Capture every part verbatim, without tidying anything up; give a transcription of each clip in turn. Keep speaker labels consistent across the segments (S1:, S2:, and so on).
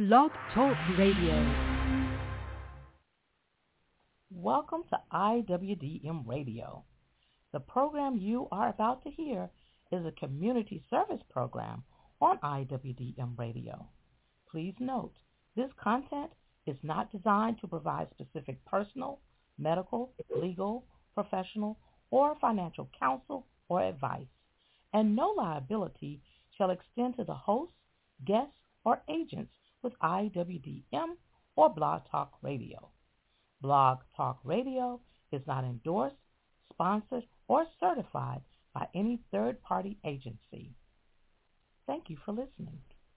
S1: Blog Talk Radio.
S2: Welcome to I W D M Radio. The program you are about to hear is a community service program on I W D M Radio. Please note, this content is not designed to provide specific personal, medical, legal, professional, or financial counsel or advice, and no liability shall extend to the hosts, guests, or agents with I W D M or Blog Talk Radio. Blog Talk Radio is not endorsed, sponsored, or certified by any third-party agency. Thank you for listening.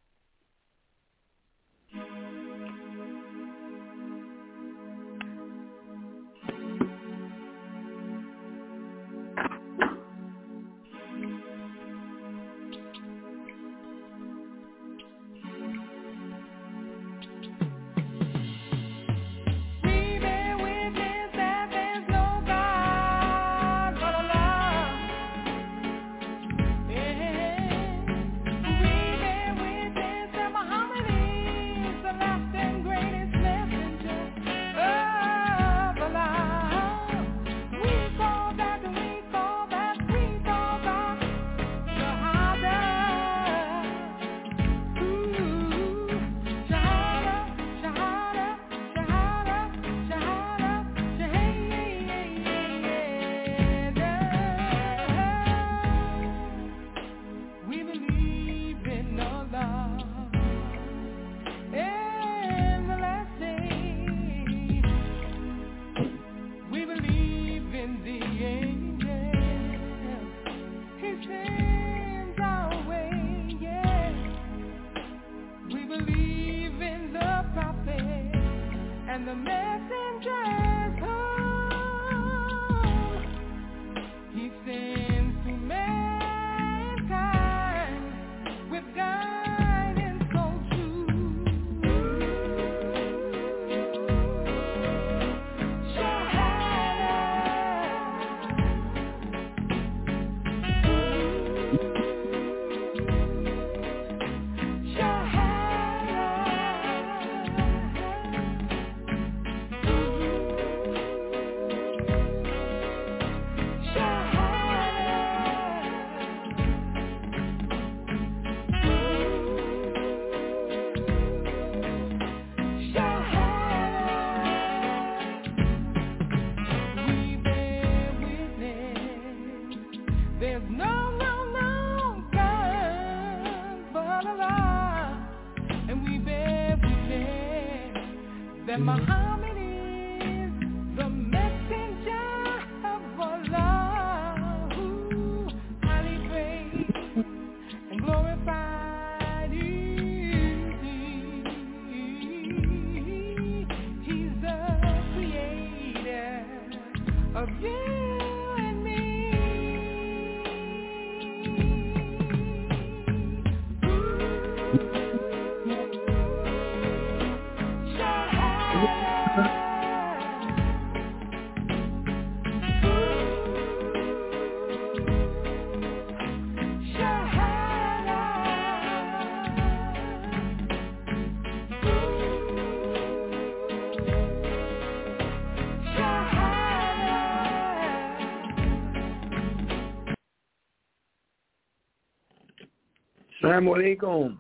S3: Assalamu alaikum.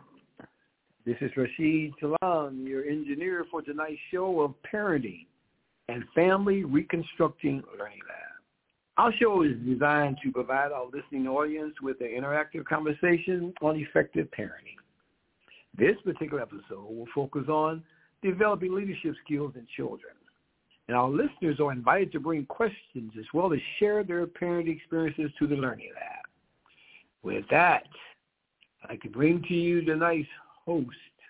S3: This is Rashid Salam, your engineer for tonight's show of Parenting and Family Reconstructing Learning Lab. Our show is designed to provide our listening audience with an interactive conversation on effective parenting. This particular episode will focus on developing leadership skills in children. And our listeners are invited to bring questions as well as share their parenting experiences to the Learning Lab. With that, I'd like to bring to you tonight's host.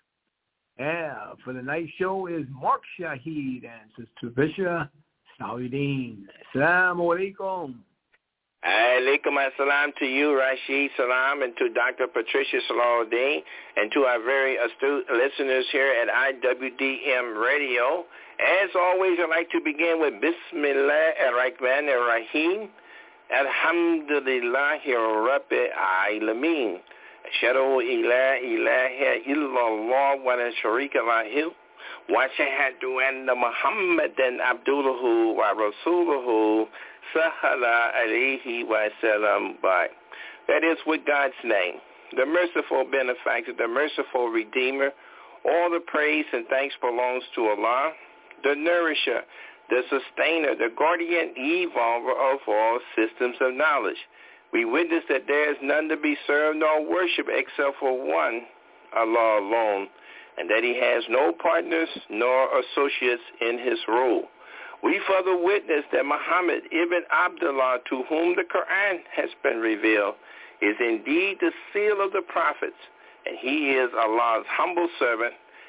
S3: Yeah, for tonight's show is Mark Shahid and Sister Patricia Saladin. Assalamu alaikum.
S4: Alaikum assalam to you, Rashid Salam, and to Doctor Patricia Saladin, and to our very astute listeners here at I W D M Radio. As always, I'd like to begin with Bismillah ar-Rahman ar-Rahim. Alhamdulillahi Rabbil Alameen. Shadow ilah ilaha illallah wa la sharika lahu. Wa shahadu anna Muhammadan abduhu wa rasuluhu sahala alayhi wa sallam. That is with God's name, the merciful benefactor, the merciful redeemer. All the praise and thanks belongs to Allah, the nourisher, the sustainer, the guardian evolver of all systems of knowledge. We witness that there is none to be served nor worshipped except for one, Allah alone, and that he has no partners nor associates in his rule. We further witness that Muhammad ibn Abdullah, to whom the Quran has been revealed, is indeed the seal of the prophets, and he is Allah's humble servant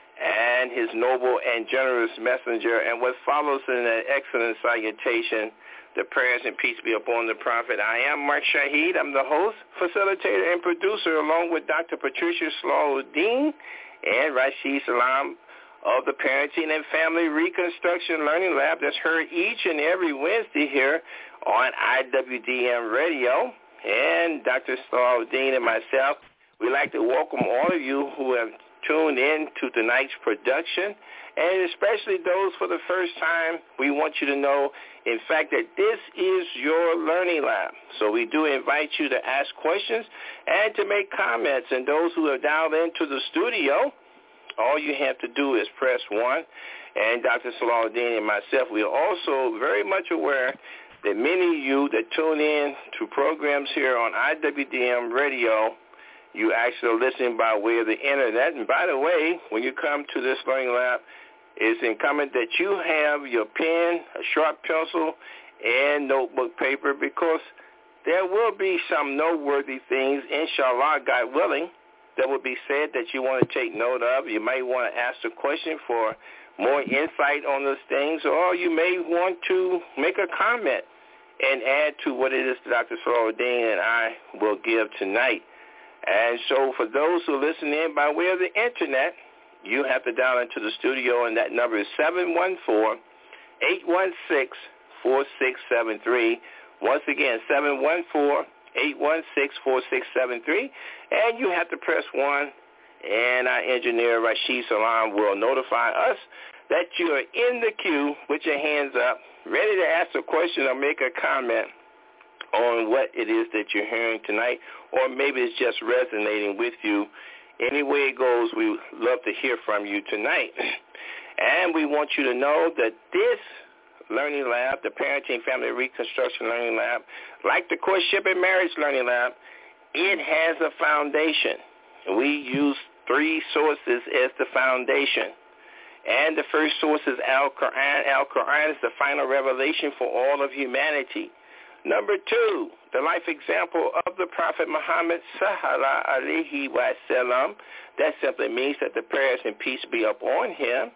S4: and his noble and generous messenger. And what follows in an excellent salutation, the prayers and peace be upon the prophet. I am Mark Shahid. I'm the host, facilitator, and producer, along with Doctor Patricia Salahuddin and Rashid Salam of the Parenting and Family Reconstruction Learning Lab, that's heard each and every Wednesday here on I W D M Radio. And Doctor Salahuddin and myself, we'd like to welcome all of you who have tuned in to tonight's production, and especially those for the first time. We want you to know, in fact, that this is your learning lab. So we do invite you to ask questions and to make comments. And those who have dialed into the studio, all you have to do is press one. And Doctor Salahuddin and myself, we are also very much aware that many of you that tune in to programs here on I W D M Radio, you actually listen by way of the internet. And by the way, when you come to this learning lab, it's incumbent that you have your pen, a sharp pencil, and notebook paper, because there will be some noteworthy things, inshallah, God willing, that will be said that you want to take note of. You may want to ask a question for more insight on those things, or you may want to make a comment and add to what it is that Doctor Salahuddin and I will give tonight. And so for those who listen in by way of the internet, you have to dial into the studio, and that number is seven one four, eight one six, four six seven three. Once again, seven one four, eight one six, four six seven three. And you have to press one, and our engineer, Rashid Salam, will notify us that you are in the queue with your hands up, ready to ask a question or make a comment on what it is that you're hearing tonight, or maybe it's just resonating with you. Any way it goes, we would love to hear from you tonight. And we want you to know that this Learning Lab, the Parenting Family Reconstruction Learning Lab, like the Courtship and Marriage Learning Lab, it has a foundation. We use three sources as the foundation. And the first source is Al-Quran. Al-Quran is the final revelation for all of humanity. Number two, the life example of the Prophet Muhammad, Sahala alayhi wa sallam. That simply means that the prayers and peace be upon him,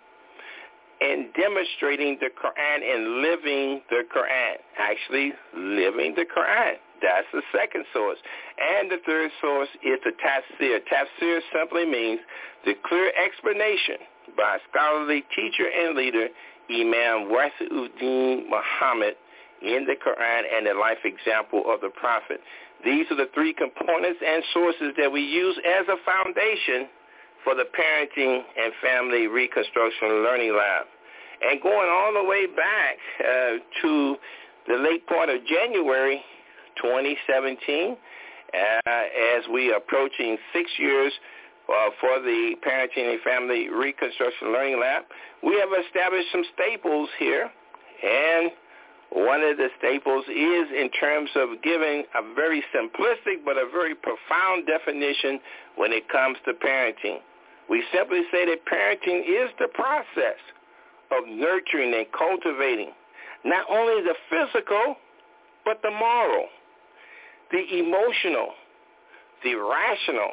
S4: and demonstrating the Quran and living the Quran. Actually, living the Quran. That's the second source. And the third source is the tafsir. Tafsir simply means the clear explanation by scholarly teacher and leader, Imam Wasiuddin Muhammad, in the Quran and the life example of the Prophet. These are the three components and sources that we use as a foundation for the Parenting and Family Reconstruction Learning Lab. And going all the way back uh, to the late part of January twenty seventeen, uh, as we are approaching six years uh, for the Parenting and Family Reconstruction Learning Lab, we have established some staples here, and one of the staples is in terms of giving a very simplistic but a very profound definition when it comes to parenting. We simply say that parenting is the process of nurturing and cultivating not only the physical, but the moral, the emotional, the rational,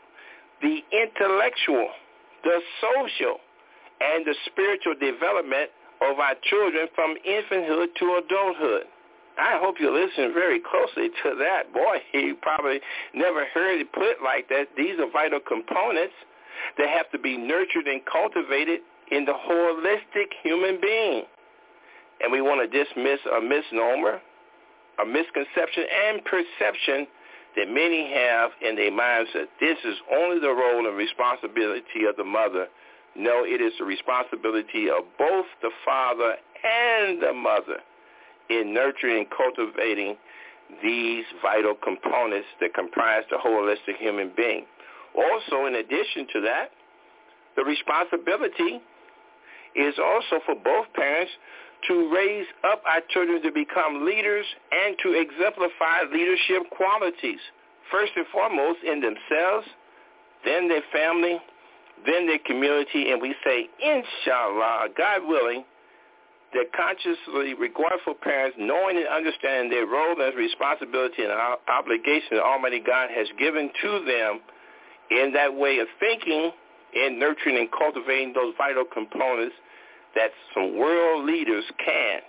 S4: the intellectual, the social, and the spiritual development of our children from infanthood to adulthood. I hope you listen very closely to that. Boy, you probably never heard it put like that. These are vital components that have to be nurtured and cultivated in the holistic human being. And we want to dismiss a misnomer, a misconception, and perception that many have in their minds that this is only the role and responsibility of the mother. No, it is the responsibility of both the father and the mother in nurturing and cultivating these vital components that comprise the holistic human being. Also, in addition to that, the responsibility is also for both parents to raise up our children to become leaders and to exemplify leadership qualities, first and foremost in themselves, then their family, then their community, and we say, inshallah, God willing, that consciously regardful parents, knowing and understanding their role and responsibility and obligation that Almighty God has given to them in that way of thinking and nurturing and cultivating those vital components, that some world leaders can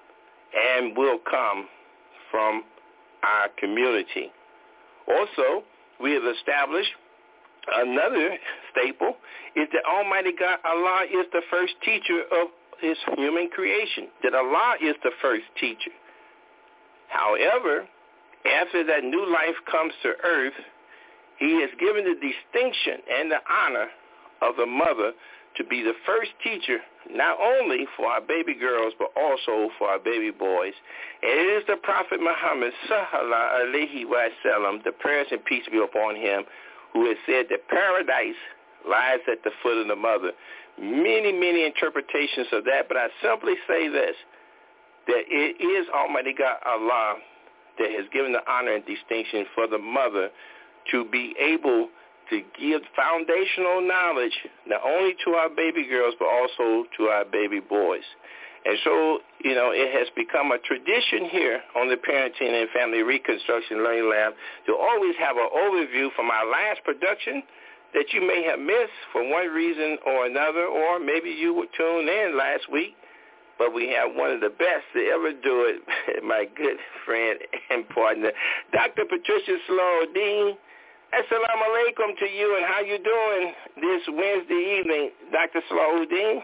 S4: and will come from our community. Also, we have established another staple is that Almighty God, Allah, is the first teacher of his human creation, that Allah is the first teacher. However, after that new life comes to earth, he has given the distinction and the honor of the mother to be the first teacher, not only for our baby girls, but also for our baby boys. And it is the Prophet Muhammad, sallallahu alaihi wasallam, the prayers and peace be upon him, who has said that paradise lies at the foot of the mother. Many, many interpretations of that, but I simply say this, that it is Almighty God, Allah, that has given the honor and distinction for the mother to be able to give foundational knowledge not only to our baby girls but also to our baby boys. And so, you know, it has become a tradition here on the Parenting and Family Reconstruction Learning Lab to always have an overview from our last production that you may have missed for one reason or another, or maybe you were tuned in last week, but we have one of the best to ever do it, my good friend and partner, Doctor Patricia Sloan-Dean. Assalamu alaikum to you, and how you doing this Wednesday evening, Doctor Sloan-Dean?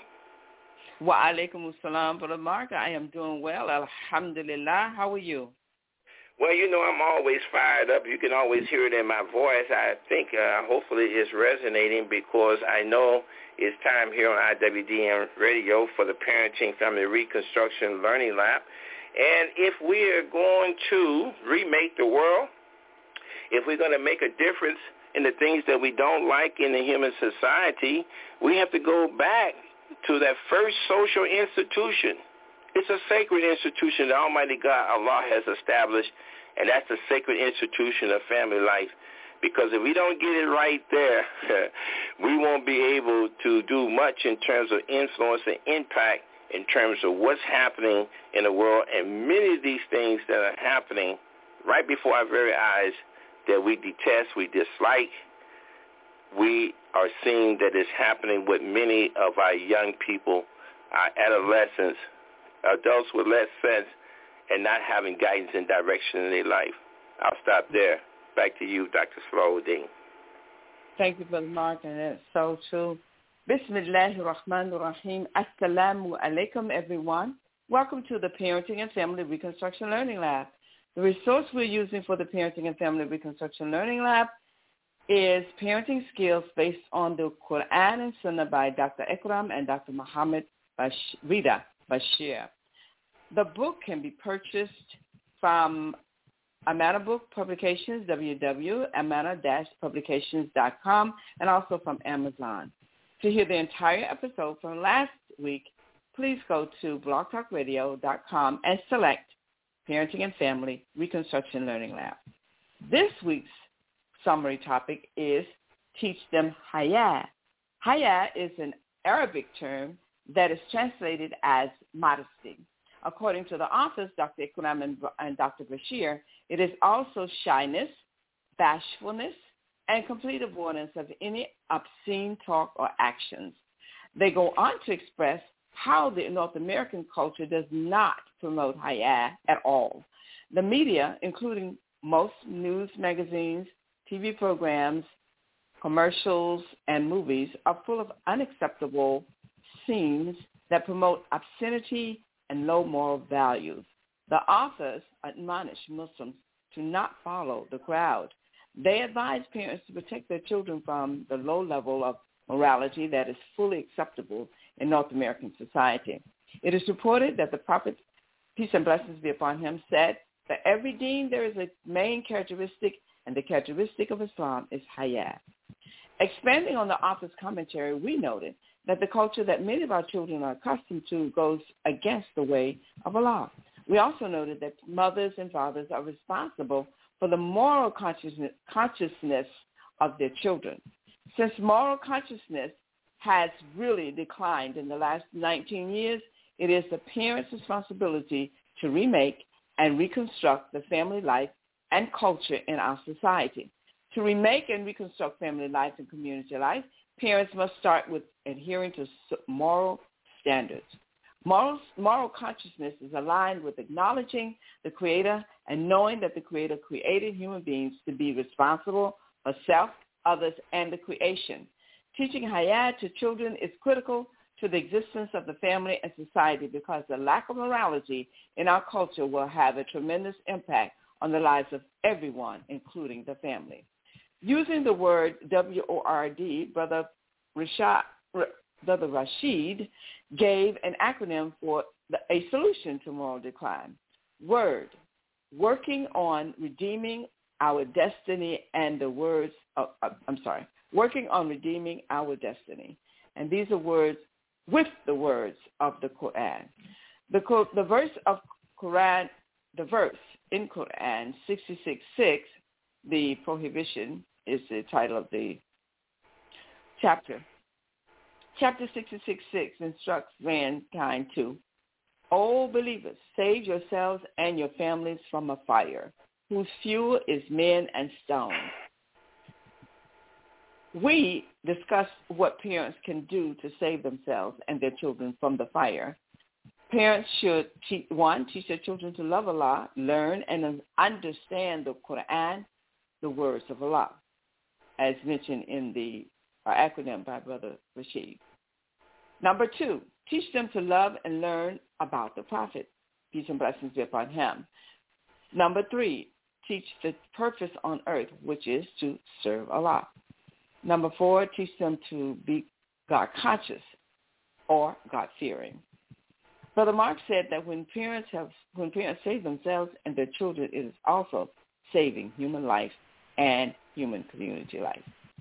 S5: Wa alaikum assalam, Brother Mark. I am doing well, alhamdulillah. How are you?
S4: Well, you know, I'm always fired up. You can always hear it in my voice. I think uh, hopefully it's resonating because I know it's time here on I W D M Radio for the Parenting Family Reconstruction Learning Lab. And if we are going to remake the world, if we're going to make a difference in the things that we don't like in the human society, we have to go back to that first social institution. It's a sacred institution that Almighty God, Allah, has established, and that's the sacred institution of family life. Because if we don't get it right there, we won't be able to do much in terms of influence and impact in terms of what's happening in the world. And many of these things that are happening right before our very eyes that we detest, we dislike, we are seeing that it's happening with many of our young people, our adolescents, adults with less sense, and not having guidance and direction in their life. I'll stop there. Back to you, Doctor Sloan-Dean.
S5: Thank you, Brother Mark, and that's so true. Bismillahir Rahmanir Rahim. Assalamu alaikum, everyone. Welcome to the Parenting and Family Reconstruction Learning Lab. The resource we're using for the Parenting and Family Reconstruction Learning Lab is Parenting Skills based on the Quran and Sunnah by Doctor Ikram and Doctor Muhammad Bash- Rida Bashir. The book can be purchased from Amana Book Publications, w w w dot amana dash publications dot com, and also from Amazon. To hear the entire episode from last week, please go to blog talk radio dot com and select Parenting and Family Reconstruction Learning Lab. This week's summary topic is Teach Them Haya. Haya is an Arabic term that is translated as modesty. According to the authors, Doctor Ikram and, and Doctor Bashir, it is also shyness, bashfulness, and complete avoidance of any obscene talk or actions. They go on to express how the North American culture does not promote haya at all. The media, including most news magazines, T V programs, commercials, and movies, are full of unacceptable scenes that promote obscenity and low moral values. The authors admonish Muslims to not follow the crowd. They advise parents to protect their children from the low level of morality that is fully acceptable in North American society. It is reported that the Prophet, peace and blessings be upon him, said that every deen there is a main characteristic, and the characteristic of Islam is hayat. Expanding on the author's commentary, we noted that the culture that many of our children are accustomed to goes against the way of Allah. We also noted that mothers and fathers are responsible for the moral consciousness, consciousness of their children. Since moral consciousness has really declined in the last nineteen years, it is the parents' responsibility to remake and reconstruct the family life and culture in our society. To remake and reconstruct family life and community life, parents must start with adhering to moral standards. Moral, moral consciousness is aligned with acknowledging the Creator and knowing that the Creator created human beings to be responsible for self, others, and the creation. Teaching hayat to children is critical to the existence of the family and society because the lack of morality in our culture will have a tremendous impact on the lives of everyone, including the family. Using the word W O R D, Brother Rashad, Brother Rashid gave an acronym for the, a solution to moral decline. WORD, working on redeeming our destiny and the words, of, uh, I'm sorry, working on redeeming our destiny. And these are words with the words of the Quran. The, the verse of Quran, the verse in Quran sixty-six six, the prohibition is the title of the chapter. Chapter sixty-six six instructs mankind to, O believers, save yourselves and your families from a fire, whose fuel is men and stones. We discussed what parents can do to save themselves and their children from the fire. Parents should, teach, one, teach their children to love Allah, learn and understand the Quran, the words of Allah, as mentioned in the uh, acronym by Brother Rashid. Number two, teach them to love and learn about the Prophet, peace and blessings be upon him. Number three, teach the purpose on earth, which is to serve Allah. Number four, teach them to be God-conscious or God-fearing. Brother Mark said that when parents have, when parents save themselves and their children, it is also saving human life and human community life.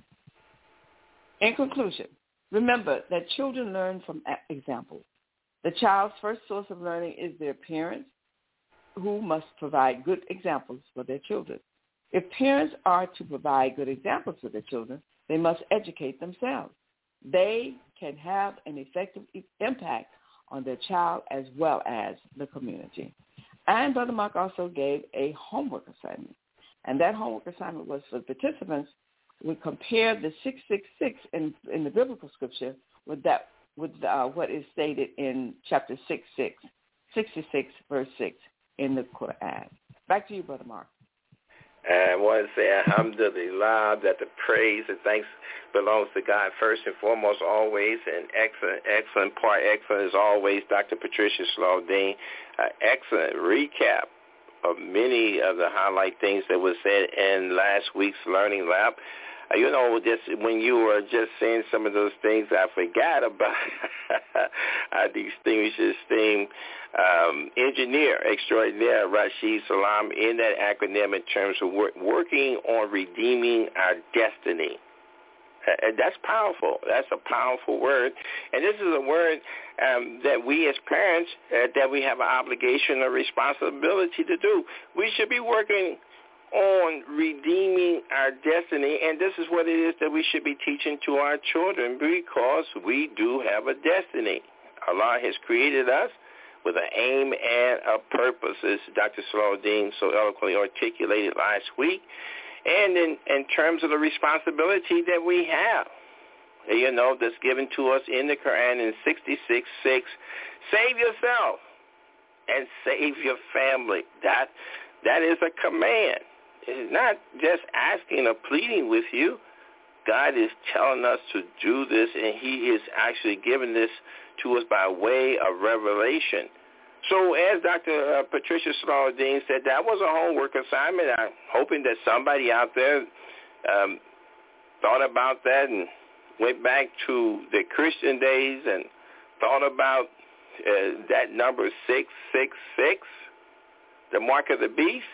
S5: In conclusion, remember that children learn from examples. The child's first source of learning is their parents, who must provide good examples for their children. If parents are to provide good examples for their children, they must educate themselves. They can have an effective impact on their child as well as the community. And Brother Mark also gave a homework assignment. And that homework assignment was for participants would compare the six six six in, in the biblical scripture with that with uh, what is stated in chapter six six, sixty-six, verse six in the Quran. Back to you, Brother Mark.
S4: And I want to say, alhamdulillah, that the praise and thanks belongs to God first and foremost always, and excellent, excellent part, excellent as always, Doctor Patricia Salahuddin. Uh, excellent recap of many of the highlight things that was said in last week's Learning Lab. Uh, you know, just when you were just saying some of those things, I forgot about our distinguished, esteemed um, engineer extraordinaire, Rashid Salam, in that acronym in terms of work, working on redeeming our destiny. Uh, that's powerful. That's a powerful word. And this is a word um, that we as parents, uh, that we have an obligation or responsibility to do. We should be working on redeeming our destiny, and this is what it is that we should be teaching to our children, because we do have a destiny. Allah has created us with an aim and a purpose, as Doctor Salahuddin so eloquently articulated last week, and in, in terms of the responsibility that we have, you know, that's given to us in the Quran in sixty-six six, save yourself and save your family. That that is a command. It's not just asking or pleading with you. God is telling us to do this, and he is actually giving this to us by way of revelation. So as Doctor Uh, Patricia Salahuddin said, that was a homework assignment. I'm hoping that somebody out there um, thought about that and went back to the Christian days and thought about uh, that number six six six, the mark of the beast,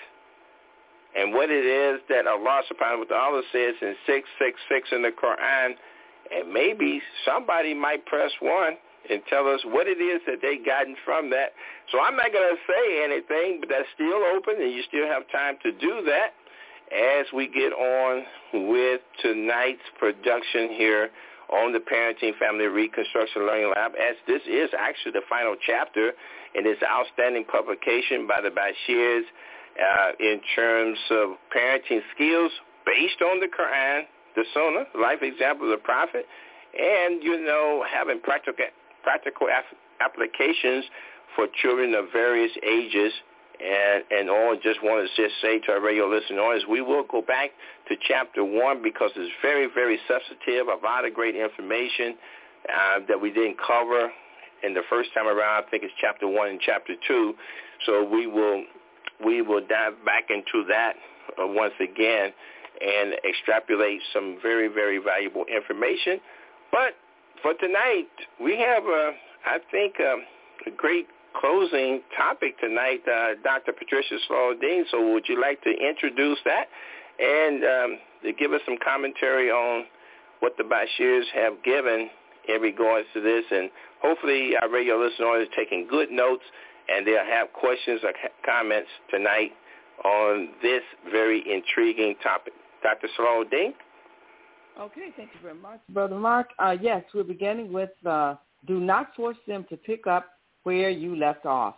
S4: and what it is that Allah subhanahu wa ta'ala says in six six six in the Quran. And maybe somebody might press one and tell us what it is that they gotten from that. So I'm not going to say anything, but that's still open, and you still have time to do that as we get on with tonight's production here on the Parenting Family Reconstruction Learning Lab, as this is actually the final chapter in this outstanding publication by the Bashirs uh, in terms of parenting skills based on the Quran, the Sunnah, the life example of the Prophet, and, you know, having practical practical applications for children of various ages. And, and all I just want to just say to our radio listeners, we will go back to chapter one because it's very, very substantive, a lot of great information uh, that we didn't cover in the first time around. I think it's chapter one and chapter two. So we will we will dive back into that uh, once again and extrapolate some very, very valuable information. But for tonight, we have, uh, I think, um, a great closing topic tonight, uh, Doctor Patricia Salahuddin. So would you like to introduce that and um, to give us some commentary on what the Bashirs have given in regards to this? And hopefully our radio listeners are taking good notes and they'll have questions or comments tonight on this very intriguing topic. Doctor Salahuddin?
S5: Okay, thank you very much, Brother Mark. Uh, yes, we're beginning with uh, do not force them to pick up where you left off.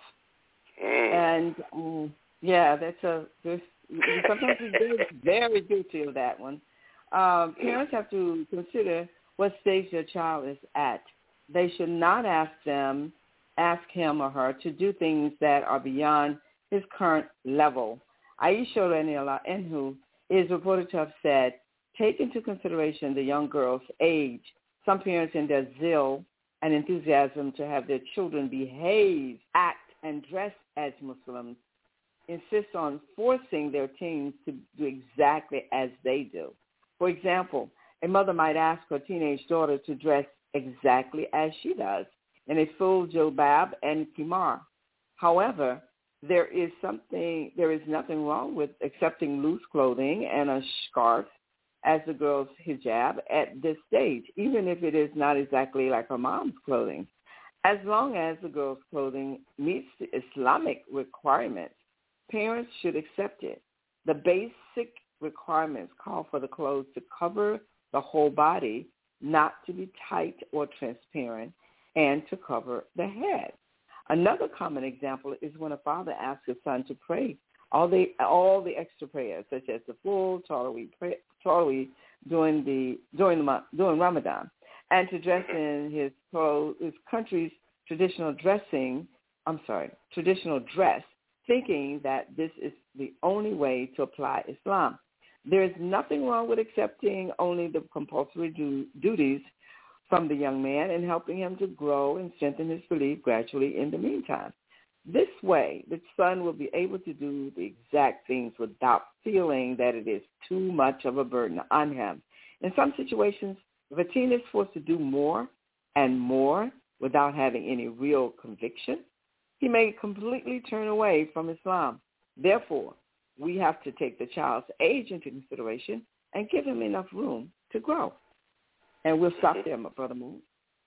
S4: Mm.
S5: And, um, yeah, that's a, there's, sometimes we get very guilty of that one. Um, parents have to consider what stage their child is at. They should not ask them, ask him or her to do things that are beyond his current level. Aisha Raniallah Enhu is reported to have said, take into consideration the young girl's age. Some parents in their zeal and enthusiasm to have their children behave, act, and dress as Muslims insist on forcing their teens to do exactly as they do. For example, a mother might ask her teenage daughter to dress exactly as she does in a full jilbab and kimar. However, there is something, there is nothing wrong with accepting loose clothing and a scarf as the girl's hijab at this stage, even if it is not exactly like her mom's clothing. As long as the girl's clothing meets the Islamic requirements, parents should accept it. The basic requirements call for the clothes to cover the whole body, not to be tight or transparent, and to cover the head. Another common example is when a father asks his son to pray all the all the extra prayers, such as the full Tarawih prayer, Tarawih during the during the month, during Ramadan, and to dress in his clothes, his country's traditional dressing. I'm sorry, traditional dress, thinking that this is the only way to apply Islam. There is nothing wrong with accepting only the compulsory du- duties from the young man and helping him to grow and strengthen his belief gradually in the meantime. This way, the son will be able to do the exact things without feeling that it is too much of a burden on him. In some situations, if a teen is forced to do more and more without having any real conviction, he may completely turn away from Islam. Therefore, we have to take the child's age into consideration and give him enough room to grow. And we'll stop there, my brother Moon.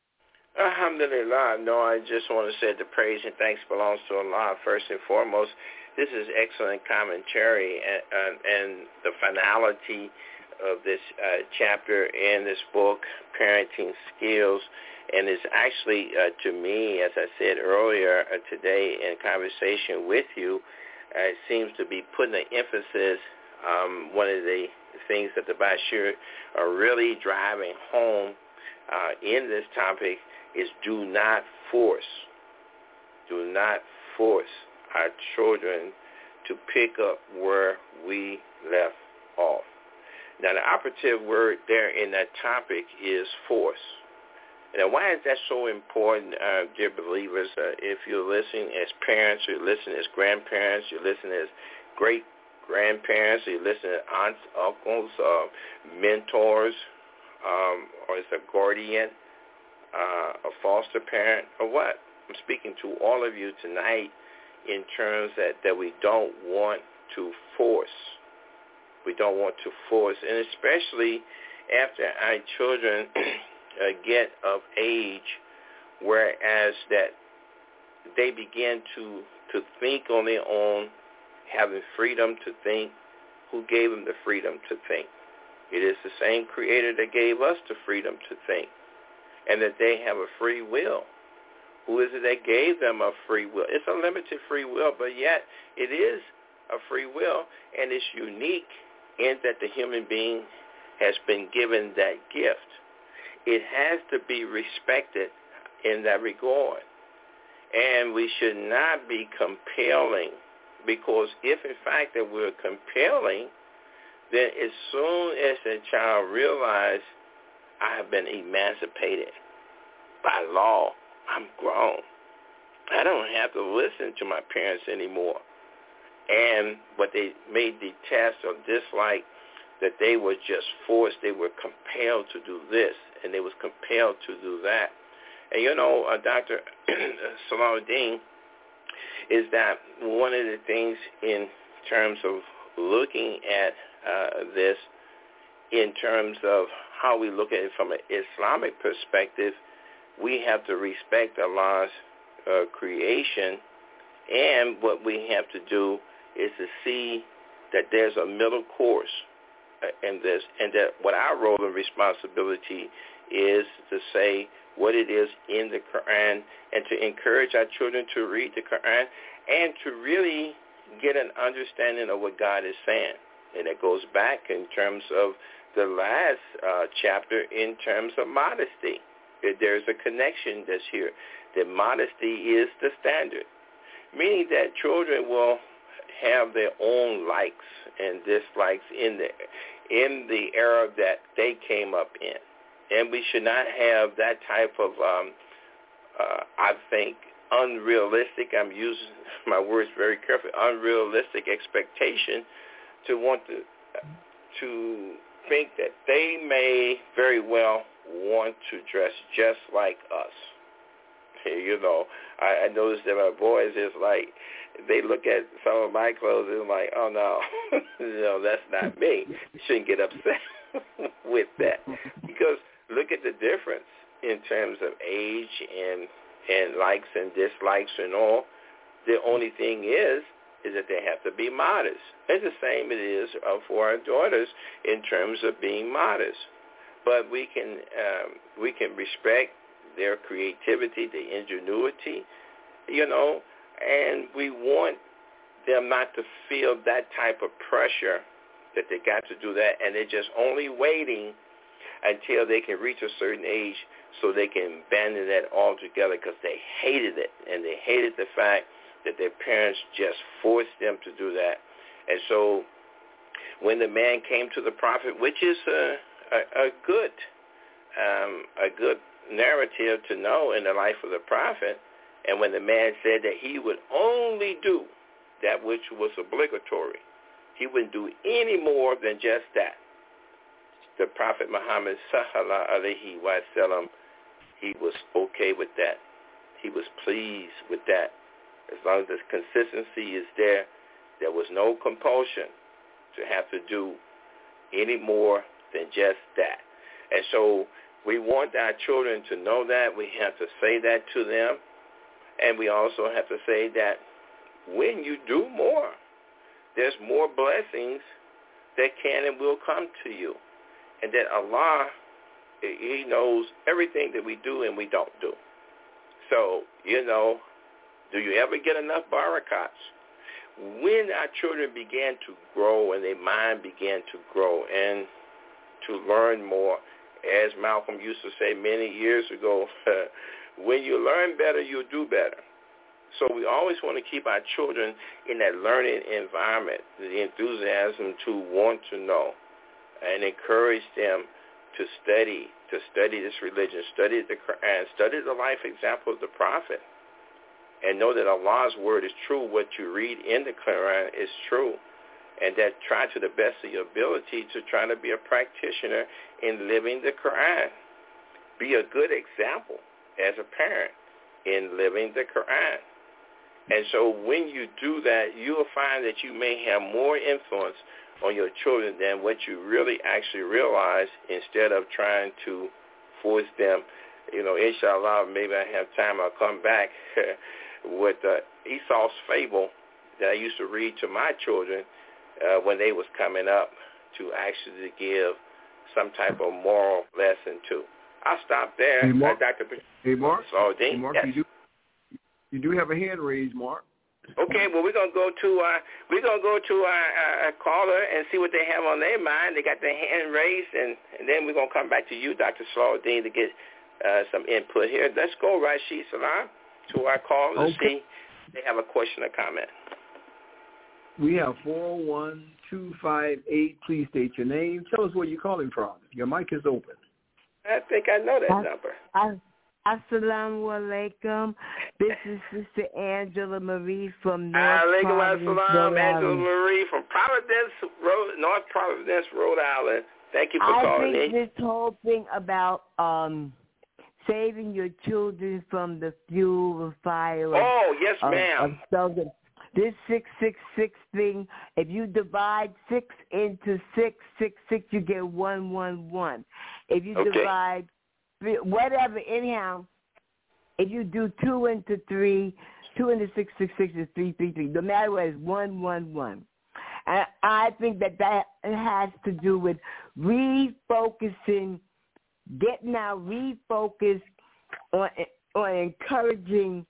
S4: Alhamdulillah. No, I just want to say the praise and thanks belongs to Allah first and foremost. This is excellent commentary and, and, and the finality of this uh, chapter in this book, Parenting Skills. And it's actually, uh, to me, as I said earlier uh, today in conversation with you, uh, it seems to be putting an emphasis, um, one of the things that the Bashir are really driving home uh, in this topic is do not force, do not force our children to pick up where we left off. Now, the operative word there in that topic is force. Now, why is that so important, uh, dear believers? Uh, if you're listening as parents, you're listening as grandparents, you're listening as great-grandparents, you're listening as aunts, uncles, uh, mentors, um, or as a guardian, uh, a foster parent, or what? I'm speaking to all of you tonight in terms that, that we don't want to force. We don't want to force, and especially after our children uh, get of age, whereas that they begin to, to think on their own, having freedom to think. Who gave them the freedom to think? It is the same Creator that gave us the freedom to think, and that they have a free will. Who is it that gave them a free will? It's a limited free will, but yet it is a free will, and it's unique in that the human being has been given that gift. It has to be respected in that regard. And we should not be compelling, because if in fact that we're compelling, then as soon as the child realizes, I have been emancipated by law, I'm grown, I don't have to listen to my parents anymore. And what they may detest or dislike, that they were just forced, they were compelled to do this, and they was compelled to do that. And you know, uh, Doctor Salahuddin, is that one of the things in terms of looking at uh, this, in terms of how we look at it from an Islamic perspective, we have to respect Allah's uh, creation, and what we have to do is to see that there's a middle course in this, and that what our role and responsibility is to say what it is in the Quran, and to encourage our children to read the Quran and to really get an understanding of what God is saying. And it goes back in terms of the last uh, chapter in terms of modesty. There's a connection that's here, that modesty is the standard, meaning that children will have their own likes and dislikes in the in the era that they came up in. And we should not have that type of, um, uh, I think, unrealistic, I'm using my words very carefully, unrealistic expectation to want to, to think that they may very well want to dress just like us. You know, I, I noticed that my boys is like, they look at some of my clothes and like, oh no, no, that's not me. You shouldn't get upset with that, because look at the difference in terms of age and and likes and dislikes and all. The only thing is, is that they have to be modest. It's the same it is uh, for our daughters in terms of being modest. But we can um, we can respect their creativity, their ingenuity, you know, and we want them not to feel that type of pressure that they got to do that, and they're just only waiting until they can reach a certain age so they can abandon that altogether, because they hated it, and they hated the fact that their parents just forced them to do that. And so when the man came to the prophet, which is a, a, a good um, a good narrative to know in the life of the prophet, and when the man said that he would only do that which was obligatory, he wouldn't do any more than just that, the Prophet Muhammad sallallahu alaihi wasallam, he was okay with that. He was pleased with that. As long as the consistency is there, there was no compulsion to have to do any more than just that. And so we want our children to know that. We have to say that to them. And we also have to say that when you do more, there's more blessings that can and will come to you. And that Allah, he knows everything that we do and we don't do. So, you know, do you ever get enough barakats? When our children began to grow and their mind began to grow and to learn more, as Malcolm used to say many years ago, when you learn better, you'll do better. So we always want to keep our children in that learning environment, the enthusiasm to want to know, and encourage them to study, to to study this religion, study the Quran, study the life example of the Prophet, and know that Allah's word is true. What you read in the Quran is true. And that try to the best of your ability to try to be a practitioner in living the Quran. Be a good example as a parent in living the Quran. And so when you do that, you'll find that you may have more influence on your children than what you really actually realize, instead of trying to force them. You know, inshallah, maybe I have time, I'll come back with uh, Esau's fable that I used to read to my children uh, when they was coming up, to actually give some type of moral lesson to. I'll stop there.
S3: Hey, Mark.
S4: Uh, Doctor
S3: Hey, Mark.
S4: Saladin.
S3: Hey, Mark,
S4: Yes.
S3: you do you do have a hand raised, Mark.
S4: Okay, well, we're gonna go to uh, we're gonna go to our, our caller and see what they have on their mind. They got their hand raised, and, and then we're gonna come back to you, Doctor Saladin, to get uh, some input here. Let's go, Rashid Salam, to our caller to
S3: Okay.
S4: see if they have a question or comment.
S3: We have four one two five eight. Please state your name. Tell us where you're calling from. Your mic is open.
S4: I think I know that
S6: I,
S4: number.
S6: I, Assalamu alaikum. This is Sister Angela Marie from North
S4: Alaikum
S6: Providence,
S4: assalam,
S6: Rhode
S4: Angela
S6: Island.
S4: Marie from Providence, Rhode, North Providence, Rhode Island. Thank you for
S6: I
S4: calling
S6: think
S4: in.
S6: this whole thing about um, saving your children from the fuel of fire. Of,
S4: Oh, yes,
S6: of,
S4: ma'am.
S6: Of something. This six six six thing. If you divide six into six six six, you get one one one. If you
S4: Okay.
S6: divide whatever, anyhow, if you do two into three, two into six six six is three three three. No matter what, it's one one one. And I think that that has to do with refocusing, getting our refocus on on encouraging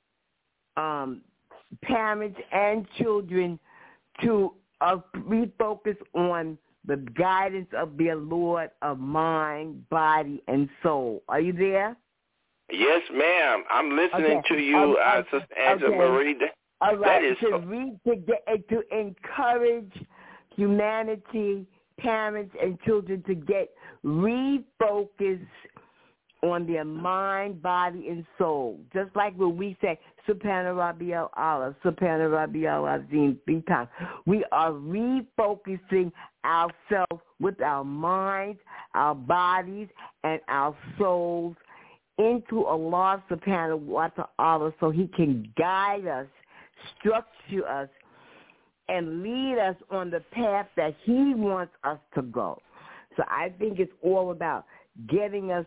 S6: um, parents and children to uh, refocus on the guidance of their Lord of mind, body, and soul. Are you there?
S4: Yes, ma'am. I'm listening
S6: Okay.
S4: to you,
S6: Um,
S4: uh,
S6: okay.
S4: Sister Angela
S6: Okay.
S4: Marie. That,
S6: All right,
S4: that is
S6: to,
S4: so,
S6: re, to, get, to encourage humanity, parents, and children to get refocused on their mind, body, and soul. Just like when we say, Subhana Rabbi al-Allah, Subhana Rabbi al-Azim, three times. We are refocusing ourselves with our minds, our bodies, and our souls into Allah subhanahu wa ta'ala so he can guide us, structure us, and lead us on the path that he wants us to go. So I think it's all about getting us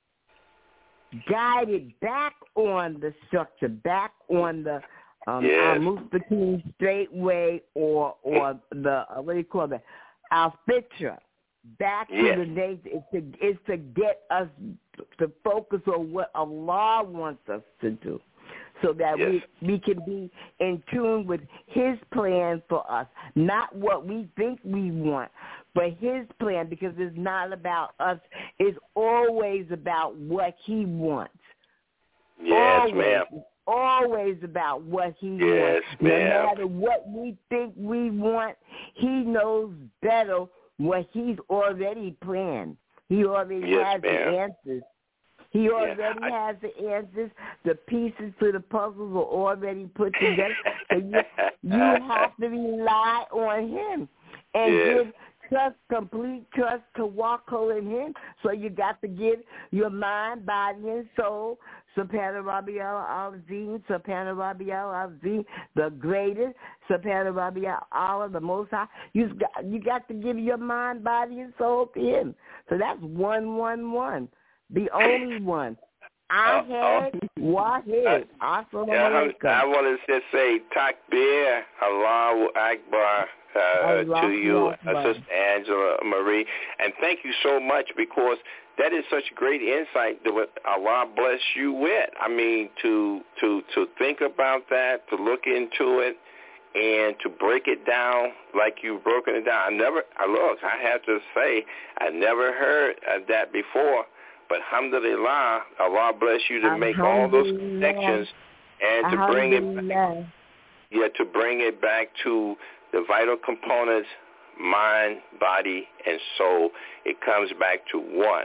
S6: guided back on the structure, back on the um,
S4: Yes.
S6: our Mustaqim straight way, or or the uh, what do you call that? Our fitra, back
S4: Yes.
S6: to the nature. It's to it's to get us to focus on what Allah wants us to do, so that
S4: Yes.
S6: we we can be in tune with His plan for us, not what we think we want, but His plan, because it's not about us. It's always about what He wants.
S4: yes,
S6: always,
S4: ma'am.
S6: It's always about what He
S4: Yes,
S6: wants. No
S4: ma'am.
S6: matter what we think we want, He knows better what He's already planned. He already
S4: Yes,
S6: has
S4: ma'am.
S6: the answers. He already
S4: I-
S6: has the answers. The pieces to the puzzles are already put together. So you, you have to rely on Him and
S4: Yes.
S6: give trust, complete trust to walk in Him. So you got to give your mind, body, and soul. Subhana Rabbi al-Azim, Subhana Rabbi al-Azim, the greatest. Subhana Rabbi al-Allah, the Most High. You got, you got to give your mind, body, and soul to Him. So that's one, one, one. The only one. I
S4: Oh,
S6: had Wahid. Assalamu
S4: Yeah,
S6: alaikum.
S4: I want to just say Takbir, Allahu Akbar uh, to
S6: Allahu
S4: you,
S6: Akbar.
S4: uh, Sister Angela Marie. And thank you so much, because that is such great insight that what Allah bless you with. I mean, to to to think about that, to look into it, and to break it down like you've broken it down. I never, I look, I have to say, I never heard of that before. But alhamdulillah, Allah bless you to make all those
S6: Alhamdulillah.
S4: connections and to bring it back,
S6: Alhamdulillah.
S4: yeah, to bring it back to the vital components, mind, body, and soul. It comes back to one.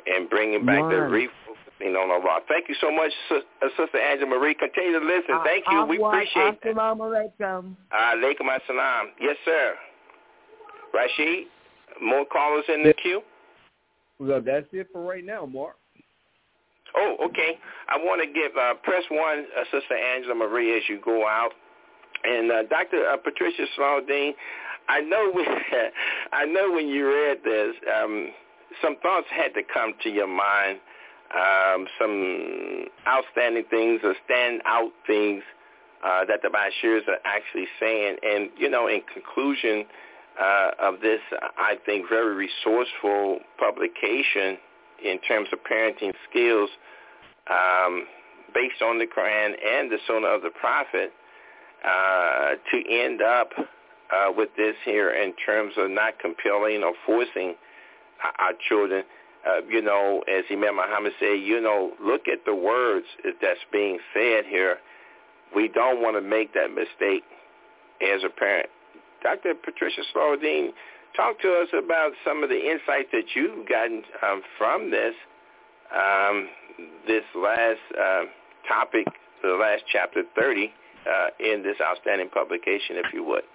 S4: and bringing back
S6: One.
S4: the refocusing on Allah. Thank you so much, Sister Angela Marie. Continue to listen. Thank you. We appreciate it.
S6: Assalamu alaikum.
S4: Alaikum assalam. Yes, sir. Rashid, more callers in the queue?
S3: Well, that's it for right now, Mark.
S4: Oh, okay. I want to give, uh, press one, uh, Sister Angela Marie, as you go out. And uh, Doctor Uh, Patricia Salahuddin, I know we, I know when you read this, um, some thoughts had to come to your mind, um, some outstanding things or stand-out things uh, that the Bashirs are actually saying. And, you know, in conclusion uh, of this, I think, very resourceful publication in terms of parenting skills um, based on the Quran and the Sunnah of the Prophet, uh, to end up uh, with this here in terms of not compelling or forcing our children. Uh, you know, as Imam Muhammad said, you know, look at the words that's being said here. We don't want to make that mistake as a parent. Doctor Patricia Salahuddin, talk to us about some of the insight that you've gotten um, from this, um, this last uh, topic, the last chapter thirty uh, in this outstanding publication, if you would.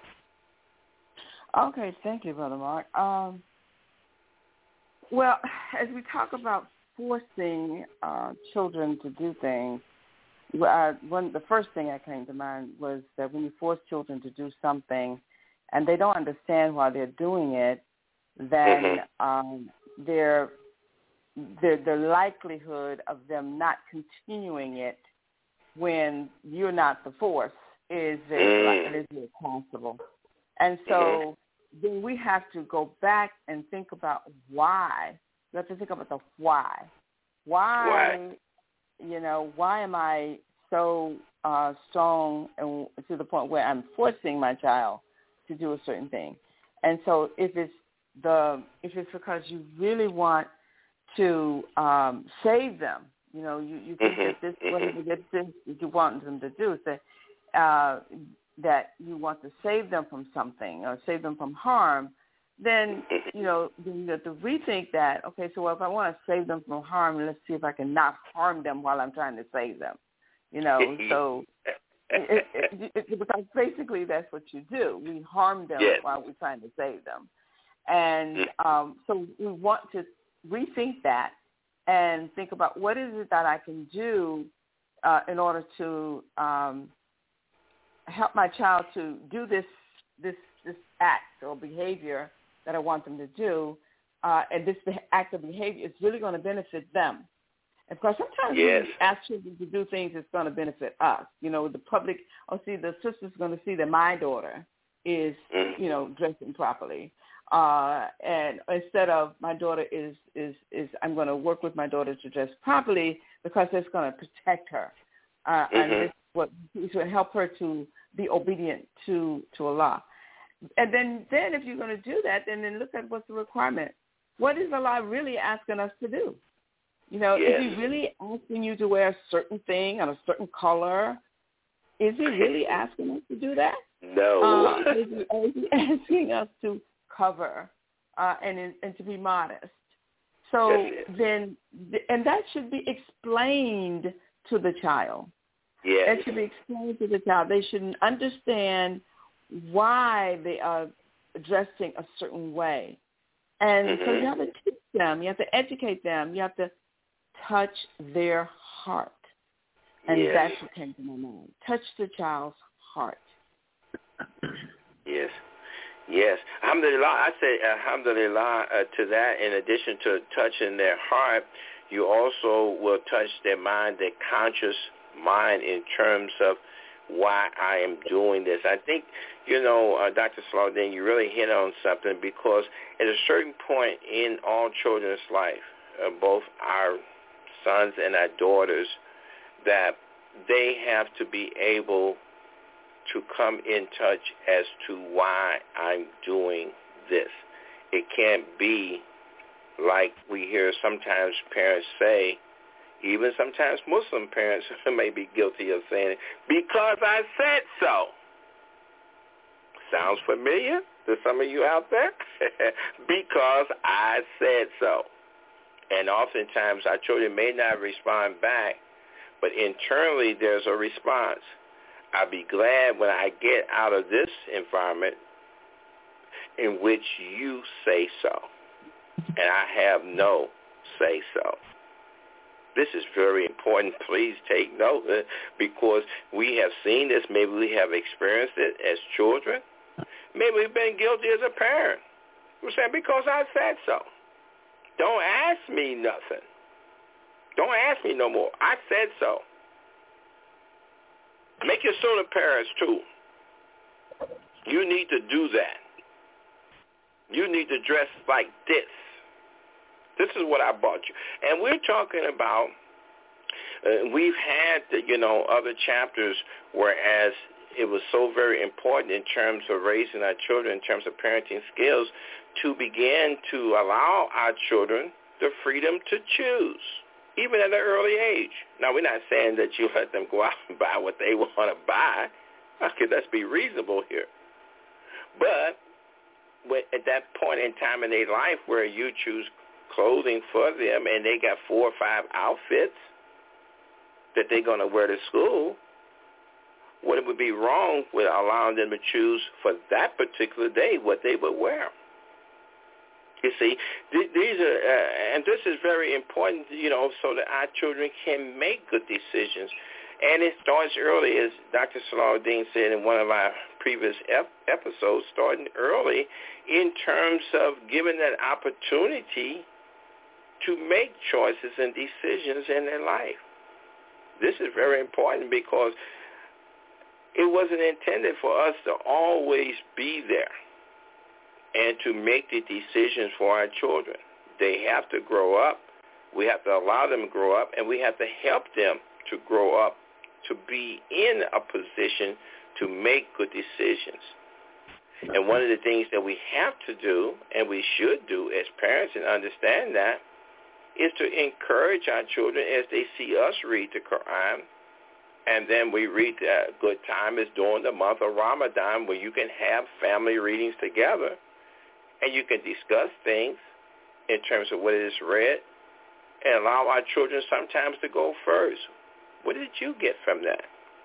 S5: Okay, thank you, Brother Mark. Um, well, as we talk about forcing uh, children to do things, uh, one the first thing that came to mind was that when you force children to do something and they don't understand why they're doing it, then mm-hmm. um, their, their the likelihood of them not continuing it when you're not the force is very, mm. is very possible. And so mm-hmm. then we have to go back and think about why. We have to think about the why. Why, why? you know, why am I so uh, strong and to the point where I'm forcing my child to do a certain thing? And so if it's the if it's because you really want to um, save them, you know, you, you think
S4: mm-hmm.
S5: that this whatever this is you want them to do, that uh, that you want to save them from something or save them from harm, then you know you have to rethink that. Okay, so well, if I want to save them from harm, let's see if I can not harm them while I'm trying to save them. You know, so. It, it, it, because basically that's what you do. We harm them
S4: yes.
S5: while we're trying to save them. And um, so we want to rethink that and think about what is it that I can do uh, in order to um, help my child to do this this this act or behavior that I want them to do. Uh, and this act of behavior is really going to benefit them. And because sometimes
S4: yes.
S5: we ask children to do things that's going to benefit us. You know, the public, oh, see, the sister's going to see that my daughter is,
S4: mm.
S5: you know, dressing properly. Uh, and instead of my daughter is, is, is I'm going to work with my daughter to dress properly because it's going to protect her. Uh,
S4: mm-hmm.
S5: And this what this will help her to be obedient to, to Allah. And then, then if you're going to do that, then, then look at what's the requirement. What is Allah really asking us to do? You know,
S4: yes.
S5: is he really asking you to wear a certain thing and a certain color? Is he really asking us to do that?
S4: No.
S5: Uh, is, he, is he asking us to cover uh, and and to be modest? So then, and that should be explained to the child.
S4: Yes.
S5: That should be explained to the child. They should understand why they are dressing a certain way. And mm-hmm. so you have to teach them. You have to educate them. You have to touch their heart. And
S4: yes.
S5: that's what came to my mind. Touch the child's heart.
S4: Yes. Yes. Alhamdulillah, I say alhamdulillah uh, to that. In addition to touching their heart, you also will touch their mind, their conscious mind in terms of why I am doing this. I think, you know, uh, Doctor Salahuddin, you really hit on something because at a certain point in all children's life, uh, both our sons and our daughters, that they have to be able to come in touch as to why I'm doing this. It can't be like we hear sometimes parents say, even sometimes Muslim parents may be guilty of saying it, because I said so. Sounds familiar to some of you out there? Because I said so. And oftentimes our children may not respond back, but internally there's a response. I'll be glad when I get out of this environment in which you say so, and I have no say so. This is very important. Please take note, because we have seen this. Maybe we have experienced it as children. Maybe we've been guilty as a parent. We're saying, because I said so. Don't ask me nothing. Don't ask me no more. I said so. Make your student parents too. You need to do that. You need to dress like this. This is what I bought you. And we're talking about, uh, we've had, the, you know, other chapters, whereas it was so very important in terms of raising our children, in terms of parenting skills, to begin to allow our children the freedom to choose, even at an early age. Now, we're not saying that you let them go out and buy what they want to buy. Okay, let's be reasonable here. But when, at that point in time in their life where you choose clothing for them and they got four or five outfits that they're going to wear to school, what it would be wrong with allowing them to choose for that particular day what they would wear? You see, th- these are, uh, and this is very important, you know, so that our children can make good decisions. And it starts early, as Doctor Salahuddin said in one of our previous ep- episodes, starting early in terms of giving that opportunity to make choices and decisions in their life. This is very important because it wasn't intended for us to always be there and to make the decisions for our children. They have to grow up. We have to allow them to grow up, and we have to help them to grow up to be in a position to make good decisions. And one of the things that we have to do, and we should do as parents and understand that, is to encourage our children as they see us read the Quran. And then we read a good time is during the month of Ramadan, where you can have family readings together and you can discuss things in terms of what is read and allow our children sometimes to go first. What did you get from that?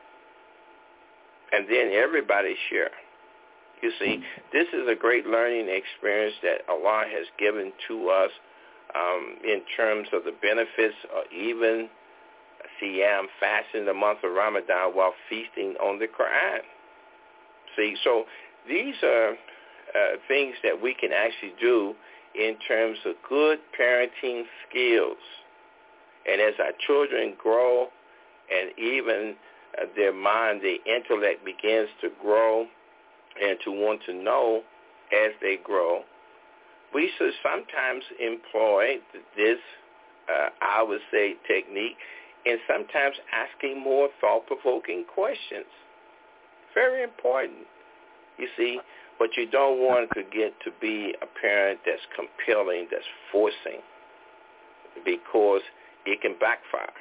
S4: And then everybody share. You see, this is a great learning experience that Allah has given to us um, in terms of the benefits of even Siyam, fasting the month of Ramadan while feasting on the Quran. See, so these are uh, things that we can actually do in terms of good parenting skills. And as our children grow and even uh, their mind, their intellect begins to grow and to want to know as they grow, we should sometimes employ this, uh, I would say, technique, and sometimes asking more thought-provoking questions. Very important. You see, but you don't want to get to be a parent that's compelling, that's forcing, because it can backfire.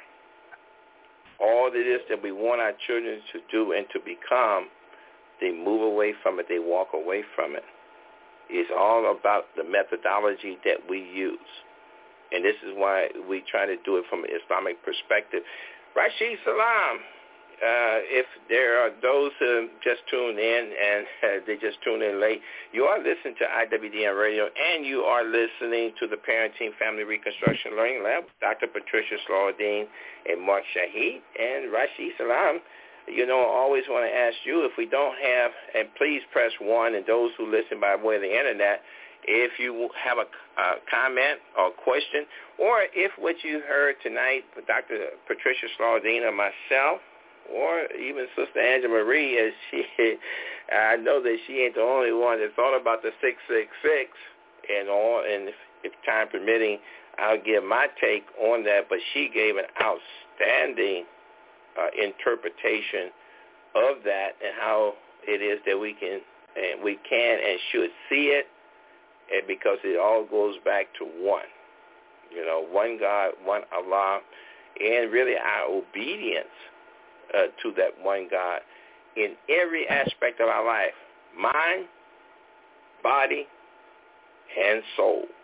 S4: All it is that we want our children to do and to become, they move away from it, they walk away from it. It's all about the methodology that we use. And this is why we try to do it from an Islamic perspective. Rashid Salam, uh, if there are those who just tuned in and uh, they just tuned in late, you are listening to I W D M Radio, and you are listening to the Parenting Family Reconstruction Learning Lab with Doctor Patricia Salahuddin and Mark Shahid. And Rashid Salam, you know, I always want to ask you, if we don't have, and please press one, and those who listen by way of the Internet, if you have a uh, comment or question, or if what you heard tonight with Doctor Patricia Salahuddin or myself, or even Sister Angela Marie, as she, I know that she ain't the only one that thought about the six six six and all, and if, if time permitting, I'll give my take on that, but she gave an outstanding uh, interpretation of that and how it is that we can, and we can and should see it, and because it all goes back to one, you know, one God, one Allah, and really our obedience uh, to that one God in every aspect of our life, mind, body, and soul.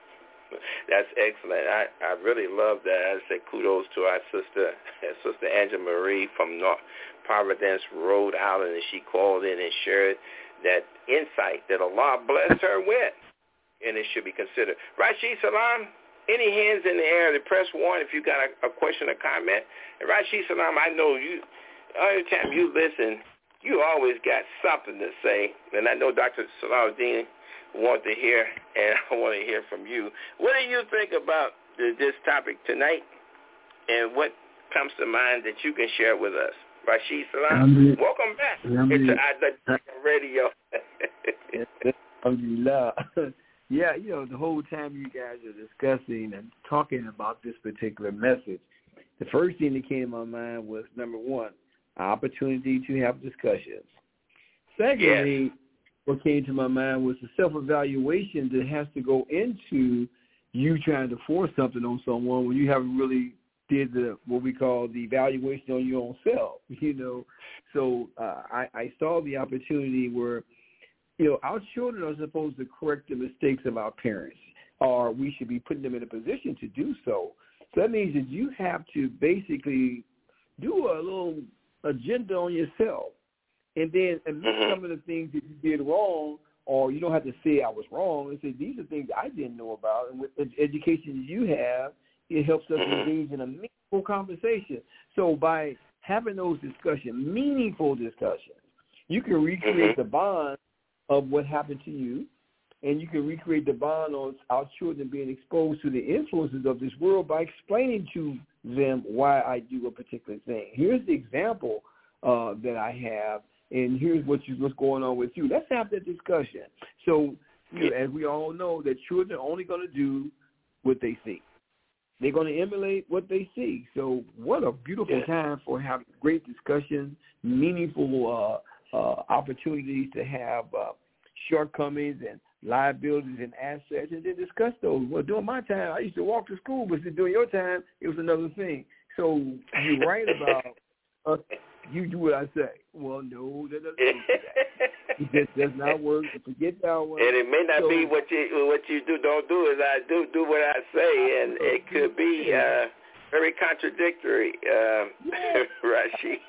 S4: That's excellent. I, I really love that. I say kudos to our sister, Sister Angela Marie from North Providence, Rhode Island, and she called in and shared that insight that Allah blessed her with, and it should be considered. Rashid Salam, any hands in the air to press one if you got a, a question or comment. And Rashid Salam, I know you, every time you listen, you always got something to say, and I know Doctor Salahuddin want to hear, and I want to hear from you. What do you think about this topic tonight, and what comes to mind that you can share with us? Rashid Salam, um, welcome back to I W D M Radio.
S3: Alhamdulillah. Yeah, you know, the whole time you guys are discussing and talking about this particular message, the first thing that came to my mind was, number one, opportunity to have discussions. Secondly, yes. What came to my mind was the self-evaluation that has to go into you trying to force something on someone when you haven't really did the what we call the evaluation on your own self, you know. So uh, I, I saw the opportunity where, you know, our children are supposed to correct the mistakes of our parents, or we should be putting them in a position to do so. So that means that you have to basically do a little agenda on yourself, and then admit some of the things that you did wrong, or you don't have to say I was wrong, and say these are things I didn't know about. And with the education you have, it helps us engage in a meaningful conversation. So by having those discussions, meaningful discussions, you can recreate the bond of what happened to you, and you can recreate the bond on our children being exposed to the influences of this world by explaining to them why I do a particular thing. Here's the example uh, that I have, and here's what you, what's going on with you. Let's have that discussion. So, you know, as we all know, that children are only going to do what they see. They're going to emulate what they see. So what a beautiful time for having great discussions, meaningful uh, uh, opportunities to have uh, shortcomings and liabilities and assets, and then discuss those. Well, during my time, I used to walk to school, but during your time, it was another thing. So you're right about us. You do what I say. Well, no, that doesn't work. It just does not work. Forget that one.
S4: And it may not
S3: so,
S4: be what you what you do. Don't do as I do. Do what I say, and it could be uh, very contradictory, um, yeah. Rashid.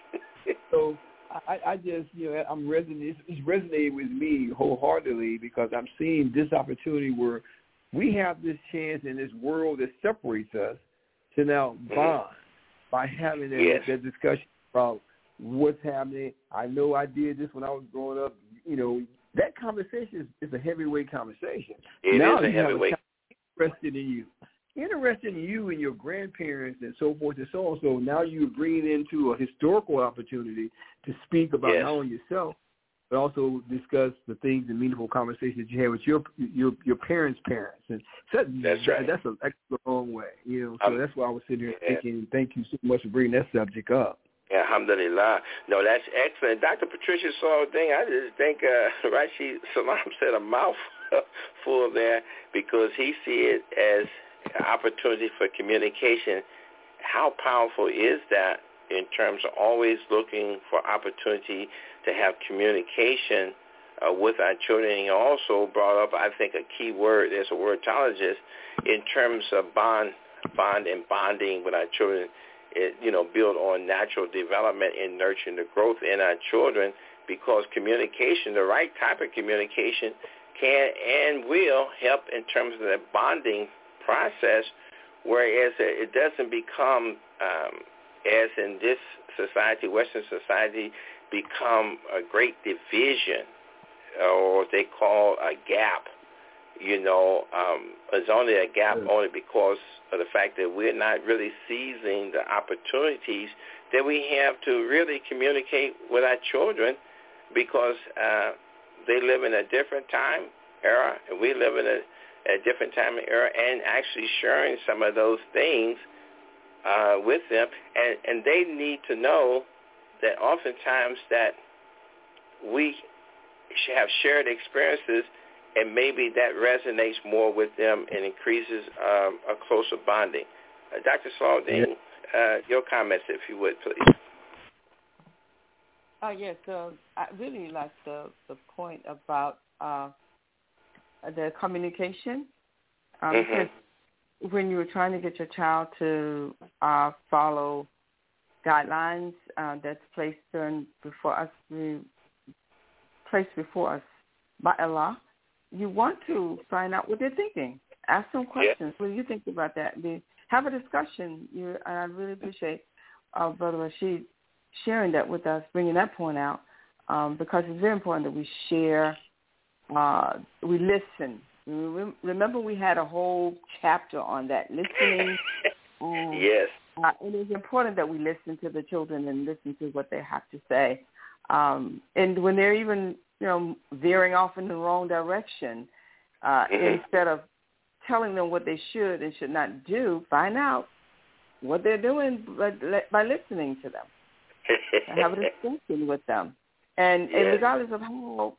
S3: So I, I just, you know, I'm resonating. It's resonating with me wholeheartedly because I'm seeing this opportunity where we have this chance in this world that separates us to now bond mm-hmm. by having that,
S4: yes.
S3: that discussion about what's happening. I know I did this when I was growing up. You know, that conversation is, is a heavyweight conversation.
S4: It
S3: now
S4: is a
S3: you
S4: heavyweight.
S3: Have a interested in you. Interested in you and your grandparents and so forth and so on. So now you're bringing into a historical opportunity to speak about
S4: yes.
S3: not only yourself, but also discuss the things and meaningful conversations you had with your your your parents' parents. And so
S4: that's
S3: that,
S4: right.
S3: That's a extra long way. You know, so um, that's why I was sitting here
S4: yeah.
S3: thinking, thank you so much for bringing that subject up.
S4: Yeah, alhamdulillah. No, that's excellent. Doctor Patricia Salahuddin, I just think uh, Rashid Salam said a mouthful there because he see it as an opportunity for communication. How powerful is that in terms of always looking for opportunity to have communication uh, with our children? And he also brought up, I think, a key word, there's a wordologist, in terms of bond, bond and bonding with our children. It, you know, build on natural development and nurturing the growth in our children, because communication, the right type of communication, can and will help in terms of the bonding process, whereas it doesn't become, um, as in this society, Western society, become a great division, or what they call a gap. You know, um, it's only a gap only because of the fact that we're not really seizing the opportunities that we have to really communicate with our children, because uh, they live in a different time era, and we live in a, a different time era, and actually sharing some of those things uh, with them. And, and they need to know that oftentimes that we have shared experiences, and maybe that resonates more with them and increases um, a closer bonding. Uh, Doctor Salahuddin, uh, your comments, if you would, please.
S5: Oh, yes. So I really like the, the point about uh, the communication. Um,
S4: mm-hmm.
S5: Because when you were trying to get your child to uh, follow guidelines uh, that's placed in before us, placed before us by Allah, you want to find out what they're thinking. Ask them questions. Yeah. What do you think about that? Be, have a discussion. You, and I really appreciate uh, Brother Rashid sharing that with us, bringing that point out, um, because it's very important that we share, uh, we listen. Remember, we had a whole chapter on that, listening. Um,
S4: yes.
S5: Uh, it is important that we listen to the children and listen to what they have to say. Um, and when they're even, you know, veering off in the wrong direction, uh, mm-hmm. instead of telling them what they should and should not do, find out what they're doing by, by listening to them. Have a discussion with them. And, yes. and regardless of how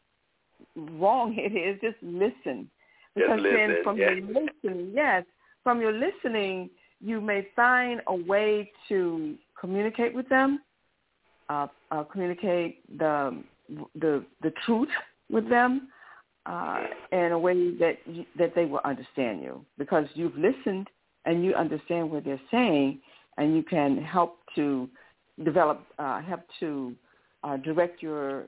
S5: wrong it is, just listen. Because
S4: just
S5: then
S4: listen.
S5: from
S4: yes.
S5: your listening, yes, from your listening, you may find a way to communicate with them, uh, uh, communicate the, the the truth with them uh, in a way that you, that they will understand you, because you've listened and you understand what they're saying, and you can help to develop, uh, help to uh, direct your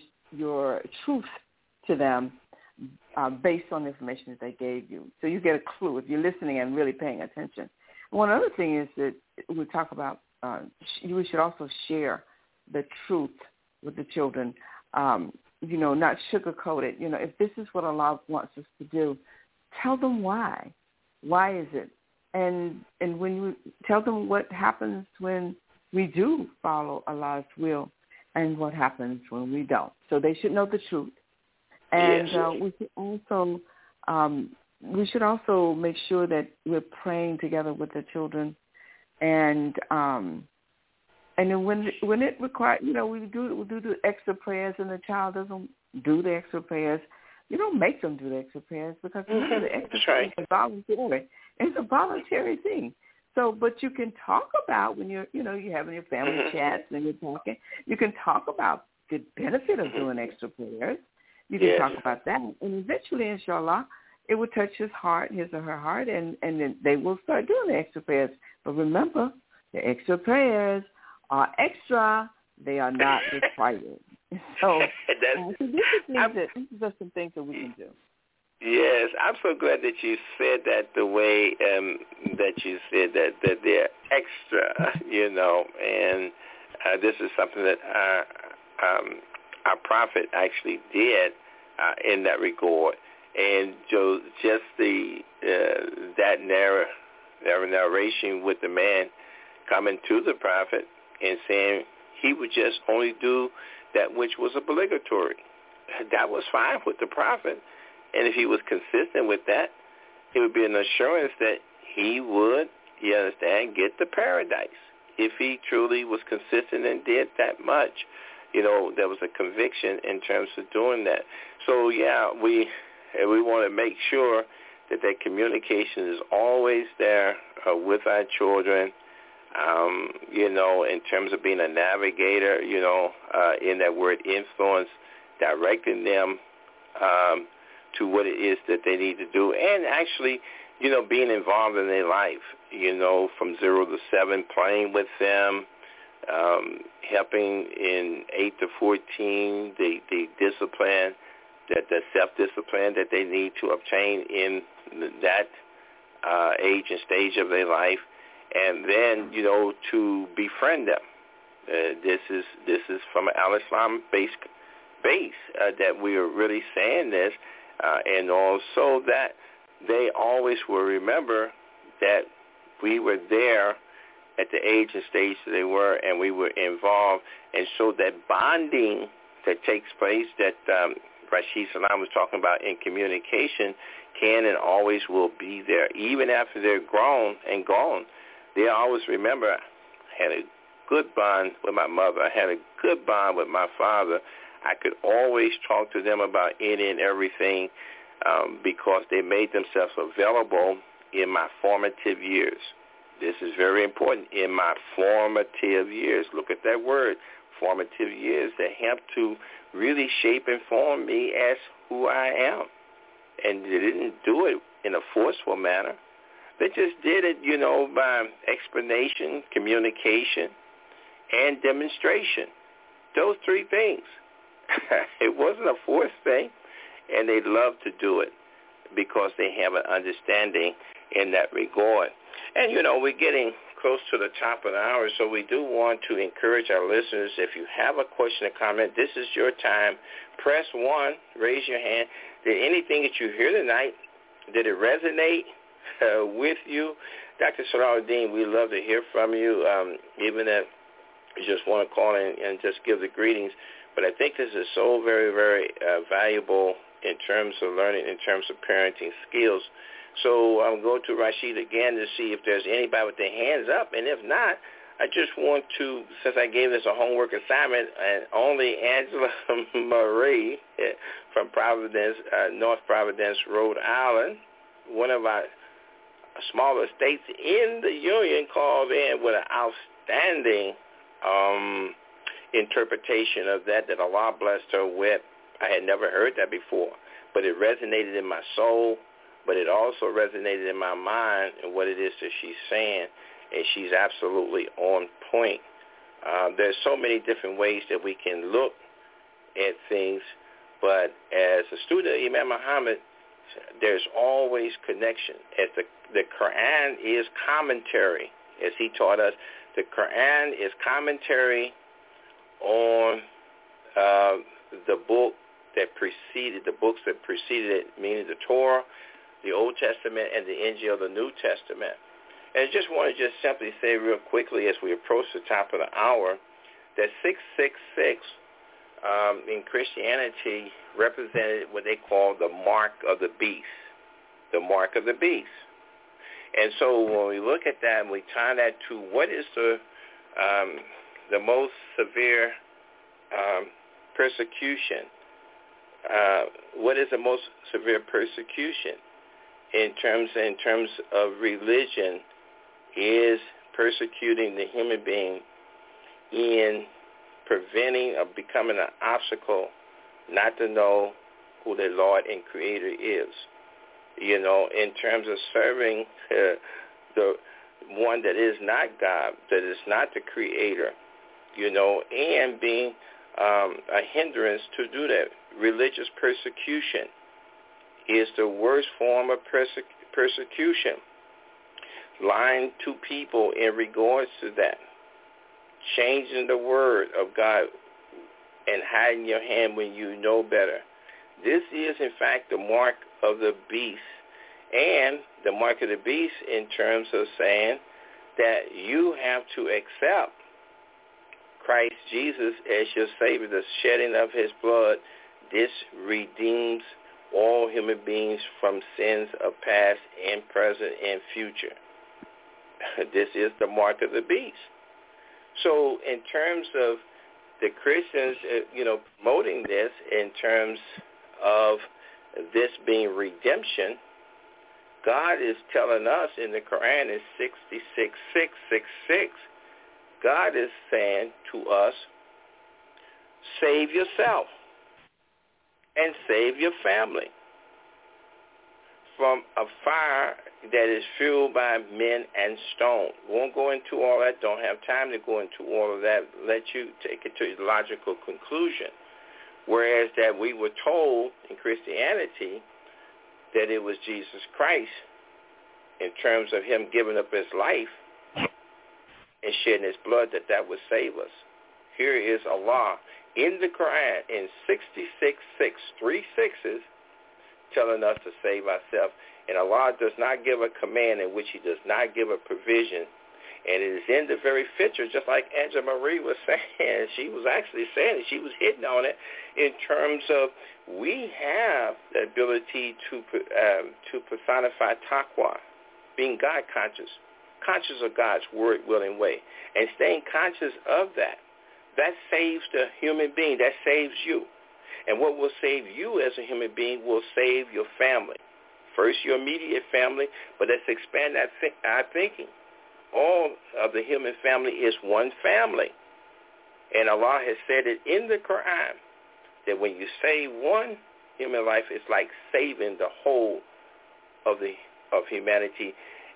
S5: your truth to them uh, based on the information that they gave you. So you get a clue if you're listening and really paying attention. One other thing is that we talk about, uh, we should also share the truth with the children, um, you know, not sugarcoat it. You know, if this is what Allah wants us to do, tell them why. Why is it? And and when you tell them what happens when we do follow Allah's will and what happens when we don't. So they should know the truth. And
S4: yes.
S5: uh, we should also um, we should also make sure that we're praying together with the children, and um, and then when when it requires, you know, we do we do the extra prayers, and the child doesn't do the extra prayers. You don't make them do the extra prayers, because remember, the extra prayers are voluntary. It's a voluntary thing. So, but you can talk about when you're, you know, you're having your family mm-hmm. chats and you're talking. You can talk about the benefit of doing extra prayers. You can
S4: yes.
S5: talk about that, and eventually, inshallah, it will touch his heart, his or her heart, and, and then they will start doing the extra prayers. But remember, the extra prayers are extra. They are not required. So, uh, so this, is things that, this is just some things that we can do.
S4: Yes, I'm so glad that you said that the way um, that you said that, that they're extra, you know, and uh, this is something that our, um, our prophet actually did uh, in that regard. And so just the uh, that narr- narration with the man coming to the prophet and saying he would just only do that which was obligatory. That was fine with the prophet. And if he was consistent with that, it would be an assurance that he would, you understand, get the paradise. If he truly was consistent and did that much, you know, there was a conviction in terms of doing that. So, yeah, we we want to make sure that that communication is always there uh, with our children, um, you know, in terms of being a navigator, you know, uh, in that word influence, directing them um, to what it is that they need to do, and actually, you know, being involved in their life, you know, from zero to seven, playing with them, um, helping in eight to fourteen, the, the discipline, that the self-discipline that they need to obtain in that uh, age and stage of their life, and then, you know, to befriend them. Uh, this is this is from an Al-Islam base, base uh, that we are really saying this. Uh, and also that they always will remember that we were there at the age and stage that they were, and we were involved. And so that bonding that takes place that um, Rashid Salam was talking about in communication can and always will be there. Even after they're grown and gone, they always remember, I had a good bond with my mother. I had a good bond with my father. I could always talk to them about any and everything um, because they made themselves available in my formative years. This is very important, in my formative years. Look at that word, formative years. They help to really shape and form me as who I am. And they didn't do it in a forceful manner. They just did it, you know, by explanation, communication, and demonstration. Those three things. It wasn't a fourth thing, and they love to do it because they have an understanding in that regard. And, you know, we're getting close to the top of the hour, so we do want to encourage our listeners, if you have a question or comment, this is your time. Press one, raise your hand. Did anything that you hear tonight, did it resonate uh, with you? Doctor Salahuddin, we love to hear from you, um, even if you just want to call in and just give the greetings. But I think this is so very, very uh, valuable in terms of learning, in terms of parenting skills. So I'm going to Rashid again to see if there's anybody with their hands up. And if not, I just want to, since I gave this a homework assignment, and only Angela Marie from Providence, uh, North Providence, Rhode Island, one of our smaller states in the Union, called in with an outstanding um interpretation of that, that Allah blessed her with. I had never heard that before, but it resonated in my soul, but it also resonated in my mind and what it is that she's saying, and she's absolutely on point. Uh, there's so many different ways that we can look at things, but as a student of Imam Muhammad, there's always connection. As the, the Quran is commentary, as he taught us, the Quran is commentary on uh, the book that preceded, the books that preceded it, meaning the Torah, the Old Testament, and the Injil, the New Testament. And I just want to just simply say real quickly as we approach the top of the hour that six six six um, in Christianity represented what they call the mark of the beast, the mark of the beast. And so when we look at that and we tie that to what is the um, the most severe um, persecution, uh, what is the most severe persecution in terms in terms of religion is persecuting the human being in preventing or becoming an obstacle not to know who their Lord and Creator is. You know, in terms of serving uh, the one that is not God, that is not the Creator, you know, and being um, a hindrance to do that. Religious persecution is the worst form of perse- persecution. Lying to people in regards to that. Changing the word of God and hiding your hand when you know better. This is, in fact, the mark of the beast. And the mark of the beast in terms of saying that you have to accept Christ Jesus as your Savior. The shedding of his blood, this redeems all human beings from sins of past and present and future. This is the mark of the beast. So in terms of the Christians, you know, promoting this in terms of this being redemption, God is telling us in the Quran in sixty-six six sixty-six, God is saying to us, save yourself and save your family from a fire that is fueled by men and stone. Won't go into all that. Don't have time to go into all of that. Let you take it to a logical conclusion. Whereas that we were told in Christianity that it was Jesus Christ in terms of him giving up his life and shedding his blood, that that would save us. Here is Allah in the Quran in sixty-six six, three sixes, telling us to save ourselves. And Allah does not give a command in which he does not give a provision. And it is in the very feature, just like Angela Marie was saying, she was actually saying it, she was hitting on it in terms of we have the ability to um, to personify taqwa, being God conscious, conscious of God's word, will, and way, and staying conscious of that. That saves the human being. That saves you. And what will save you as a human being will save your family. First, your immediate family, but let's expand that th- our thinking. All of the human family is one family. And Allah has said it in the Quran that when you save one human life, it's like saving the whole of the of humanity.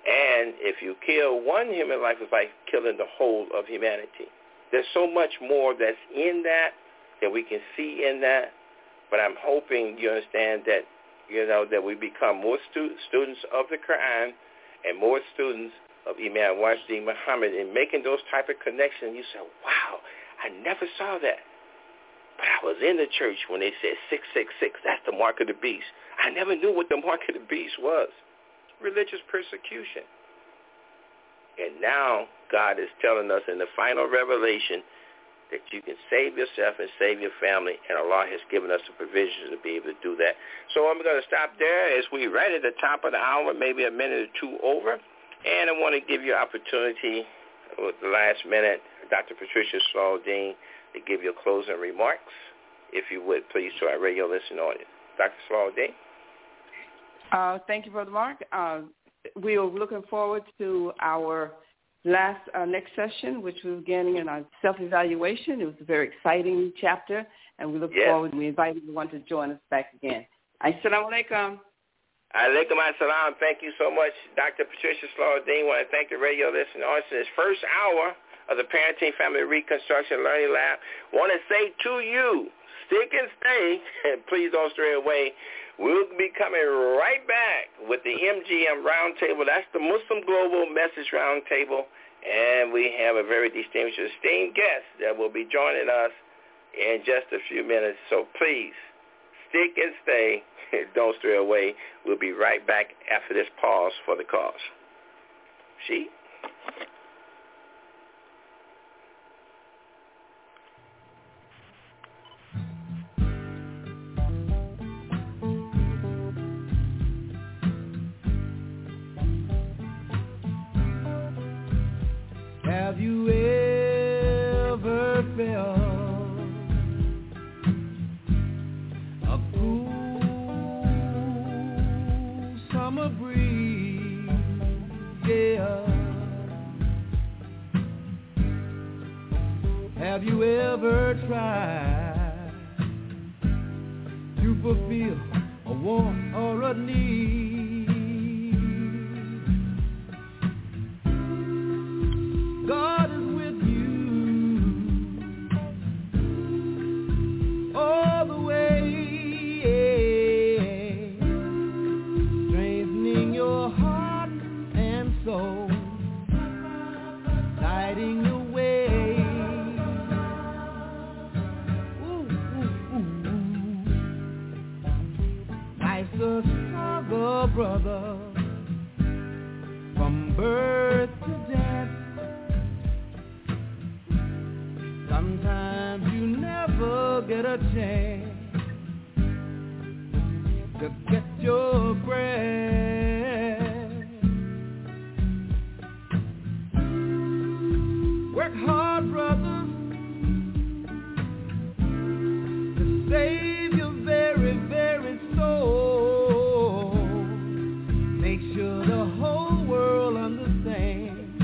S4: And if you kill one human life, it's like killing the whole of humanity. There's so much more that's in that that we can see in that. But I'm hoping you understand that, you know, that we become more stu- students of the Quran and more students of Imam Wajdi Muhammad in making those type of connections. You say, wow, I never saw that. But I was in the church when they said six six six, that's the mark of the beast. I never knew what the mark of the beast was. Religious persecution. And now God is telling us in the final revelation that you can save yourself and save your family, and Allah has given us the provisions to be able to do that. So I'm going to stop there as we right at the top of the hour, maybe a minute or two over, and I want to give you an opportunity with the last minute, Doctor Patricia Saladin, to give your closing remarks, if you would, please, to our radio listening audience. Doctor Saladin?
S5: Uh, thank you, Brother Mark. Uh, we are looking forward to our last uh, next session, which we're beginning in our self-evaluation. It was a very exciting chapter, and we look
S4: yes.
S5: forward. We invite everyone to join us back again. Assalamu alaikum.
S4: Alaikum assalam. Thank you so much, Doctor Patricia Saladin. I want to thank the radio listening audience in this first hour of the Parenting Family Reconstruction Learning Lab. Want to say to you, stick and stay, and please don't stray away. We'll be coming right back with the M G M Roundtable. That's the Muslim Global Message Roundtable, and we have a very distinguished, esteemed guest that will be joining us in just a few minutes. So please, stick and stay. Don't stray away. We'll be right back after this pause for the cause. She?
S7: Have you ever felt a cool summer breeze? Yeah. Have you ever tried to fulfill a want or a need? God is with you all the way, strengthening your heart and soul, guiding your way. Ooh, ooh, ooh. Life's a struggle, brother, from birth to death. Sometimes you never get a chance to get your breath. Work hard, brothers, to save your very, very soul. Make sure the whole world understands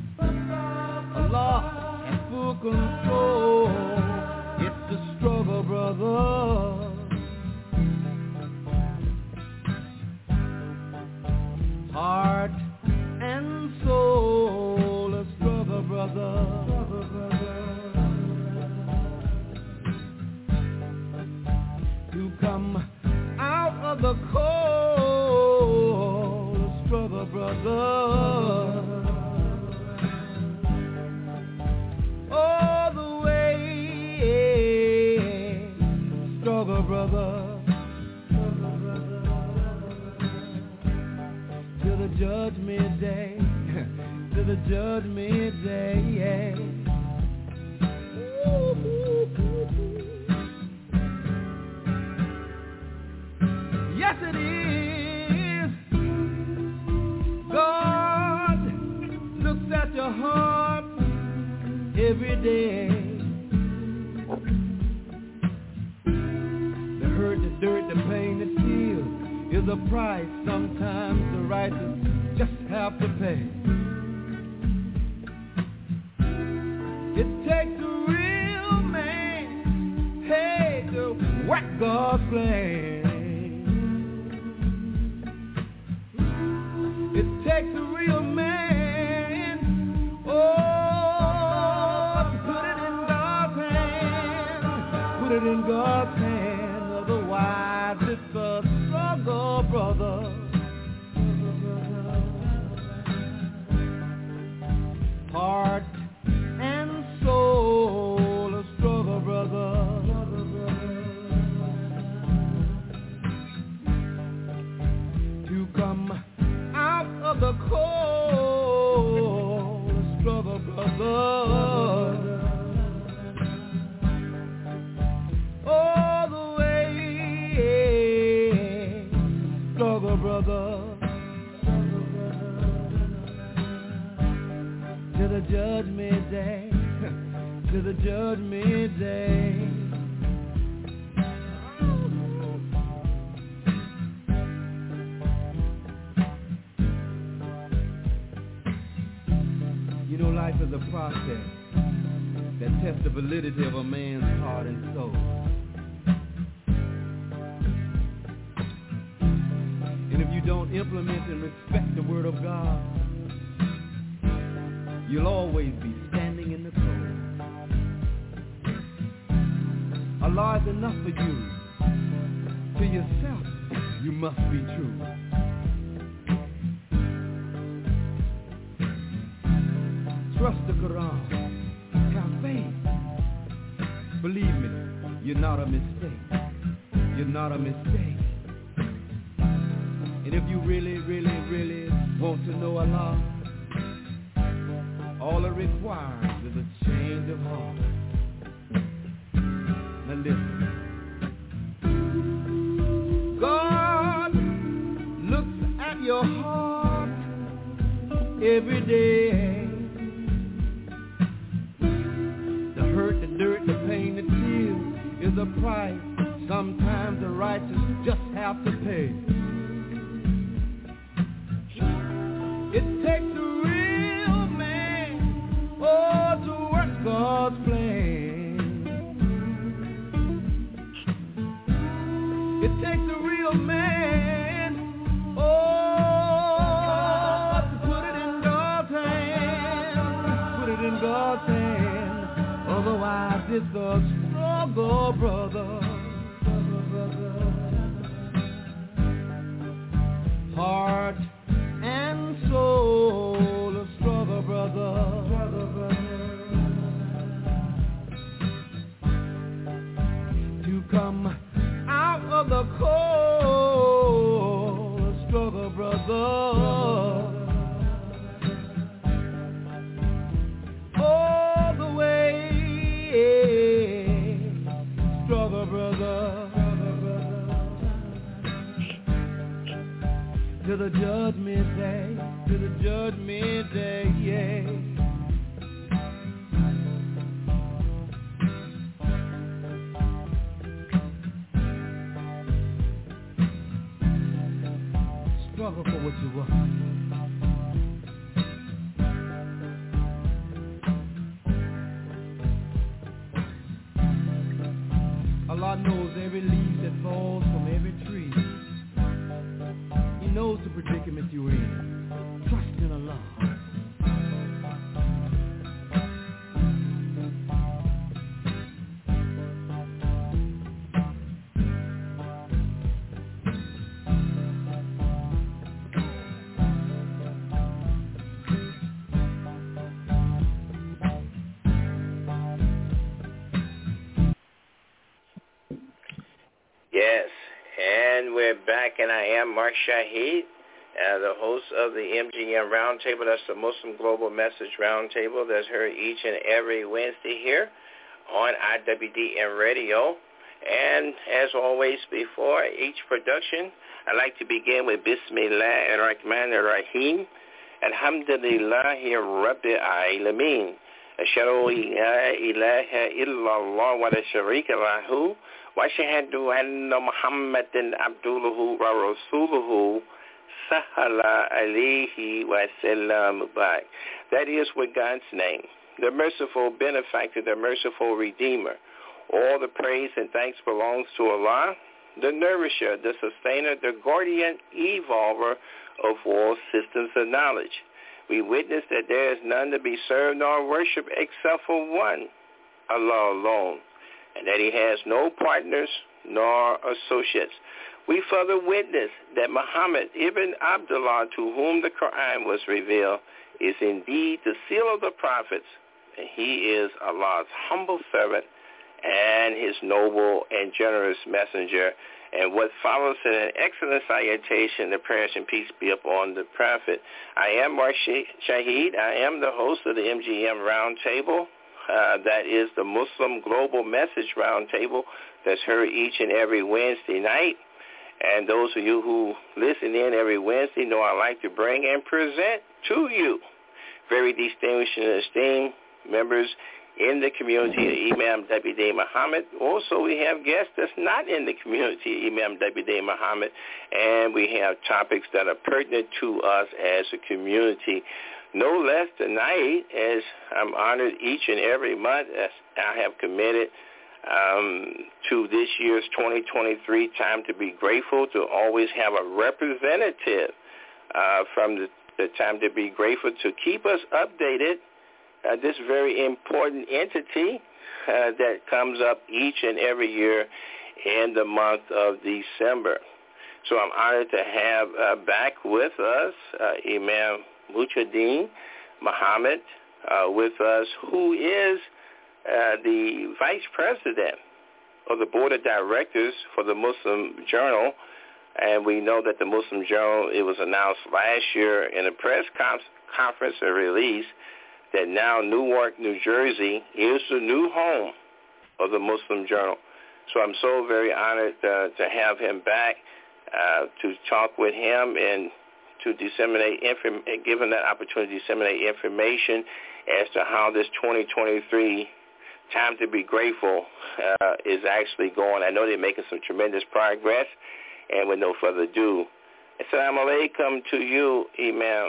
S7: Allah control. It's a struggle, brother. Heart and soul, a struggle, brother. To come out of the cold, a struggle, brother. All the way, struggle, brother, to the judgment day, to the judgment day. Yes, it is. God looks at your heart every day. The hurt, the dirt, the pain, the tears is a price sometimes the righteous just have to pay. It takes a real man, hey, to whack God's plan. It takes a real put it in God's hand, otherwise it's a struggle, brother. Heart and soul, a struggle, brother. To come out of the cold, a struggle, brother. All the way, struggle, brother. To the judgment day, to the judgment day. You know, life is a process that tests the validity of a man's heart and soul. And if you don't implement and respect the word of God, you'll always be standing in the cold. Allah is enough for you. To yourself, you must be true. Trust the Quran. Have faith. Believe me, you're not a mistake. You're not a mistake. And if you really, really, really want to know Allah, all it requires is a change of heart. Now listen. God looks at your heart every day. The hurt, the dirt, the pain, the tears is a price sometimes the righteous just have to pay. It takes a real man, oh, to work God's plan. It takes a real man, oh, to put it in God's hand, put it in God's hand. Otherwise it's a struggle, brother. Heart and soul, a struggle, brother. To come out of the cold, a struggle, brother. All the way, struggle, brother. To the judgment day, to the judgment day, yeah. Struggle for what you want. Allah knows every leaf that falls from every tree. He knows the predicament you're in. Trust in Allah.
S4: Yes, and we're back, and I am Mark Shahid, uh, the host of the M G M Roundtable. That's the Muslim Global Message Roundtable that's heard each and every Wednesday here on I W D M Radio. And as always, before each production, I like to begin with Bismillah ar-Rahman ar-Rahim. Alhamdulillahi Rabbil Alameen. Ashhadu an la ilaha illallah wa la sharika lahu. وَأَشْهَدُ أَنَّ مُحَمَّدًا عَبْدُهُ وَرَسُولُهُ صَلَّى عَلَيْهِ وَسَلَّمَ بَعْدَ. That is with God's name, the merciful benefactor, the merciful redeemer. All the praise and thanks belongs to Allah, the nourisher, the sustainer, the guardian, evolver of all systems of knowledge. We witness that there is none to be served nor worshipped except for one, Allah alone. and that he has no partners nor associates. We further witness that Muhammad ibn Abdullah, to whom the Quran was revealed, is indeed the seal of the prophets, and he is Allah's humble servant and his noble and generous messenger. And what follows in an excellent salutation, the prayers and peace be upon the prophet. I am Mark Shahid. I am the host of the M G M Roundtable. Uh, that is the Muslim Global Message Roundtable that's heard each and every Wednesday night. And those of you who listen in every Wednesday know I like to bring and present to you very distinguished and esteemed members in the community of Imam W D Muhammad. Also, we have guests that's not in the community of Imam W D Muhammad, and we have topics that are pertinent to us as a community. No less tonight, as I'm honored each and every month, as I have committed um, to this year's twenty twenty-three Time to Be Grateful, to always have a representative uh, from the, the Time to Be Grateful to keep us updated. Uh, this very important entity uh, that comes up each and every year in the month of December. So I'm honored to have uh, back with us uh, Imam Muhyiddin Muhammad uh, with us, who is uh, the Vice President of the Board of Directors for the Muslim Journal. And we know that the Muslim Journal, it was announced last year in a press con- conference or release that now Newark, New Jersey is the new home of the Muslim Journal. So I'm so very honored uh, to have him back uh, to talk with him and to disseminate, inform- give him that opportunity to disseminate information as to how this twenty twenty-three Time to Be Grateful uh, is actually going. I know they're making some tremendous progress, and with no further ado, Assalamu alaikum to you, Imam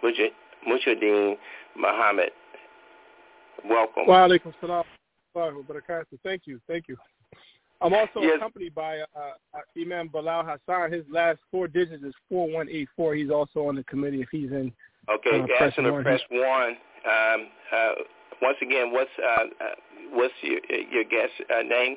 S4: Muhyiddin Muhammad. Welcome.
S8: Wa alaikum salam wa barakatuh. Thank you. Thank you. I'm also
S4: yes.
S8: accompanied by uh, uh, Imam Bilal Hassan. His last four digits is four one eight four. He's also on the committee if he's in.
S4: Okay,
S8: uh,
S4: press
S8: one.
S4: to press one. Um, uh, once again, what's uh, uh, what's your your guest uh, name?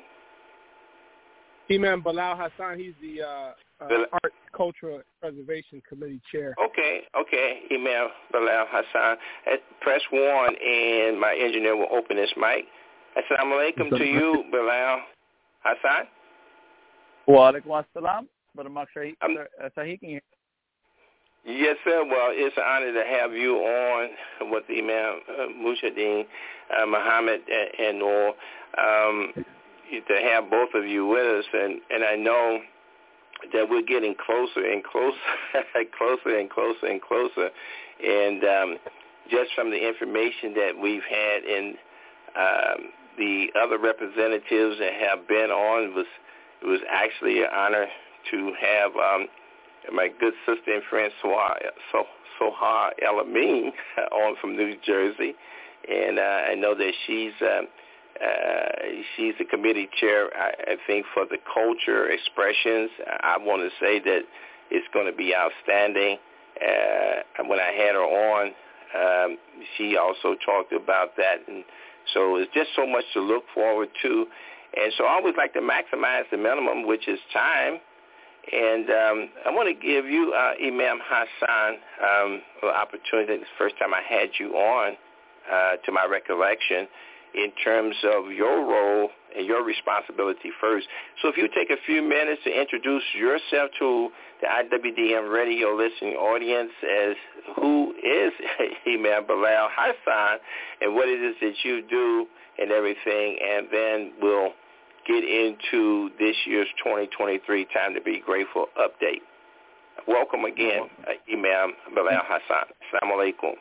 S8: Imam Bilal Hassan. He's the uh, uh, Bil- Art Cultural Preservation Committee chair.
S4: Okay, okay, Imam Bilal Hassan. Uh, press one, and my engineer will open his mic. Assalamu alaikum to you, Bilal Hassan.
S9: Wa alaikum assalam. Brother Mark Shahid,
S4: um,
S9: Shahid, can you
S4: Yes, sir. Well, it's an honor to have you on with Imam uh, Muhyiddin uh, Muhammad and, and all. Um, to have both of you with us, and, and I know that we're getting closer and closer, closer and closer and closer, and um, just from the information that we've had and um, the other representatives that have been on, was it was actually an honor to have um, my good sister and friend Soha, Soha El-Amin on from New Jersey, and uh, I know that she's um, Uh, she's the committee chair, I, I think, for the culture expressions. I want to say that it's going to be outstanding. Uh, when I had her on, um, she also talked about that. And so it's just so much to look forward to. And so I always like to maximize the minimum, which is time. And um, I want to give you, uh, Imam Hassan, um, an opportunity. It's the first time I had you on, uh, to my recollection, in terms of your role and your responsibility first. So if you take a few minutes to introduce yourself to the I W D M radio listening audience as who is Imam Bilal Hassan and what it is that you do and everything, and then we'll get into this year's twenty twenty-three Time to Be Grateful update. Welcome again, uh, Imam Bilal Hassan. Assalamu alaikum.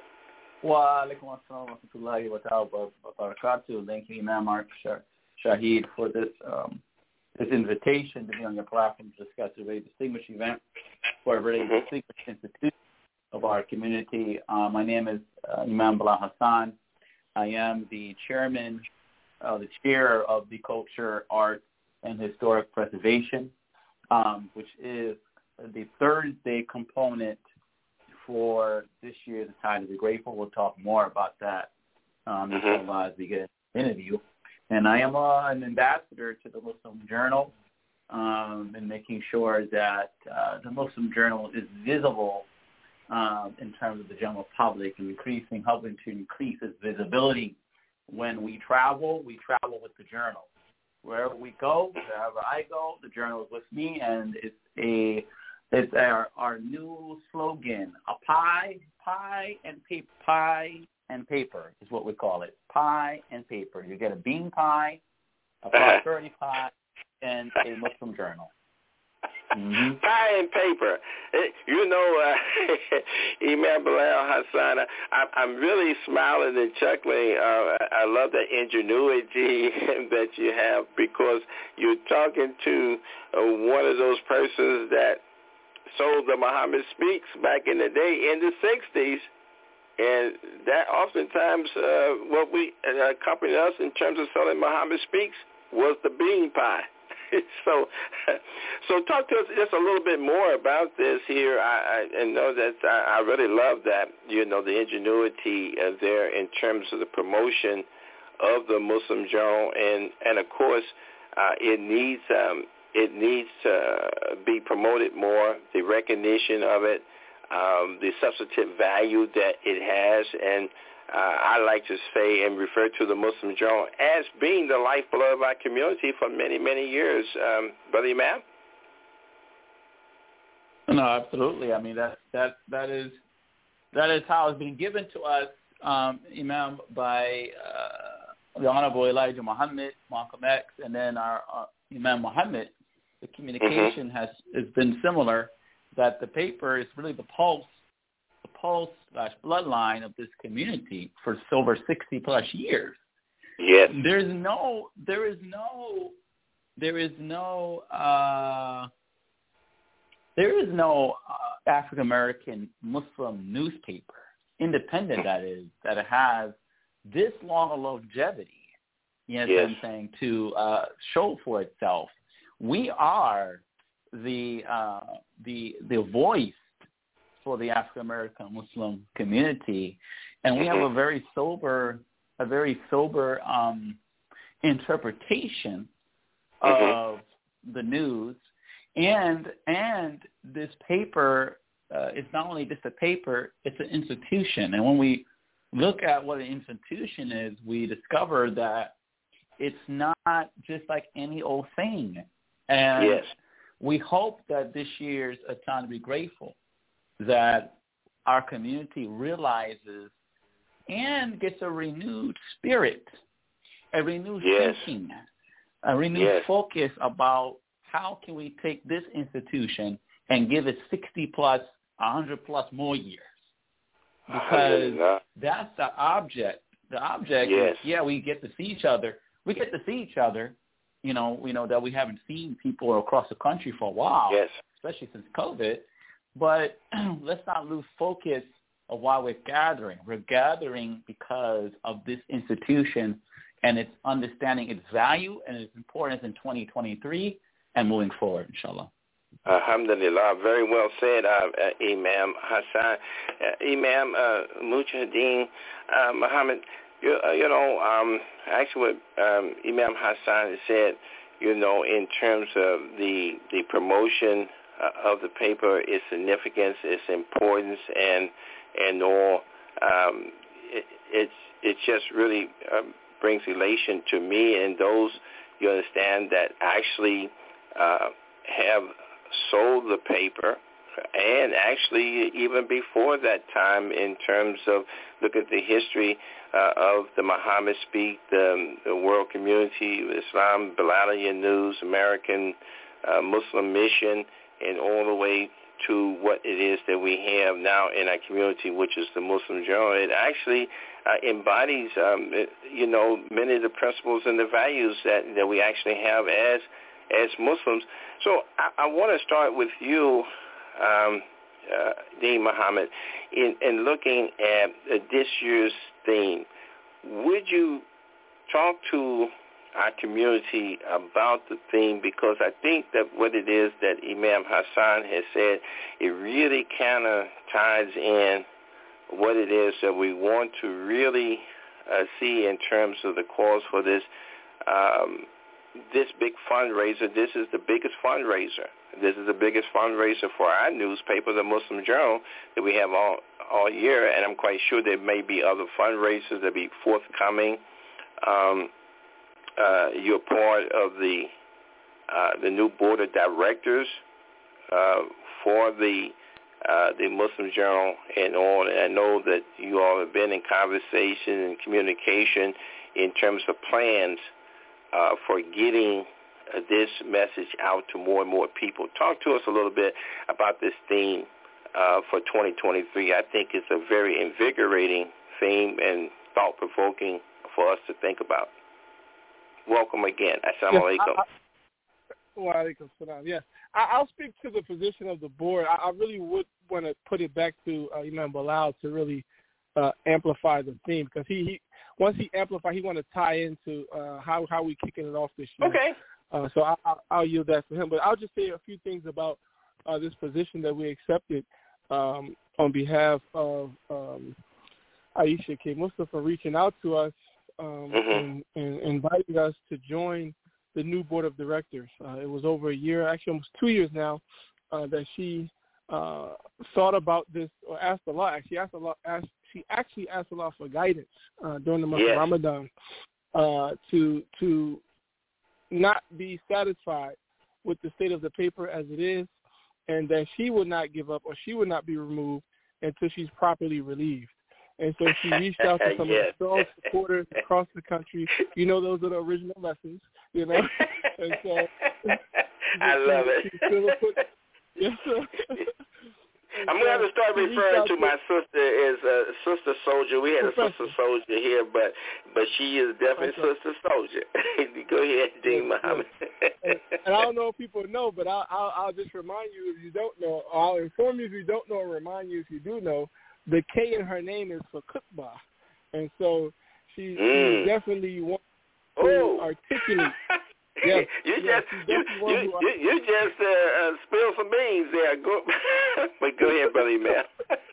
S9: Wa alaikum assalam wa rahmatullahi wa ta'ala wa barakatuh. Thank you, Imam Mark Shahid, for this um, this invitation to be on your platform to discuss a very distinguished event for a very mm-hmm. distinguished institution of our community. Uh, my name is uh, Imam Bilal Hassan. I am the chairman, uh, the chair of the Culture, Art, and Historic Preservation, um, which is the Thursday component for this year's Time to Be Grateful. We'll talk more about that um, mm-hmm. as we get an interview. And I am uh, an ambassador to the Muslim Journal, um, and making sure that uh, the Muslim Journal is visible um, in terms of the general public, and increasing, helping to increase its visibility. When we travel, we travel with the journal. Wherever we go, wherever I go, the journal is with me, and it's a it's our our new slogan: a pie, pie and paper, pie and paper is what we call it. Pie and paper. You get a bean pie, a prosperity pie, and a Muslim journal. Mm-hmm.
S4: Pie and paper. You know, uh, Imam Bilal Hassan, I, I'm really smiling and chuckling. Uh, I love the ingenuity that you have, because you're talking to uh, one of those persons that sold the Muhammad Speaks back in the day in the sixties. And that oftentimes uh, what we uh, accompanied us in terms of selling Muhammad Speaks was the bean pie. So, so talk to us just a little bit more about this here. I, I and know that I, I really love that, you know, the ingenuity uh, there in terms of the promotion of the Muslim Journal, and and of course, uh, it needs um, it needs to be promoted more. The recognition of it, um, the substantive value that it has, and Uh, I like to say and refer to the Muslim Journal as being the lifeblood of our community for many, many years. Um, Brother Imam?
S9: No, absolutely. I mean, that that that is that is how it's been given to us, um, Imam, by uh, the Honorable Elijah Muhammad, Malcolm X, and then our, our Imam Muhammad. The communication mm-hmm. has has been similar. That the paper is really the pulse. the pulse slash bloodline of this community for over sixty plus years.
S4: Yes.
S9: There's no, there is no, there is no, uh, there is no uh, African American Muslim newspaper, independent that is, that has this long a longevity, you know what I'm saying, to uh, show for itself. We are the uh, the the voice for the African American Muslim community, and we have a very sober, a very sober um, interpretation of mm-hmm. the news, and and this paper uh, is not only just a paper; it's an institution. And when we look at what an institution is, we discover that it's not just like any old thing. And
S4: yes.
S9: we hope that this year's a time to be grateful, that our community realizes and gets a renewed spirit, a renewed
S4: yes.
S9: thinking, a renewed yes. focus about how can we take this institution and give it sixty plus, one hundred plus more years. Because that's the object. The object
S4: yes.
S9: is, yeah, we get to see each other. We get to see each other, you know, we know that we haven't seen people across the country for a while,
S4: yes.
S9: especially since COVID. But let's not lose focus of why we're gathering. We're gathering because of this institution and its understanding its value and its importance in twenty twenty-three and moving forward, inshallah.
S4: Alhamdulillah. Very well said, uh, uh, Imam Hassan. Uh, Imam uh, Mujahideen uh, Muhammad, you, uh, you know, um, actually what um, Imam Hassan said, you know, in terms of the the promotion uh, of the paper, its significance, its importance, and and all, um, it, it's it just really uh, brings elation to me and those, you understand, that actually uh, have sold the paper, and actually even before that time, in terms of look at the history uh, of the Muhammad Speak, the, the World Community, Islam, Bilalian News, American uh, Muslim Mission, and all the way to what it is that we have now in our community, which is the Muslim Journal. It actually uh, embodies, um, it, you know, many of the principles and the values that, that we actually have as as Muslims. So I, I want to start with you, um, uh, Dean Muhammad, in, in looking at uh, this year's theme. Would you talk to our community about the theme? Because I think that what it is that Imam Hassan has said, it really kind of ties in what it is that we want to really uh, see in terms of the cause for this um, this big fundraiser. This is the biggest fundraiser. This is the biggest fundraiser for our newspaper, the Muslim Journal, that we have all all year, and I'm quite sure there may be other fundraisers that be forthcoming. Um, uh, you're part of the uh, the new board of directors uh, for the uh, the Muslim Journal and on. And I know that you all have been in conversation and communication in terms of plans uh, for getting uh, this message out to more and more people. Talk to us a little bit about this theme uh, for twenty twenty-three. I think it's a very invigorating theme and thought-provoking for us to think about. Welcome again. Assalamu alaikum.
S8: Wa alaikum salam. Yes, I, I'll speak to the position of the board. I, I really would want to put it back to uh, Imam Bilal to really uh, amplify the theme, because he, he once he amplified, he want to tie into uh, how how we kicking it off this year.
S4: Okay.
S8: Uh, so I, I, I'll yield that to him. But I'll just say a few things about uh, this position that we accepted um, on behalf of um, Aisha K. Mustafa reaching out to us um,
S4: mm-hmm.
S8: and, and inviting us to join the new board of directors. Uh, it was over a year, actually almost two years now, uh, that she uh, thought about this or asked Allah. She asked Allah. Asked, she actually asked Allah for guidance uh, during the month
S4: yes.
S8: of Ramadan uh, to to not be satisfied with the state of the paper as it is, and that she would not give up or she would not be removed until she's properly relieved. And so she reached out to some
S4: yes.
S8: of the strong supporters across the country. You know, those are the original lessons, you know. And so
S4: I love it.
S8: Put, yes, sir.
S4: I'm going to have to start referring to my sister as uh, Sister Soldier. We had a Sister Soldier here, but but she is definitely okay. Sister Soldier. Go ahead, Dean yes, Muhammad.
S8: Yes. And, and I don't know if people know, but I'll, I'll, I'll just remind you if you don't know. I'll inform you if you don't know and remind you if you do know. The K in her name is for Kutbah. And so she,
S4: mm.
S8: she definitely wants to
S4: oh.
S8: articulate. Yes,
S4: you
S8: yes,
S4: just you, you, you, you just uh, uh, spilled some beans there. Go, but go ahead, brother, man.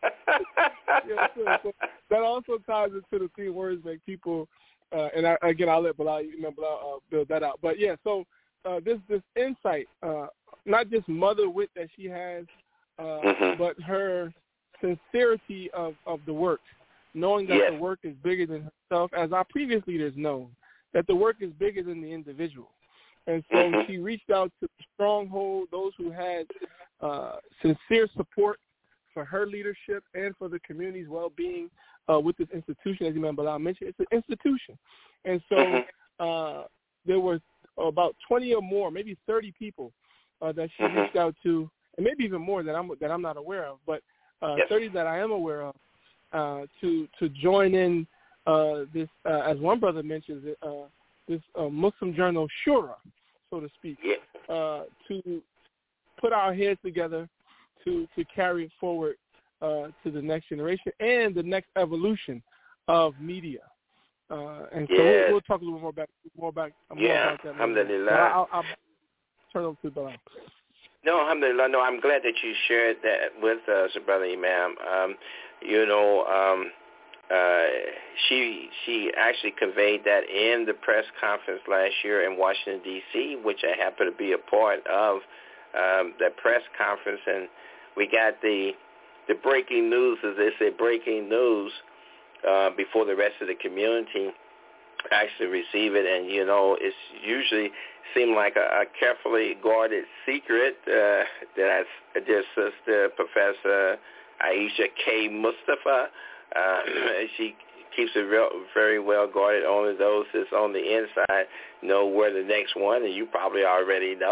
S8: Yes, sir. So that also ties into the three words make people. Uh, and I, again, I'll let Bilal, you know, Bilal, uh, build that out. But yeah, so uh, this this insight, uh, not just mother wit that she has, uh,
S4: mm-hmm.
S8: but her sincerity of, of the work, knowing that
S4: yes.
S8: the work is bigger than herself, as our previous leaders know, that the work is bigger than the individual. And so
S4: mm-hmm.
S8: she reached out to the stronghold, those who had uh, sincere support for her leadership and for the community's well-being uh, with this institution. As Imam Bilal mentioned, it's an institution. And so
S4: mm-hmm.
S8: uh, there were about twenty or more, maybe thirty people uh, that she
S4: mm-hmm.
S8: reached out to, and maybe even more that I'm that I'm not aware of, but uh,
S4: yes.
S8: thirty that I am aware of, uh, to to join in uh, this, uh, as one brother mentions it, uh, this uh, Muslim Journal Shura, so to speak,
S4: yeah.
S8: uh, to put our heads together to, to carry it forward uh, to the next generation and the next evolution of media. Uh, and so
S4: yes.
S8: we'll, we'll talk a little more about more about, more
S4: yeah.
S8: about that.
S4: Alhamdulillah.
S8: I'll, I'll turn over to Bilal.
S4: No, alhamdulillah. No, I'm glad that you shared that with us, Brother Imam. Um, you know, um, uh, she she actually conveyed that in the press conference last year in Washington, D C, which I happened to be a part of um, that press conference. And we got the the breaking news, as they say, breaking news, uh, before the rest of the community actually receive it. And, you know, it's usually seemed like a, a carefully guarded secret uh, that I, dear sister, Professor Aisha K. Mustafa, uh, she keeps it real, very well guarded. Only those that's on the inside know where the next one, and you probably already know,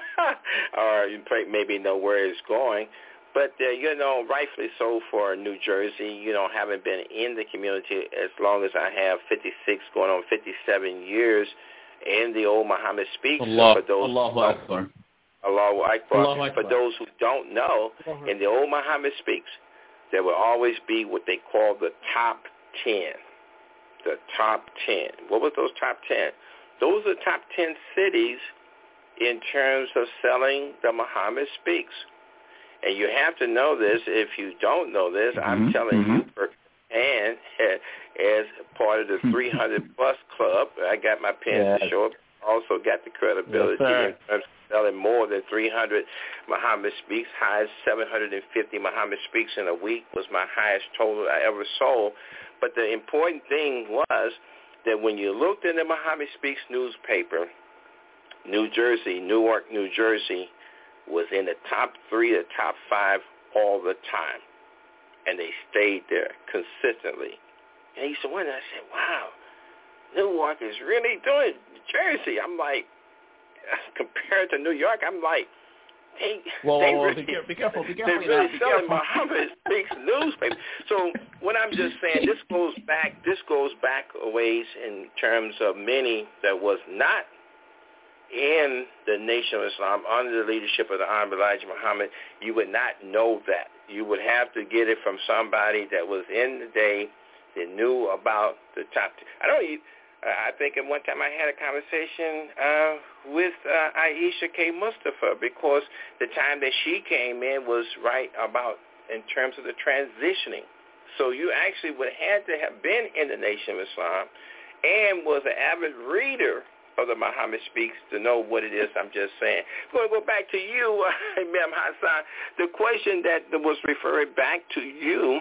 S4: or you maybe know where it's going. But, uh, you know, rightfully so for New Jersey, you know, having been in the community as long as I have, fifty-six going on fifty-seven years, in the old Muhammad Speaks.
S9: Allah,
S4: for those
S9: Allahu Akbar.
S4: Allahu Akbar.
S9: Allahu Akbar.
S4: For those who don't know, in the old Muhammad Speaks, there will always be what they call the top ten. The top ten. What were those top ten? Those are top ten cities in terms of selling the Muhammad Speaks. And you have to know this. If you don't know this,
S9: Mm-hmm.
S4: I'm telling
S9: mm-hmm.
S4: you, And as part of the three hundred plus club, I got my pens
S9: yes.
S4: to show up. Also got the credibility
S9: yes,
S4: in terms of selling more than three hundred Muhammad Speaks. Highest seven hundred fifty Muhammad Speaks in a week was my highest total I ever sold. But the important thing was that when you looked in the Muhammad Speaks newspaper, New Jersey, Newark, New Jersey, was in the top three, the top five all the time. And they stayed there consistently. And he said, when I said, wow, Newark is really doing Jersey. I'm like, compared to New York, I'm like, they,
S9: whoa,
S4: they
S9: whoa, whoa,
S4: really,
S9: be, careful, be careful, be careful.
S4: they're really
S9: be
S4: selling
S9: careful.
S4: Muhammad Speaks newspaper. So what I'm just saying, this goes back, this goes back a ways in terms of many that was not in the Nation of Islam under the leadership of the Honorable Elijah Muhammad. You would not know that. You would have to get it from somebody that was in the day that knew about the top. T- I don't. Uh, I think at one time I had a conversation uh, with uh, Aisha K. Mustafa because the time that she came in was right about in terms of the transitioning. So you actually would have had to have been in the Nation of Islam and was an avid reader of the Muhammad Speaks to know what it is I'm just saying. Going to go back to you, uh, Imam Hassan, the question that was referred back to you,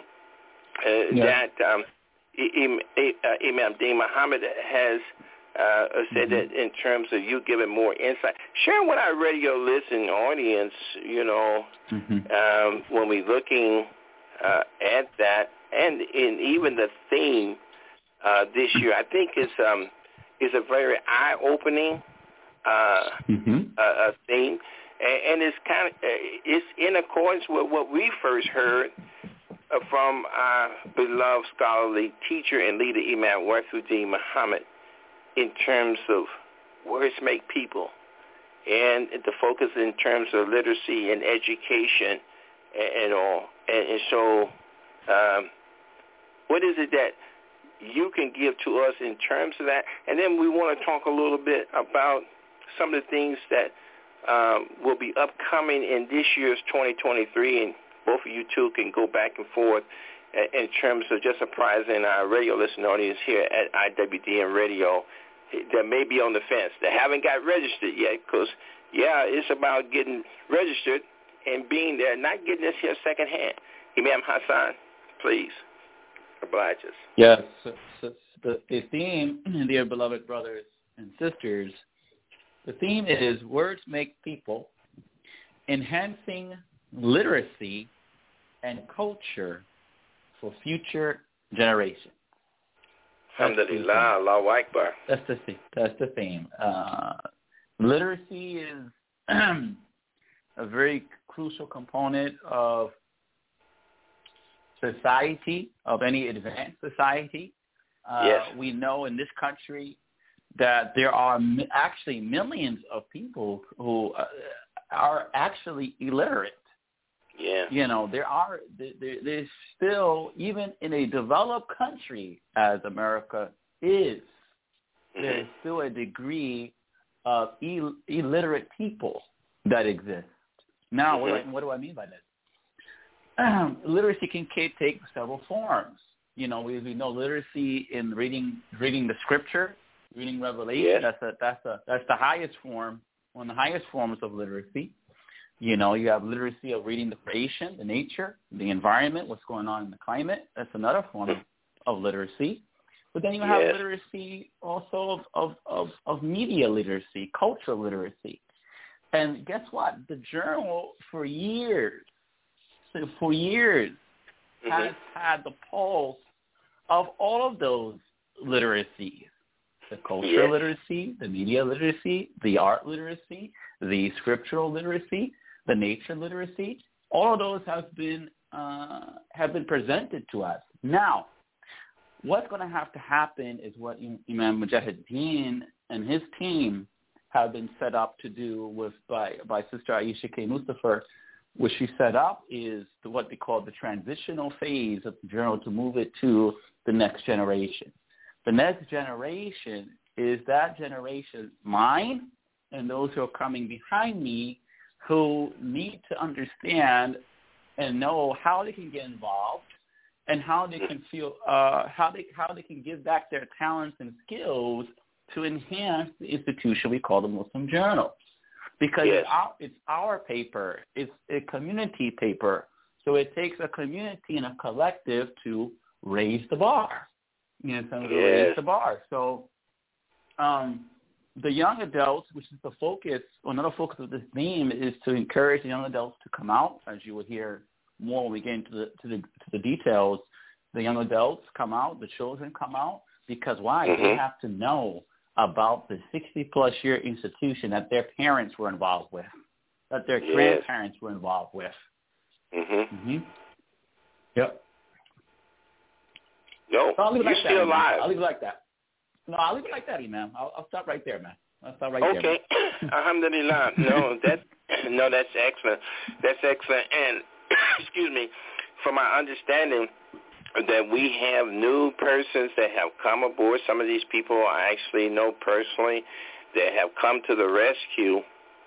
S4: uh, yeah. that um, Imam, uh, Imam Dean Muhammad has uh, said mm-hmm. that in terms of you giving more insight. Sharing with our radio listening audience, you know, mm-hmm. um, when we're looking uh, at that, and in even the theme uh, this year, I think it's um, is a very eye-opening uh, mm-hmm. uh, theme, and, and it's kind of it's in accordance with what we first heard uh, from our beloved scholarly teacher and leader Imam Warithuddin Muhammad in terms of words make people, and the focus in terms of literacy and education and, and all. And, and so, um, what is it that you can give to us in terms of that? And then we want to talk a little bit about some of the things that um, will be upcoming in this year's twenty twenty-three, and both of you two can go back and forth in terms of just surprising our radio listening audience here at I W D M Radio that may be on the fence, that haven't got registered yet, because, yeah, it's about getting registered and being there, not getting this here secondhand. Imam Hassan, please. Oblige us.
S9: Yes. So, so the, the theme, dear beloved brothers and sisters, the theme is words make people, enhancing literacy and culture for future generations.
S4: Alhamdulillah, Allahu Akbar.
S9: That's the theme. That's the theme. Uh, literacy is a very crucial component of society, of any advanced society. Uh,
S4: yes.
S9: We know in this country that there are mi- actually millions of people who uh, are actually illiterate.
S4: Yeah.
S9: You know, there are, there, there's still, even in a developed country as America is, mm-hmm. there's still a degree of Ill- illiterate people that exist. Now, mm-hmm. what, do I, what do I mean by this? Um, literacy can take several forms. You know, we, we know literacy in reading reading the scripture, reading Revelation.
S4: Yeah.
S9: That's a that's a that's the highest form, one of the highest forms of literacy. You know, you have literacy of reading the creation, the nature, the environment, what's going on in the climate. That's another form of, of literacy. But then you have
S4: yeah.
S9: literacy also of, of, of, of media literacy, cultural literacy. And guess what? The journal for years, for years, mm-hmm. has had the pulse of all of those literacies. The cultural
S4: yes.
S9: literacy, the media literacy, the art literacy, the scriptural literacy, the nature literacy, all of those have been uh, have been presented to us. Now, what's going to have to happen is what Imam Mujahideen and his team have been set up to do with by, by Sister Aisha K. Mustafa. What she set up is what they call the transitional phase of the journal to move it to the next generation. The next generation is that generation, mine and those who are coming behind me, who need to understand and know how they can get involved and how they can feel, uh, how they how they can give back their talents and skills to enhance the institution we call the Muslim Journal, because
S4: yes.
S9: it's, our, it's our paper, it's a community paper, so it takes a community and a collective to raise the bar, you know, to
S4: yes.
S9: raise the bar. So, um, the young adults, which is the focus, another focus of this theme, is to encourage the young adults to come out, as you will hear more when we get into the to the to the details. The young adults come out, the children come out, because why?
S4: Mm-hmm.
S9: They have to know about the sixty-plus year institution that their parents were involved with, that their
S4: yes.
S9: grandparents were involved with.
S4: Mm-hmm.
S9: Mm-hmm. Yep.
S4: No,
S9: so I'll leave it
S4: you're
S9: like
S4: still
S9: that,
S4: alive.
S9: I'll leave it like that. No, I'll leave it like that, Imam. I'll, I'll stop right there, man. I'll stop right
S4: okay.
S9: there.
S4: Okay. Alhamdulillah. No, that, no, that's excellent. That's excellent. And, excuse me, from my understanding, that we have new persons that have come aboard. Some of these people I actually know personally that have come to the rescue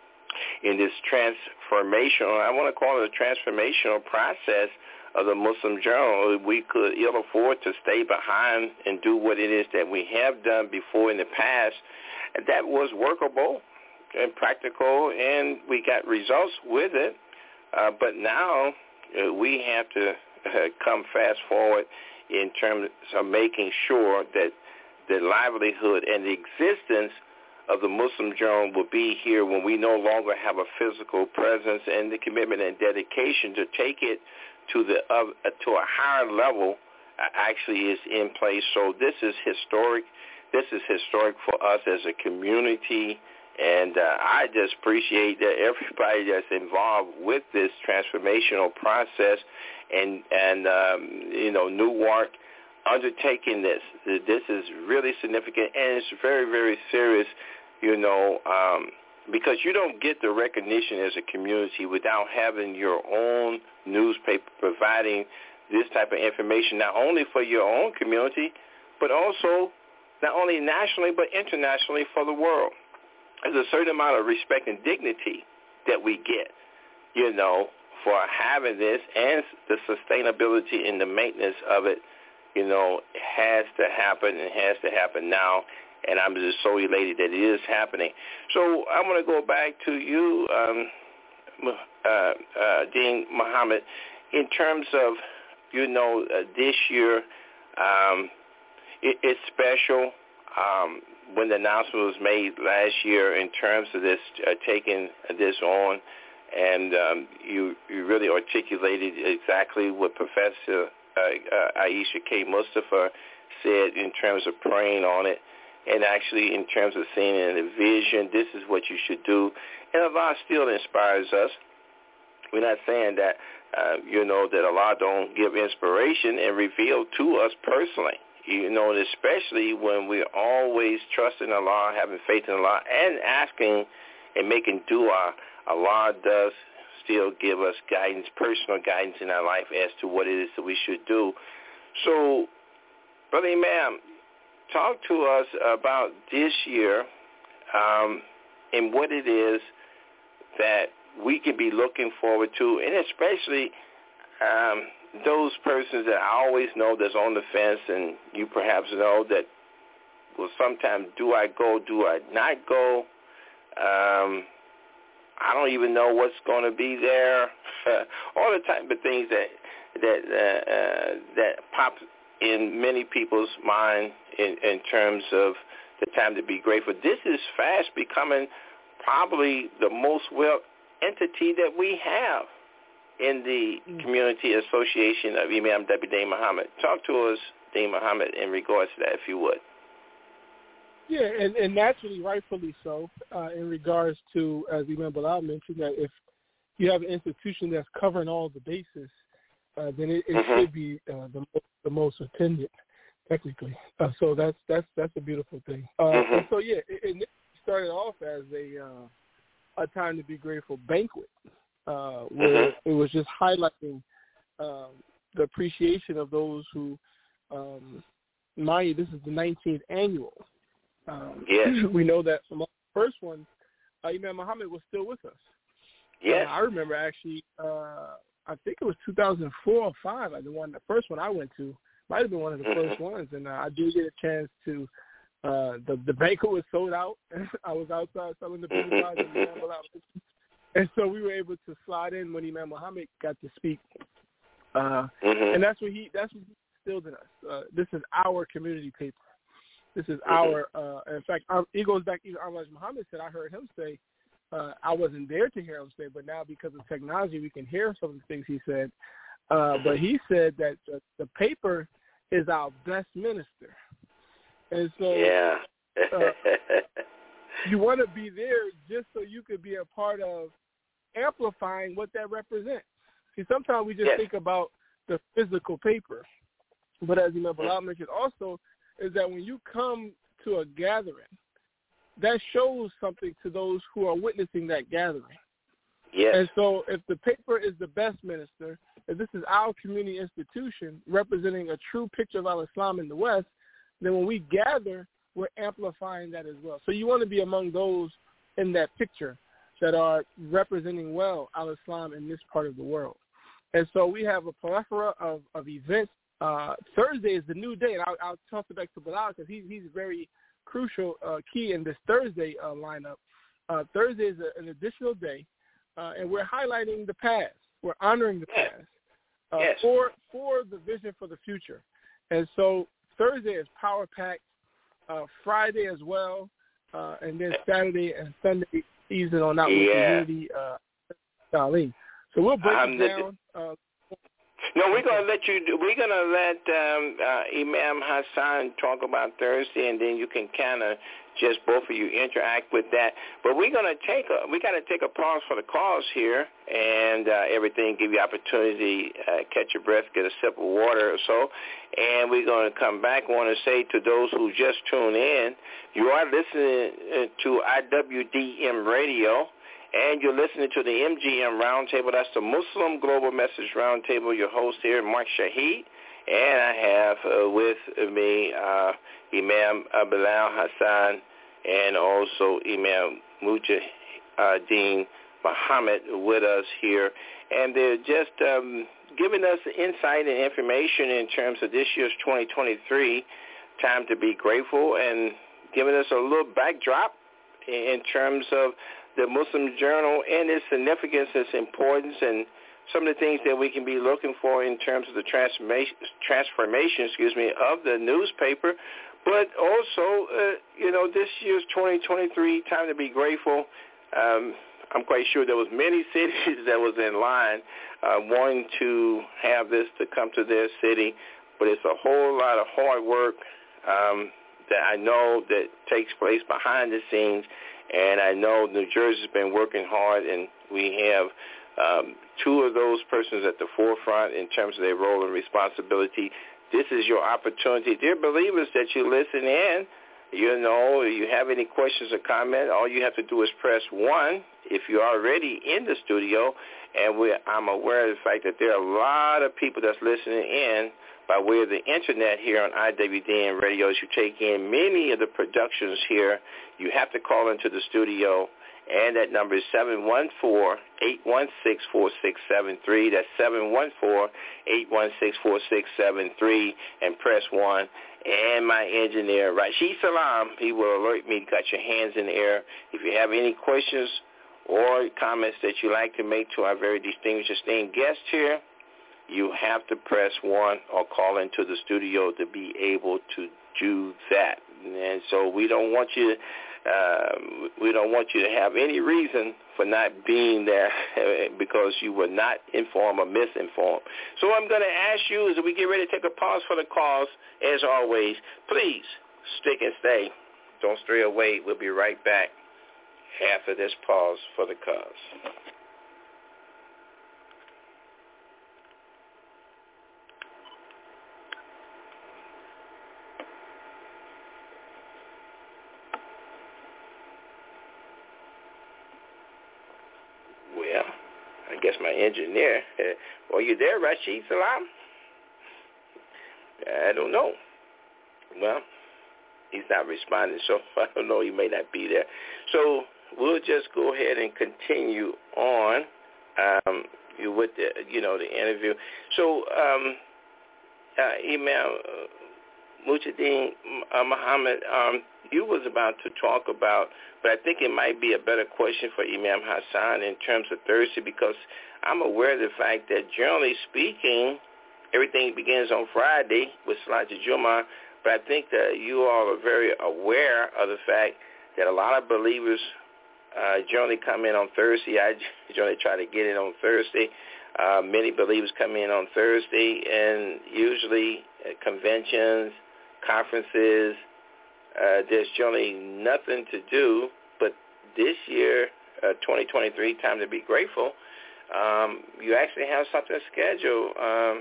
S4: in this transformational, I want to call it a transformational process of the Muslim Journal. We could ill afford to stay behind and do what it is that we have done before in the past. And that was workable and practical, and we got results with it. Uh, but now uh, we have to uh, come fast forward in terms of making sure that the livelihood and the existence of the Muslim Journal will be here when we no longer have a physical presence, and the commitment and dedication to take it to the uh, to a higher level uh, actually is in place. So this is historic. This is historic for us as a community, and uh, I just appreciate that everybody that's involved with this transformational process, and and um, you know, Newark undertaking this. This is really significant, and it's very, very serious, you know, um, because you don't get the recognition as a community without having your own newspaper providing this type of information, not only for your own community, but also not only nationally, but internationally for the world. There's a certain amount of respect and dignity that we get, you know, for having this, and the sustainability and the maintenance of it, you know, has to happen and has to happen now. And I'm just so elated that it is happening. So I want to go back to you, um, uh, uh, Dean Muhammad, in terms of, you know, uh, this year, um, it, it's special. Um, when the announcement was made last year in terms of this, uh, taking this on, and um, you, you really articulated exactly what Professor uh, uh, Aisha K. Mustafa said in terms of praying on it, and actually in terms of seeing it in a vision, this is what you should do. And Allah still inspires us. We're not saying that, uh, you know, that Allah don't give inspiration and reveal to us personally. You know, and especially when we're always trusting Allah, having faith in Allah, and asking and making dua, Allah does still give us guidance, personal guidance in our life as to what it is that we should do. So, Brother Imam, talk to us about this year um, and what it is that we can be looking forward to, and especially um, those persons that I always know that's on the fence, and you perhaps know that, well, sometimes do I go, do I not go? Um, I don't even know what's going to be there. All the type of things that that uh, uh, that pop in many people's mind in, in terms of the time to be grateful. This is fast becoming probably the most well entity that we have in the Community Association of Imam W. Dean Muhammad. Talk to us, Dean Muhammad, in regards to that, if you would.
S8: Yeah, and, and naturally, rightfully so, uh, in regards to, as Imam Bilal mentioned, that if you have an institution that's covering all the bases, uh, then it, it mm-hmm. should be uh, the, the most attended, technically. Uh, so that's that's that's a beautiful thing. Uh, mm-hmm. And so, yeah, it, it started off as a uh, a time to be grateful banquet, uh, where mm-hmm. it was just highlighting um, the appreciation of those who, um, mind you, this is the nineteenth annual. Um,
S4: yes.
S8: We know that from the first one, uh, Imam Muhammad was still with us.
S4: Yes.
S8: Uh, I remember actually uh, I think it was two thousand four or five, like the one, the first one I went to. Might have been one of the
S4: mm-hmm.
S8: first ones, and uh, I did get a chance to. Uh, the the banquet was sold out. I was outside selling the pizza pies and the Imam out, and so we were able to slide in when Imam Muhammad got to speak. Uh,
S4: mm-hmm.
S8: and that's what he that's what he instilled in us. Uh, this is our community paper. This is
S4: mm-hmm.
S8: our. Uh, in fact, our, it goes back. Even Elijah Muhammad said, I heard him say. Uh, I wasn't there to hear him say, but now because of technology, we can hear some of the things he said. Uh, but he said that the, the paper is our best minister. And so
S4: yeah.
S8: uh, you want to be there just so you could be a part of amplifying what that represents. See, sometimes we just
S4: yes.
S8: think about the physical paper. But as Imam Bilal mentioned also, is that when you come to a gathering, that shows something to those who are witnessing that gathering.
S4: Yes.
S8: And so if the paper is the best minister, if this is our community institution representing a true picture of al-Islam in the West, then when we gather, we're amplifying that as well. So you want to be among those in that picture that are representing well al-Islam in this part of the world. And so we have a plethora of, of events. Uh, Thursday is the new day, and I'll, I'll toss it back to Bilal because he, he's very crucial uh, key in this Thursday uh, lineup. Uh, Thursday is a, an additional day, uh, and we're highlighting the past. We're honoring the past uh,
S4: yes.
S8: for for the vision for the future. And so Thursday is power packed. Uh, Friday as well, uh, and then Saturday and Sunday easing on out with
S4: yeah.
S8: community uh, Salim. So we'll break
S4: um,
S8: it down. Uh,
S4: No, we're gonna let you. We're gonna let um, uh, Imam Hassan talk about Thursday, and then you can kind of just both of you interact with that. But we're gonna take a. We gotta take a pause for the calls here, and uh, everything. Give you opportunity, uh, catch your breath, get a sip of water or so, and we're gonna come back. I want to say to those who just tune in, you are listening to I W D M Radio. And you're listening to the M G M Roundtable. That's the Muslim Global Message Roundtable. Your host here, Mark Shahid. And I have uh, with me uh, Imam Bilal Hassan and also Imam Mujahideen Muhammad with us here. And they're just um, giving us insight and information in terms of this year's twenty twenty-three, Time to Be Grateful, and giving us a little backdrop in terms of the Muslim Journal and its significance, its importance, and some of the things that we can be looking for in terms of the transformation, transformation, excuse me, of the newspaper. But also, uh, you know, this year's twenty twenty-three, Time to Be Grateful. Um, I'm quite sure there was many cities that was in line uh, wanting to have this to come to their city, but it's a whole lot of hard work um, that I know that takes place behind the scenes. And I know New Jersey's been working hard, and we have um, two of those persons at the forefront in terms of their role and responsibility. This is your opportunity. Dear believers that you listen in, you know, if you have any questions or comments, all you have to do is press one if you're already in the studio. And we, I'm aware of the fact that there are a lot of people that's listening in by way of the internet here on I W D M Radio. As you take in many of the productions here, you have to call into the studio, and that number is seven one four, eight one six, four six seven three. That's seven one four, eight one six, four six seven three, and press one. And my engineer, Rashid Salam, he will alert me, got your hands in the air. If you have any questions or comments that you'd like to make to our very distinguished esteemed guest here, you have to press one or call into the studio to be able to do that. And so we don't want you, uh, we don't want you to have any reason for not being there because you were not informed or misinformed. So what I'm going to ask you is, as we get ready to take a pause for the calls, as always, please stick and stay. Don't stray away. We'll be right back after this pause for the calls. I guess my engineer. Well, you there, Rashid Salam? I don't know. Well, he's not responding, so I don't know. He may not be there. So we'll just go ahead and continue on um, you with the, you know, the interview. So, um, uh, Imam uh, Mujahideen uh, Muhammad, um, you was about to talk about, but I think it might be a better question for Imam Hassan in terms of Thursday, because I'm aware of the fact that generally speaking, everything begins on Friday with Salat al-Jumu'ah, but I think that you all are very aware of the fact that a lot of believers uh, generally come in on Thursday. I generally try to get in on Thursday. Uh, many believers come in on Thursday, and usually at conventions, conferences, uh, there's generally nothing to do. But this year, uh, twenty twenty-three, time to be grateful, um, you actually have something scheduled. Um,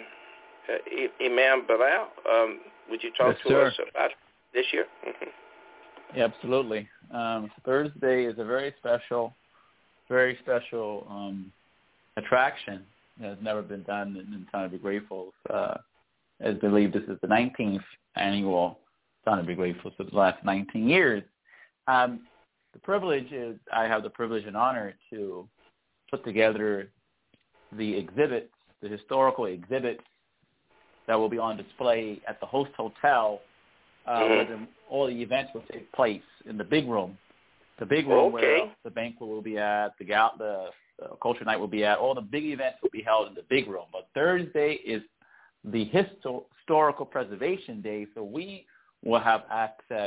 S4: uh, Imam Bilal, um, would you talk
S9: yes,
S4: to
S9: sir.
S4: us about this year? Mm-hmm.
S9: Yeah, absolutely. Um, Thursday is a very special, very special um, attraction that has never been done in Time to Be Grateful. Uh, I believe this is the nineteenth annual Time to Be Grateful, so the last nineteen years. Um, the privilege is, I have the privilege and honor to put together the exhibits, the historical exhibits that will be on display at the host hotel uh,
S4: mm-hmm.
S9: where the, all the events will take place in the big room. The big room
S4: okay.
S9: where the banquet will be at, the, gal- the uh, culture night will be at, all the big events will be held in the big room. But Thursday is the histo- historical preservation day, so we will have access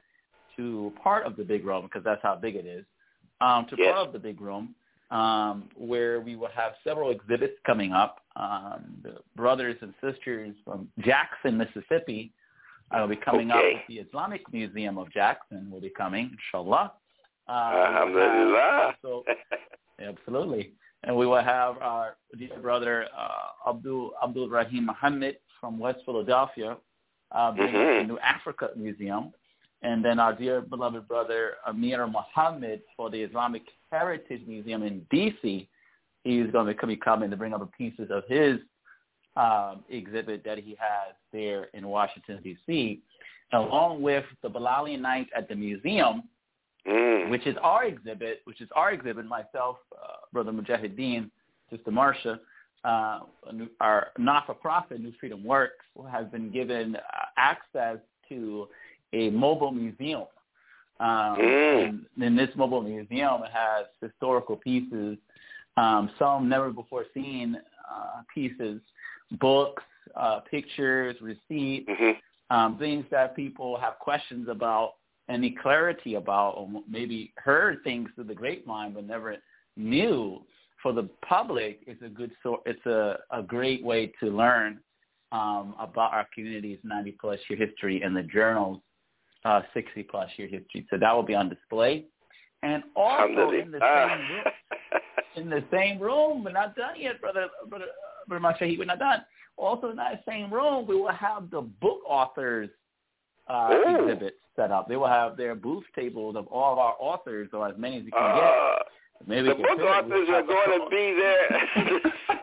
S9: to part of the big room, because that's how big it is, um, to
S4: yes.
S9: part of the big room, um, where we will have several exhibits coming up. Um, the brothers and sisters from Jackson, Mississippi, uh, will be coming
S4: okay.
S9: up with the Islamic Museum of Jackson will be coming, inshallah. Uh,
S4: Alhamdulillah.
S9: Also, absolutely. And we will have our dear brother uh, Abdul Abdul Rahim Muhammad from West Philadelphia uh, bringing
S4: mm-hmm.
S9: the New Africa Museum. And then our dear beloved brother Amir Muhammad for the Islamic Heritage Museum in D C He's going to be coming to bring up the pieces of his um, exhibit that he has there in Washington, D C, along with the Bilalian Night at the museum,
S4: mm.
S9: which is our exhibit, which is our exhibit, myself, uh, Brother Mujahideen, Sister Marsha, uh, our not-for-profit New Freedom Works has been given uh, access to a mobile museum. Um,
S4: mm.
S9: and in this mobile museum, it has historical pieces, um, some never before seen uh, pieces, books, uh, pictures, receipts,
S4: mm-hmm.
S9: um, things that people have questions about, any clarity about, or maybe heard things through the grapevine but never knew. For the public, it's a good so it's a, a great way to learn um, about our community's ninety plus year history and the journal's uh, sixty plus year history. So that will be on display, and also in the same room, in the same room, we're not done yet, brother, brother, brother Mashahi, we're not done. Also in that same room, we will have the book authors uh, exhibits set up. They will have their booth tables of all of our authors, or as many as you can
S4: uh,
S9: get. Maybe
S4: the book authors are going to be there.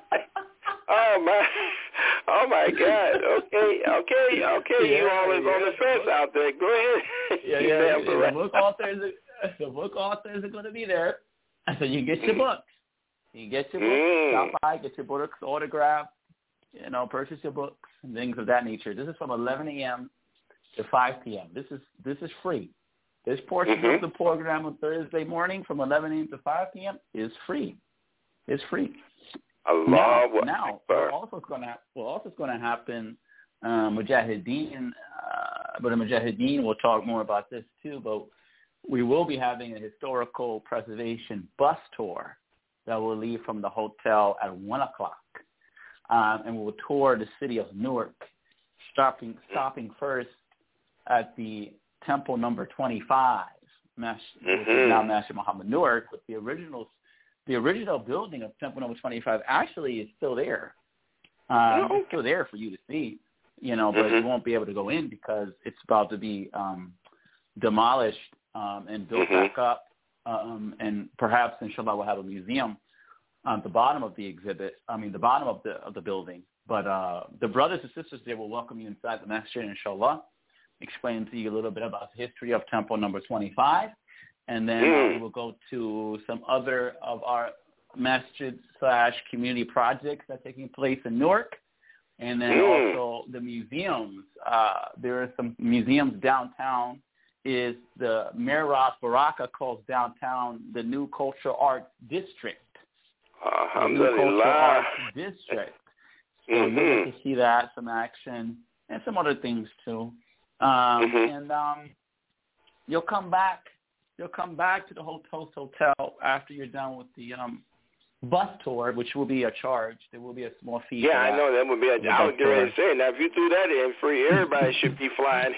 S4: oh my, oh my God. Okay, okay, okay.
S9: Yeah,
S4: you all is
S9: yeah,
S4: on the fence
S9: book,
S4: out there. Go ahead.
S9: Yeah, yeah. yeah. The book authors, the book authors are going to be there, so you get your books. You get your books.
S4: Mm.
S9: Stop by, get your books autographed. You know, purchase your books and things of that nature. This is from eleven a.m. to five p.m. This is this is free. This portion
S4: mm-hmm.
S9: of the program on Thursday morning from eleven a.m. to five p.m. is free. It's free.
S4: Allah
S9: now,
S4: wa
S9: now what also is going to what also is going to happen, um, Mujahideen, uh, but Mujahideen will talk more about this too. But we will be having a historical preservation bus tour that will leave from the hotel at one o'clock, um, and we will tour the city of Newark, stopping stopping first at the Temple number twenty-five, Mash,
S4: mm-hmm.
S9: which is now Masjid Muhammad Newark, but the original, the original building of Temple number twenty-five actually is still there. Um,
S4: oh.
S9: It's still there for you to see, you know, but
S4: mm-hmm.
S9: you won't be able to go in because it's about to be um, demolished um, and built
S4: mm-hmm.
S9: back up, um, and perhaps, inshallah, we'll have a museum on the bottom of the exhibit, I mean, the bottom of the of the building. But uh, the brothers and sisters there will welcome you inside the masjid, inshallah, explain to you a little bit about the history of Temple number twenty-five, and then
S4: mm.
S9: uh, we will go to some other of our masjid slash community projects that are taking place in Newark. And then
S4: mm.
S9: also the museums. Uh, there are some museums downtown. Is the Mayor Ross Baraka calls downtown the new cultural arts district. The new cultural arts district. So
S4: mm-hmm.
S9: you'll get to see that, some action, and some other things too. Um,
S4: mm-hmm.
S9: And um, you'll come back. You'll come back to the Host Hotel after you're done with the um, bus tour, which will be a charge. There will be a small fee.
S4: Yeah,
S9: for that.
S4: I know that would be a.
S9: The
S4: I was
S9: tour.
S4: going to say now if you threw that in free, everybody should be flying.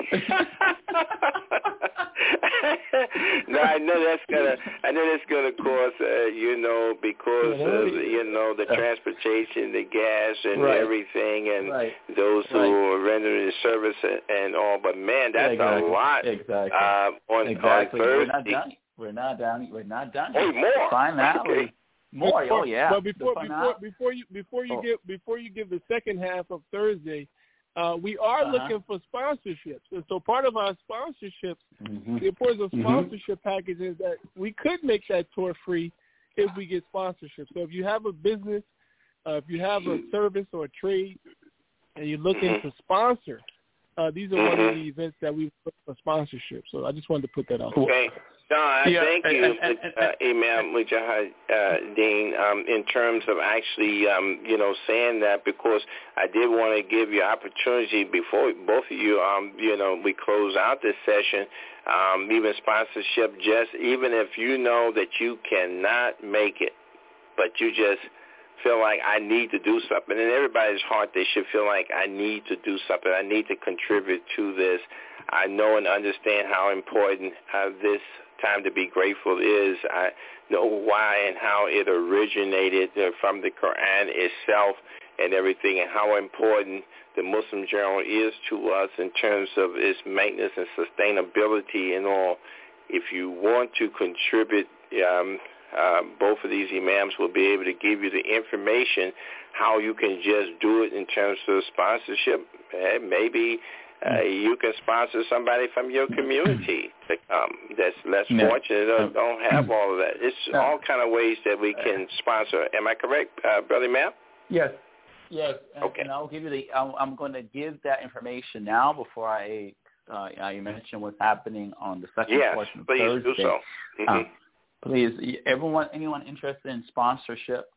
S4: No, I know that's gonna. I know that's gonna cost. Uh, you know, because of you know the transportation, the gas, and
S9: right.
S4: everything, and
S9: right.
S4: those who
S9: right.
S4: are rendering the service and all. But man, that's
S9: exactly.
S4: a lot.
S9: Exactly.
S4: Uh, on,
S9: exactly.
S4: on
S9: We're
S4: Thursday.
S9: not done. We're not done. We're not done.
S4: Oh, more.
S9: Finale.
S4: Okay.
S9: More.
S8: Before,
S9: oh yeah.
S8: But before
S9: the
S8: before before you before you
S9: oh.
S8: give before you give the second half of Thursday, uh, we are
S9: uh-huh.
S8: looking for sponsorships, and so part of our sponsorships,
S9: mm-hmm.
S8: the importance of
S9: mm-hmm.
S8: sponsorship package is that we could make that tour free if we get sponsorship. So if you have a business, uh, if you have a service or a trade, and you're looking
S4: mm-hmm.
S8: to sponsor, uh, these are
S4: mm-hmm.
S8: one of the events that we look for sponsorship. So I just wanted to put that out.
S4: Okay. No, I
S9: yeah,
S4: thank you,
S9: and, and, and,
S4: uh, Imam Mujahid uh, Dean, um, in terms of actually, um, you know, saying that, because I did want to give you opportunity before both of you, um, you know, we close out this session, um, even sponsorship, just even if you know that you cannot make it, but you just feel like I need to do something. In everybody's heart, they should feel like I need to do something. I need to contribute to this. I know and understand how important uh, this time to be grateful is. I know why and how it originated uh, from the Quran itself and everything, and how important the Muslim Journal is to us in terms of its maintenance and sustainability and all. If you want to contribute, um, uh, both of these imams will be able to give you the information how you can just do it in terms of sponsorship. Uh, maybe Uh, you can sponsor somebody from your community to come that's less
S9: yeah.
S4: fortunate or don't have all of that. It's
S9: yeah.
S4: all kind of ways that we can sponsor. Am I correct, uh, Brother Matt?
S9: Yes. Yes. And,
S4: okay.
S9: And I'll give you the. I'm, I'm going to give that information now before I. Uh, I mention what's happening on the second
S4: yes,
S9: portion of
S4: please
S9: Thursday.
S4: do so. Mm-hmm.
S9: Um, please, everyone, anyone interested in sponsorship.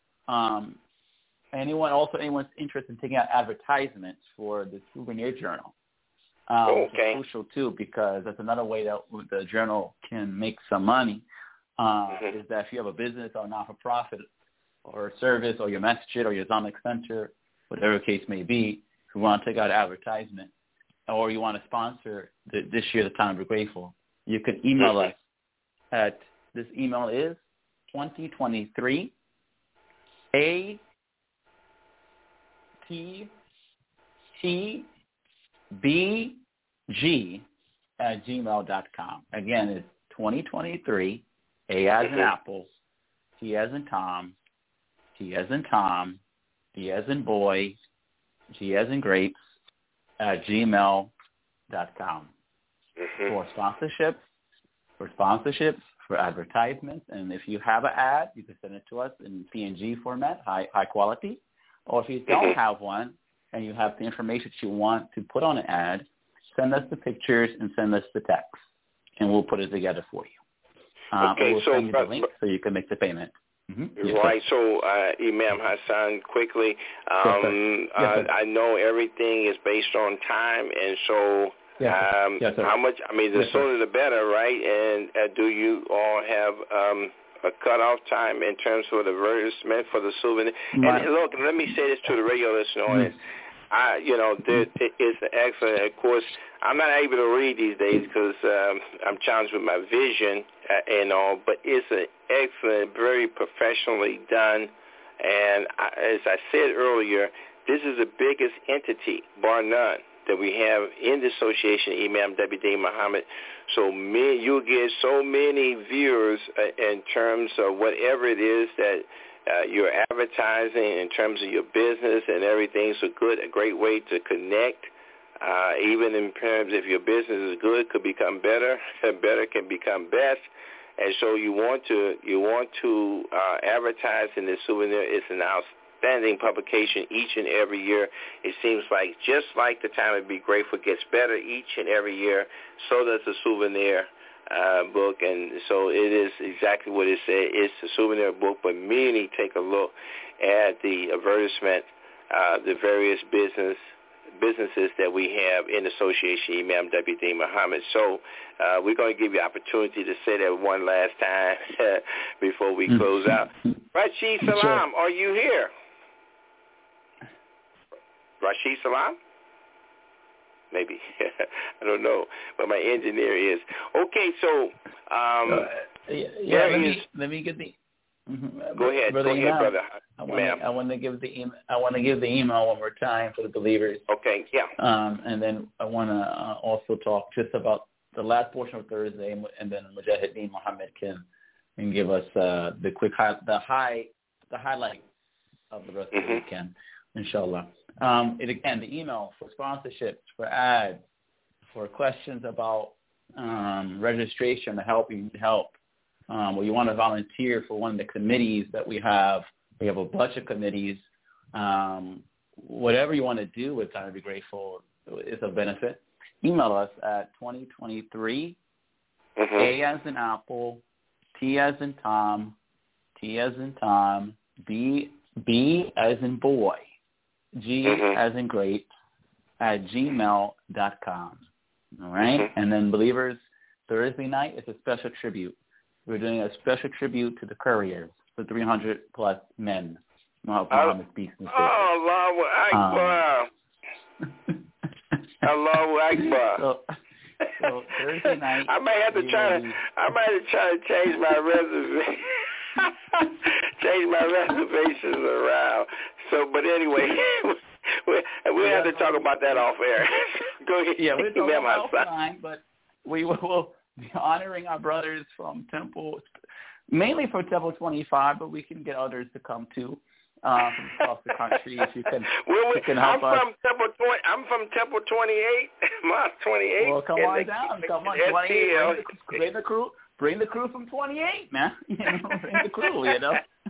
S9: Um, Anyone, also anyone's interested in taking out advertisements for the Souvenir Journal. Um,
S4: oh, okay.
S9: Which is crucial, too, because that's another way that the journal can make some money, uh,
S4: mm-hmm.
S9: is that if you have a business or not-for-profit or a service or your masjid or your Islamic center, whatever the case may be, if you want to take out advertisement or you want to sponsor the, this year, the Time to Be Grateful, you can email
S4: mm-hmm.
S9: us at, this email is twenty twenty-three A T T B G at gmail dot com. Again, it's twenty twenty-three, A as in apple, T as in Tom, T as in Tom, B as in boy, G as in grapes, at gmail dot com.
S4: Mm-hmm.
S9: For sponsorships, for sponsorships, for advertisements, and if you have an ad, you can send it to us in P N G format, high high quality. Or if you don't have one and you have the information that you want to put on an ad, send us the pictures and send us the text, and we'll put it together for you. Um,
S4: okay,
S9: and we'll
S4: so
S9: send you the
S4: but,
S9: link so you can make the payment. Mm-hmm. Yes,
S4: right. So, uh, Imam Hassan, quickly, um,
S9: yes,
S4: uh, I know everything is based on time, and so
S9: yes,
S4: um,
S9: yes,
S4: how much, I mean, the
S9: yes,
S4: sooner the better, right? And uh, do you all have um, a cutoff time in terms of the advertisement for the souvenir?
S9: My,
S4: and look, let me say this to the radio listener audience. I, you know, there, it's excellent. Of course, I'm not able to read these days because um, I'm challenged with my vision uh, and all, but it's an excellent, very professionally done. And I, as I said earlier, this is the biggest entity, bar none, that we have in the association, Imam W D Muhammad. So many, you'll get so many viewers uh, in terms of whatever it is that uh, you're advertising in terms of your business and everything. So good, a great way to connect. Uh, even in terms of if your business is good, could become better, better can become best. And so you want to you want to uh, advertise in the souvenir. It's an outstanding publication each and every year. It seems like just like the Time to Be Grateful gets better each and every year, so does the souvenir uh, book. And so it is exactly what it said. It's a souvenir book, but many take a look at the advertisement, uh, the various business businesses that we have in association, Imam W D Muhammad. So uh, we're going to give you opportunity to say that one last time before we close out. Rashid Salam, sure. Are you here? Rashid Salam? Maybe. I don't know. But my engineer is. Okay, so um,
S9: uh, yeah, yeah let, me, let me get the... Mm-hmm.
S4: Go ahead,
S9: brother
S4: go ahead,
S9: Imam,
S4: brother.
S9: I want, to, I want to give the email. I want to give the email one more time for the believers.
S4: Okay, yeah.
S9: Um, and then I want to uh, also talk just about the last portion of Thursday, and then Mujahideen Muhammad can can give us uh, the quick high, the high, the highlight of the rest mm-hmm. of the weekend, inshallah. Um, and again, the email for sponsorships, for ads, for questions about um, registration, to help you need help. Um, or you want to volunteer for one of the committees that we have. We have a bunch of committees. Um, whatever you want to do with Time to Be Grateful is a benefit. Email us at twenty twenty-three, mm-hmm. A as in Apple, T as in Tom, T as in Tom, B, B as in boy, G mm-hmm. as in great, at gmail dot com. All right? Mm-hmm. And then, believers, Thursday night is a special tribute. We're doing a special tribute to the couriers, the three hundred plus men. Muhammad speaks in
S4: oh, Allahu Akbar. Um, Allahu Akbar.
S9: So, so Thursday night,
S4: I might have to try to. Be... I might have to try to change my reservation. change my reservations around. So, but anyway, we we have to talk about that off air. Go ahead.
S9: Yeah, we'll talk about it offline, but we will. Be honoring our brothers from Temple, mainly from Temple twenty-five, but we can get others to come too uh, from across the country if you can,
S4: well,
S9: you can help
S4: I'm
S9: us.
S4: From Temple twenty, I'm from Temple twenty-eight, Mosque twenty-eight.
S9: Well, come on down. Come on, twenty-eight. Bring the, bring the crew. Bring the crew from twenty-eight, man. You know, bring the crew. You know.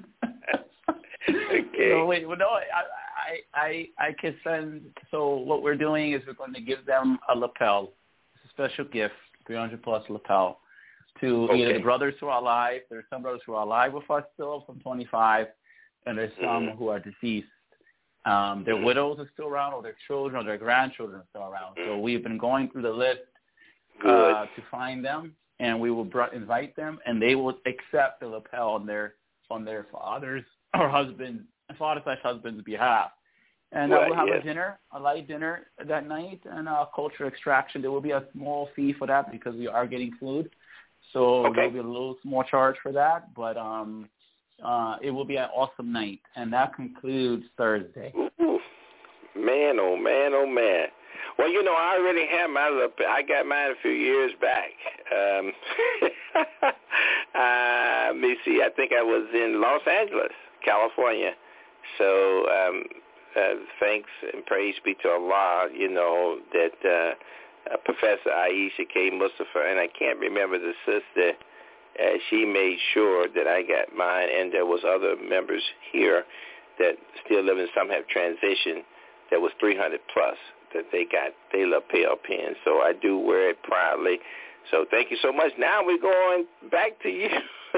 S4: Okay.
S9: So wait, well, no, I, I, I, I can send. So what we're doing is we're going to give them a lapel. It's a special gift. three hundred plus lapel to okay. either the brothers who are alive. There's some brothers who are alive with us still from twenty-five, and there's some mm-hmm. who are deceased. Um, their mm-hmm. widows are still around, or their children, or their grandchildren are still around. Mm-hmm. So we've been going through the list uh, to find them, and we will br- invite them, and they will accept the lapel on their on their fathers or husbands, father slash husband's behalf. And uh,
S4: right,
S9: we'll have
S4: yes.
S9: a dinner, a light dinner that night, and a culture extraction. There will be a small fee for that because we are getting food. So
S4: okay.
S9: there will be a little small charge for that. But um, uh, it will be an awesome night. And that concludes Thursday.
S4: Ooh, man, oh, man, oh, man. Well, you know, I already have my little, I got mine a few years back. Um, uh, let me see. I think I was in Los Angeles, California. So, um, Uh, thanks and praise be to Allah, you know, that uh, uh, Professor Aisha K. Mustafa, and I can't remember the sister, uh, she made sure that I got mine, and there was other members here that still live and some have transitioned that was three hundred plus that they got their lapel pin. So I do wear it proudly. So thank you so much. Now we're going back to you,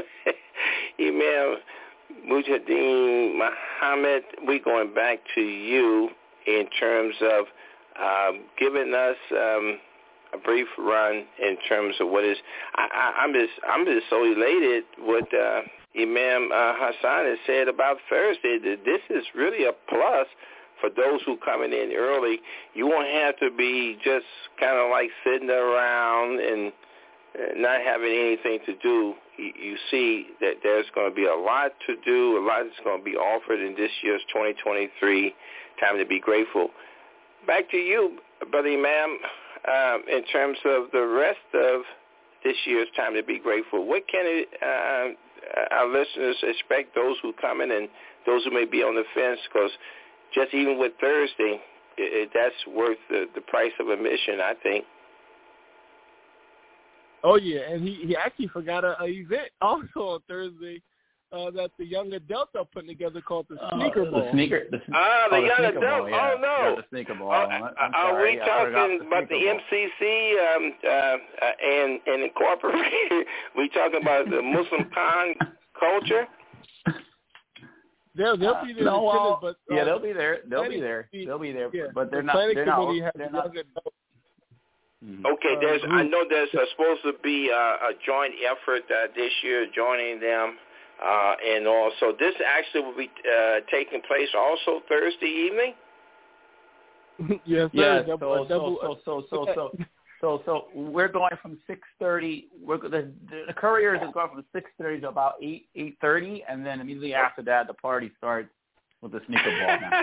S4: Imam Mujahideen Muhammad, we're going back to you in terms of um, giving us um, a brief run in terms of what is. I, I, I'm just I'm just so elated what uh, Imam uh, Hassan has said about Thursday. That this is really a plus for those who coming in early. You won't have to be just kind of like sitting around and not having anything to do. You see that there's going to be a lot to do, a lot that's going to be offered in this year's twenty twenty-three Time to Be Grateful. Back to you, Brother Imam, um, in terms of the rest of this year's Time to Be Grateful. What can it, uh, our listeners expect, those who come in and those who may be on the fence? Because just even with Thursday, it, it, that's worth the, the price of admission, I think.
S8: Oh, yeah, and he, he actually forgot a, a event also on Thursday uh, that the young adults are putting together called the Sneaker
S9: uh,
S8: Ball.
S9: The sneaker, the,
S4: ah, the
S9: oh, the
S4: young
S9: sneaker
S4: adults.
S9: ball, yeah.
S4: Oh, no.
S9: Yeah, the Sneaker Ball.
S4: Uh,
S9: I'm
S4: are
S9: sorry,
S4: we
S9: I
S4: talking
S9: the
S4: about the
S9: ball.
S4: M C C um, uh, uh, and, and Incorporated? We talking about the Muslim Khan culture?
S8: They'll, they'll be there.
S9: Uh, no, well,
S8: but, uh,
S9: yeah, they'll be there. They'll
S8: planning,
S9: be there. They'll be there.
S8: Yeah,
S9: but they're
S8: the
S9: not.
S8: planning
S9: They're not.
S8: committee has
S9: They're
S8: a
S9: not.
S8: young adult.
S9: Mm-hmm.
S4: Okay, there's.
S8: Uh,
S4: I know there's uh, supposed to be uh, a joint effort uh, this year, joining them, uh, and also this actually will be uh, taking place also Thursday evening.
S8: yes,
S9: yeah.
S8: sir.
S9: So,
S8: Double,
S9: so,
S8: double,
S9: so, so, so, so, so, so, we're going from six thirty. We're the, the Couriers is going from six thirty to about eight eight thirty, and then immediately after that, the party starts with the Sneaker Ball. Now.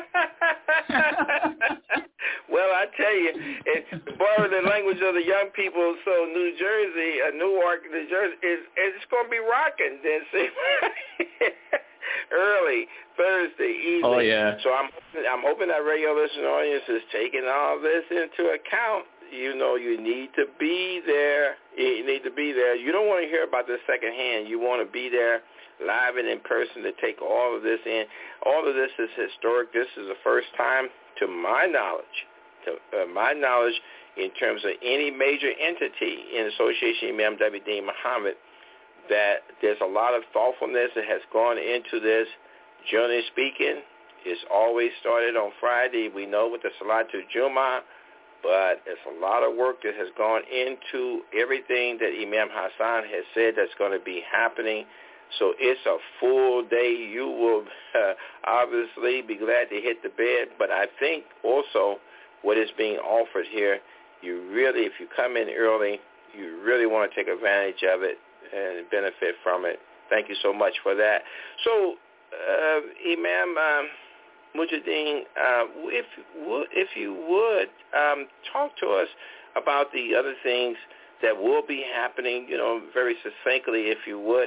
S4: Well, I tell you, it, to borrow the language of the young people, so New Jersey, uh, Newark, New Jersey, is it's going to be rocking then, see, early Thursday evening.
S9: Oh, yeah.
S4: So I'm I'm hoping that radio listening audience is taking all this into account. You know, you need to be there. You need to be there. You don't want to hear about this secondhand. You want to be there live and in person to take all of this in. All of this is historic. This is the first time, to my knowledge, to uh, my knowledge, in terms of any major entity in Association Imam W D Muhammad, that there's a lot of thoughtfulness that has gone into this. Generally speaking, it's always started on Friday. We know with the Salatul Jummah, but it's a lot of work that has gone into everything that Imam Hassan has said that's going to be happening. So it's a full day. You will uh, obviously be glad to hit the bed, but I think also what is being offered here, you really, if you come in early, you really want to take advantage of it and benefit from it. Thank you so much for that. So, uh, Imam um, Mujahideen, uh, if, if you would, um, talk to us about the other things that will be happening, you know, very succinctly, if you would.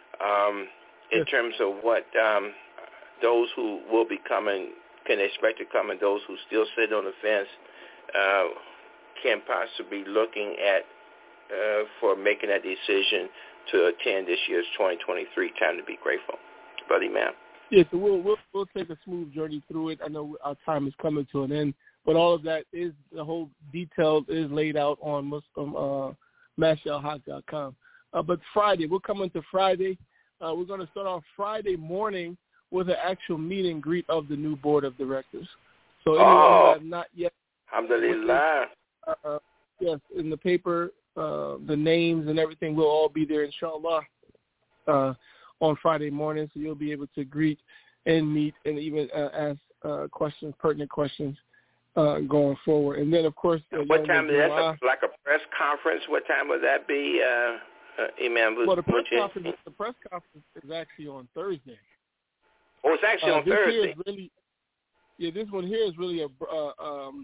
S4: Um, in terms of what um, those who will be coming can expect to come and those who still sit on the fence uh, can possibly be looking at uh, for making that decision to attend this year's twenty twenty-three Time to Be Grateful. Brother Imam.
S8: Yeah, so we'll, we'll, we'll take a smooth journey through it. I know our time is coming to an end, but all of that is, the whole details is laid out on Muslim uh, Mashal Haq dot com. Uh, but Friday, we'll come into Friday. Uh, we're going to start off Friday morning with an actual meet and greet of the new board of directors. So anyone
S4: oh,
S8: who has not yet,
S4: alhamdulillah.
S8: Uh, yes, in the paper, uh, the names and everything will all be there, inshallah, uh, on Friday morning. So you'll be able to greet and meet and even uh, ask uh, questions, pertinent questions uh, going forward. And then, of course, uh,
S4: what time is that? A, like a press conference? What time would that be? Uh, Uh, Imam,
S8: well, the press, conference, the press conference is actually on Thursday.
S4: Oh, it's actually
S8: uh,
S4: on Thursday.
S8: Really, yeah, this one here is really a uh, um,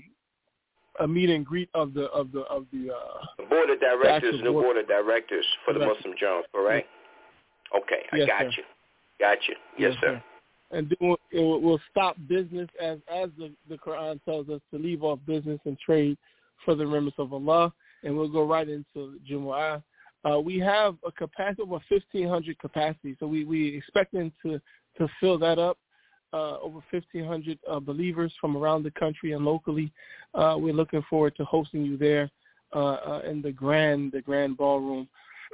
S8: a meet and greet of the of the of the, uh,
S4: the board of directors, new board. board of directors for the
S8: Correct.
S4: Muslim Journal, correct? Yeah. Okay, I
S8: yes,
S4: got
S8: sir.
S4: you, got you. Yes,
S8: yes
S4: sir.
S8: sir. And then we'll, it will, we'll stop business as as the, the Quran tells us to leave off business and trade for the remembrance of Allah, and we'll go right into Jumu'ah. Uh, we have a capacity over fifteen hundred capacity, so we we expecting to to fill that up. Uh, over fifteen hundred uh, believers from around the country and locally. Uh, we're looking forward to hosting you there uh, uh, in the grand the grand ballroom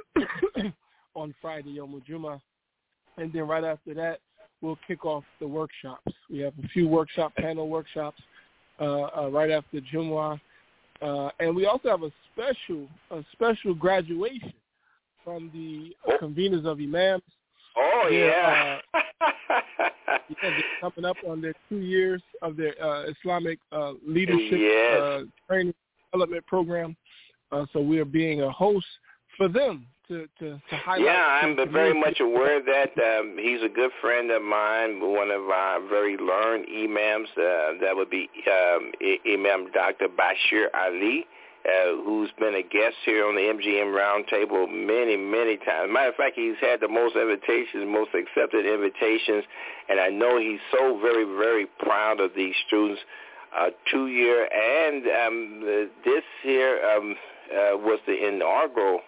S8: on Friday, Yom Jummah, and then right after that, we'll kick off the workshops. We have a few workshop panel workshops uh, uh, right after Jumu'ah, uh, and we also have a special a special graduation from the uh, conveners of Imams.
S4: Oh,
S8: they're,
S4: yeah.
S8: Uh, yeah, they're coming up on their two years of their uh, Islamic uh, leadership
S4: yes.
S8: uh, training development program. Uh, so we are being a host for them to, to, to highlight.
S4: Yeah, I'm
S8: the
S4: very much aware of that. Um, he's a good friend of mine, one of our very learned imams. Uh, that would be um, Imam Doctor Bashir Ali. Uh, who's been a guest here on the M G M Roundtable many, many times. Matter of fact, he's had the most invitations, most accepted invitations, and I know he's so very, very proud of these students. Uh, two-year and um, this year um, uh, was the inaugural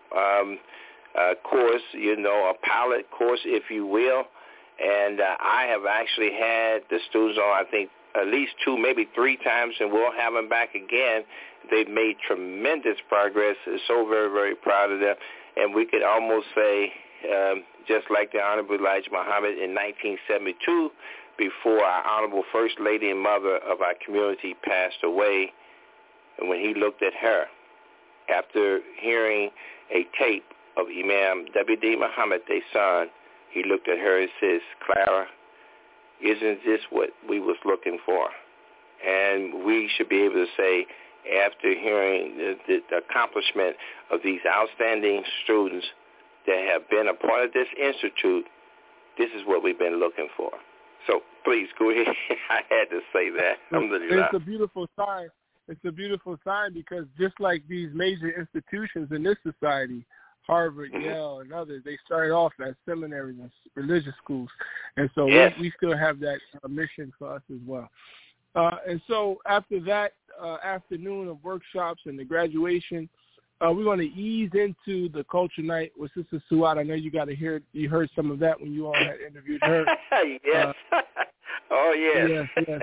S4: um, uh, course, you know, a pilot course, if you will. And uh, I have actually had the students on, I think, at least two, maybe three times, and we'll have them back again. They've made tremendous progress. So very, very proud of them. And we could almost say, um, just like the Honorable Elijah Muhammad in nineteen seventy-two, before our Honorable First Lady and Mother of our community passed away, and when he looked at her, after hearing a tape of Imam W D Muhammad, their son, he looked at her and says, Clara, isn't this what we was looking for? And we should be able to say, after hearing the, the, the accomplishment of these outstanding students that have been a part of this institute, this is what we've been looking for. So please go ahead. I had to say that.
S8: It's a beautiful sign. It's a beautiful sign because just like these major institutions in this society, Harvard, mm-hmm. Yale, and others, they started off as seminaries and religious schools. And so
S4: yes.
S8: we, we still have that uh, mission for us as well. Uh, and so after that uh, afternoon of workshops and the graduation, uh, we're going to ease into the culture night with Sister Suat. I know you got to hear, you heard some of that when you all had interviewed her.
S4: yes. Uh, oh, yes.
S8: Yes, yes.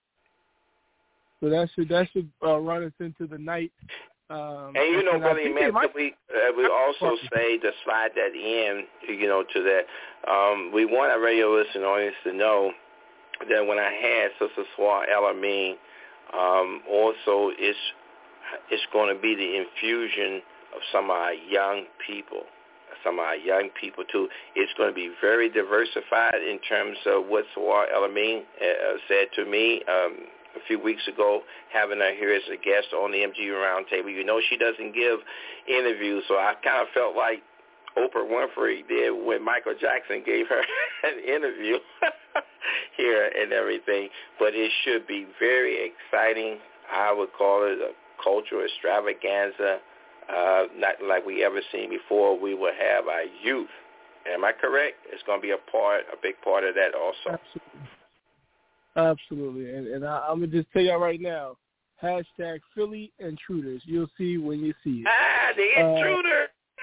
S8: So that should, that should uh, run us into the night. Um,
S4: and you know, Brother Imam, might... we uh, we also say to slide that in, you know, to that. Um, we want our radio listening audience to know that when I had Sister Suat El-Amin, um, also it's it's going to be the infusion of some of our young people, some of our young people too. It's going to be very diversified in terms of what Suat El-Amin uh, said to me. Um, a few weeks ago, having her here as a guest on the M G Roundtable. You know she doesn't give interviews, so I kind of felt like Oprah Winfrey did when Michael Jackson gave her an interview here and everything. But it should be very exciting. I would call it a cultural extravaganza, uh, not like we ever seen before. We will have our youth. Am I correct? It's going to be a part, a big part of that also.
S8: Absolutely. Absolutely, and, and I, I'm going to just tell y'all right now, hashtag Philly Intruders. You'll see when you see it.
S4: Ah, the intruder.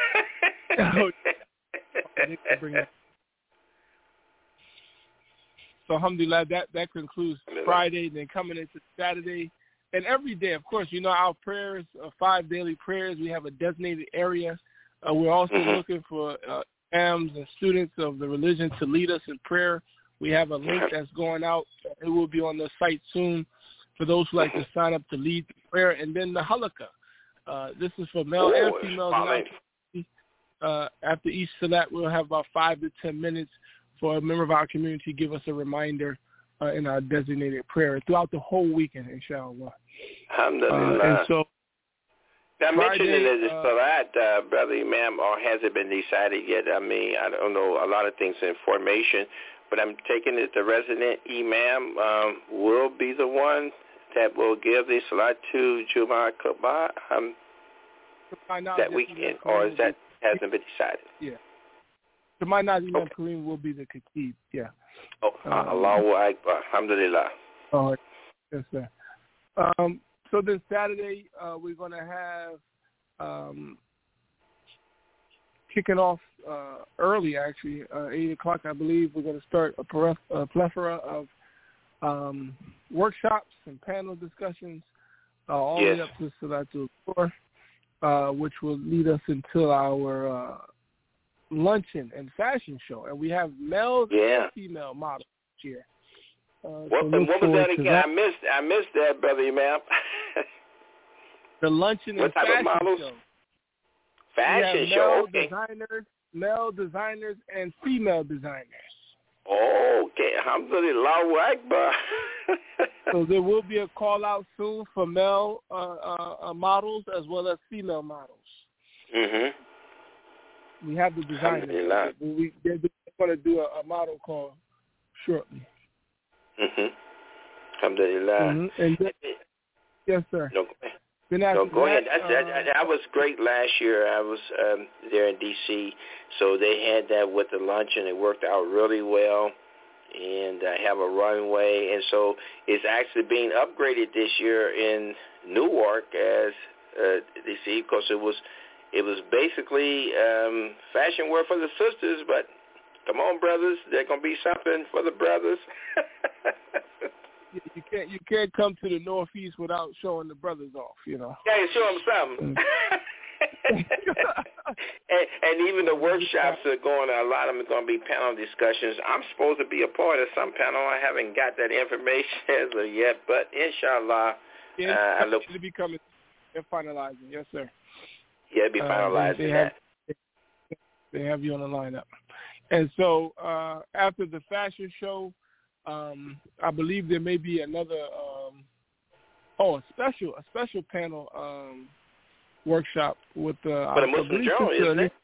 S8: Uh, so, alhamdulillah, that, that concludes Friday, then coming into Saturday. And every day, of course, you know, our prayers, uh, five daily prayers, we have a designated area. Uh, we're also mm-hmm. looking for uh, imams and students of the religion to lead us in prayer. We have a link that's going out. It will be on the site soon for those who like to sign up to lead the prayer. And then the halakha. Uh, this is for male
S4: oh,
S8: and females. Uh, after each salat, we'll have about five to ten minutes for a member of our community to give us a reminder uh, in our designated prayer throughout the whole weekend, inshallah.
S4: Alhamdulillah.
S8: Uh, and so,
S4: now,
S8: Friday,
S4: mentioning the
S8: uh,
S4: salat, uh, Brother Imam, or has it been decided yet? I mean, I don't know. A lot of things in formation. But I'm taking it the resident imam um, will be the one that will give the salat to Jumu'ah Kaaba um, that weekend, or is that hasn't been decided?
S8: Yeah. To my knowledge, Imam Kareem will be the khatib. Yeah.
S4: Oh, uh, Allahu Akbar. Alhamdulillah.
S8: Oh, yes, sir. Um, so then Saturday, uh, we're going to have um, kicking off uh, early, actually, uh, eight o'clock, I believe. We're going to start a, pleth- a plethora of um, workshops and panel discussions uh, all
S4: yes.
S8: the way up to Salatul Zuhr, uh, which will lead us until our uh, luncheon and fashion show. And we have male
S4: yeah.
S8: and female models here. Uh,
S4: what,
S8: so
S4: what was that again?
S8: That.
S4: I missed I missed that, Brother Imam.
S8: The luncheon
S4: what
S8: and
S4: type
S8: fashion
S4: of models?
S8: show.
S4: Fashion
S8: show,
S4: okay.
S8: Designers, male designers, and female designers.
S4: Oh, okay. Alhamdulillah, Allahu Akbar.
S8: So there will be a call out soon for male uh, uh, models as well as female models.
S4: Mm-hmm.
S8: We have the designers. We, they're going to do a, a model call shortly.
S4: Mm-hmm. Alhamdulillah.
S8: Mm-hmm. And then, yes, sir.
S4: No,
S8: Then
S4: no go
S8: that,
S4: ahead. That,
S8: uh,
S4: that, that was great last year. I was um, there in D C, so they had that with the luncheon. It worked out really well, and I have a runway. And so it's actually being upgraded this year in Newark as uh, D C because it was it was basically um, fashion wear for the sisters, but come on, brothers, there's going to be something for the brothers.
S8: You can't you can't come to the Northeast without showing the brothers off, you know.
S4: Yeah, you show them something. and, and even the workshops are going, a lot of them are going to be panel discussions. I'm supposed to be a part of some panel. I haven't got that information as of yet, but inshallah,
S8: yeah,
S4: uh, I look
S8: to be coming and finalizing. Yes, sir.
S4: Yeah, be finalizing
S8: uh, they, they
S4: that.
S8: Have, they have you on the lineup. And so uh, after the fashion show, um, I believe there may be another, um, oh, a special, a special panel um, workshop with uh,
S4: For the Muslim Journal, isn't it?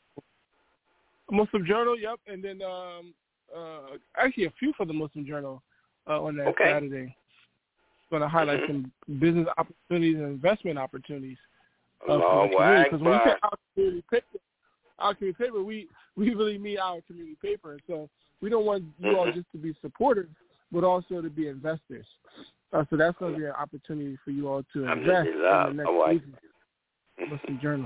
S8: Muslim Journal, yep. And then um, uh, actually a few for the Muslim Journal uh, on that
S4: okay.
S8: Saturday. Going to highlight mm-hmm. some business opportunities and investment opportunities. Uh,
S4: oh,
S8: because when we say our community paper, our community paper, we, we really mean our community paper. So we don't want you mm-hmm. all just to be supporters, but also to be investors. Uh, so that's going to be an opportunity for you all to invest in the next
S4: oh,
S8: season. Muslim Journal.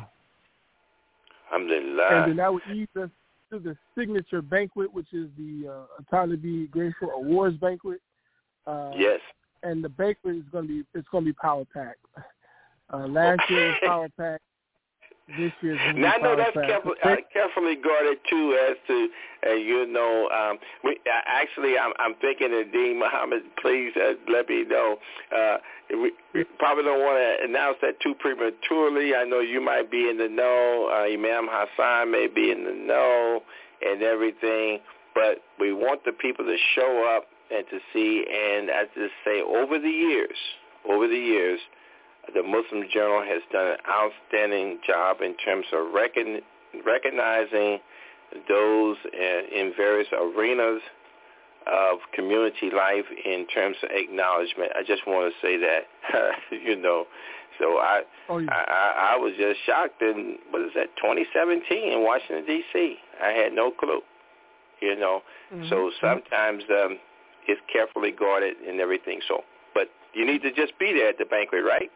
S4: Alhamdulillah.
S8: And then that would lead us to the signature banquet, which is the uh, A Time to Be Grateful Awards banquet. Uh,
S4: yes.
S8: And the banquet is going to be it's going to be power packed. Uh, last year was power packed. This year's going to be
S4: now, I know that's
S8: packed.
S4: careful, uh, carefully guarded too, as to uh, you know. Um, we uh, actually, I'm, I'm thinking that Dean Muhammad, please uh, let me know. Uh, we, we probably don't want to announce that too prematurely. I know you might be in the know. Uh, Imam Hassan may be in the know and everything, but we want the people to show up and to see. And I just say, over the years, over the years. The Muslim Journal has done an outstanding job in terms of recon, recognizing those in, in various arenas of community life in terms of acknowledgement. I just want to say that, you know. So I,
S8: oh, yeah.
S4: I I was just shocked in, what is that, twenty seventeen in Washington, D C I had no clue, you know.
S8: Mm-hmm.
S4: So sometimes um, it's carefully guarded and everything. So, but you need to just be there at the banquet, right?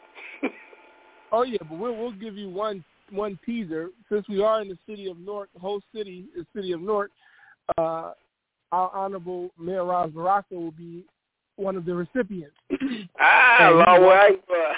S8: Oh yeah, but we'll we'll give you one one teaser. Since we are in the city of Newark, the whole city, the city of Newark, uh, our Honorable Mayor Ras Baraka will be one of the recipients.
S4: Ah, Allahu Akbar.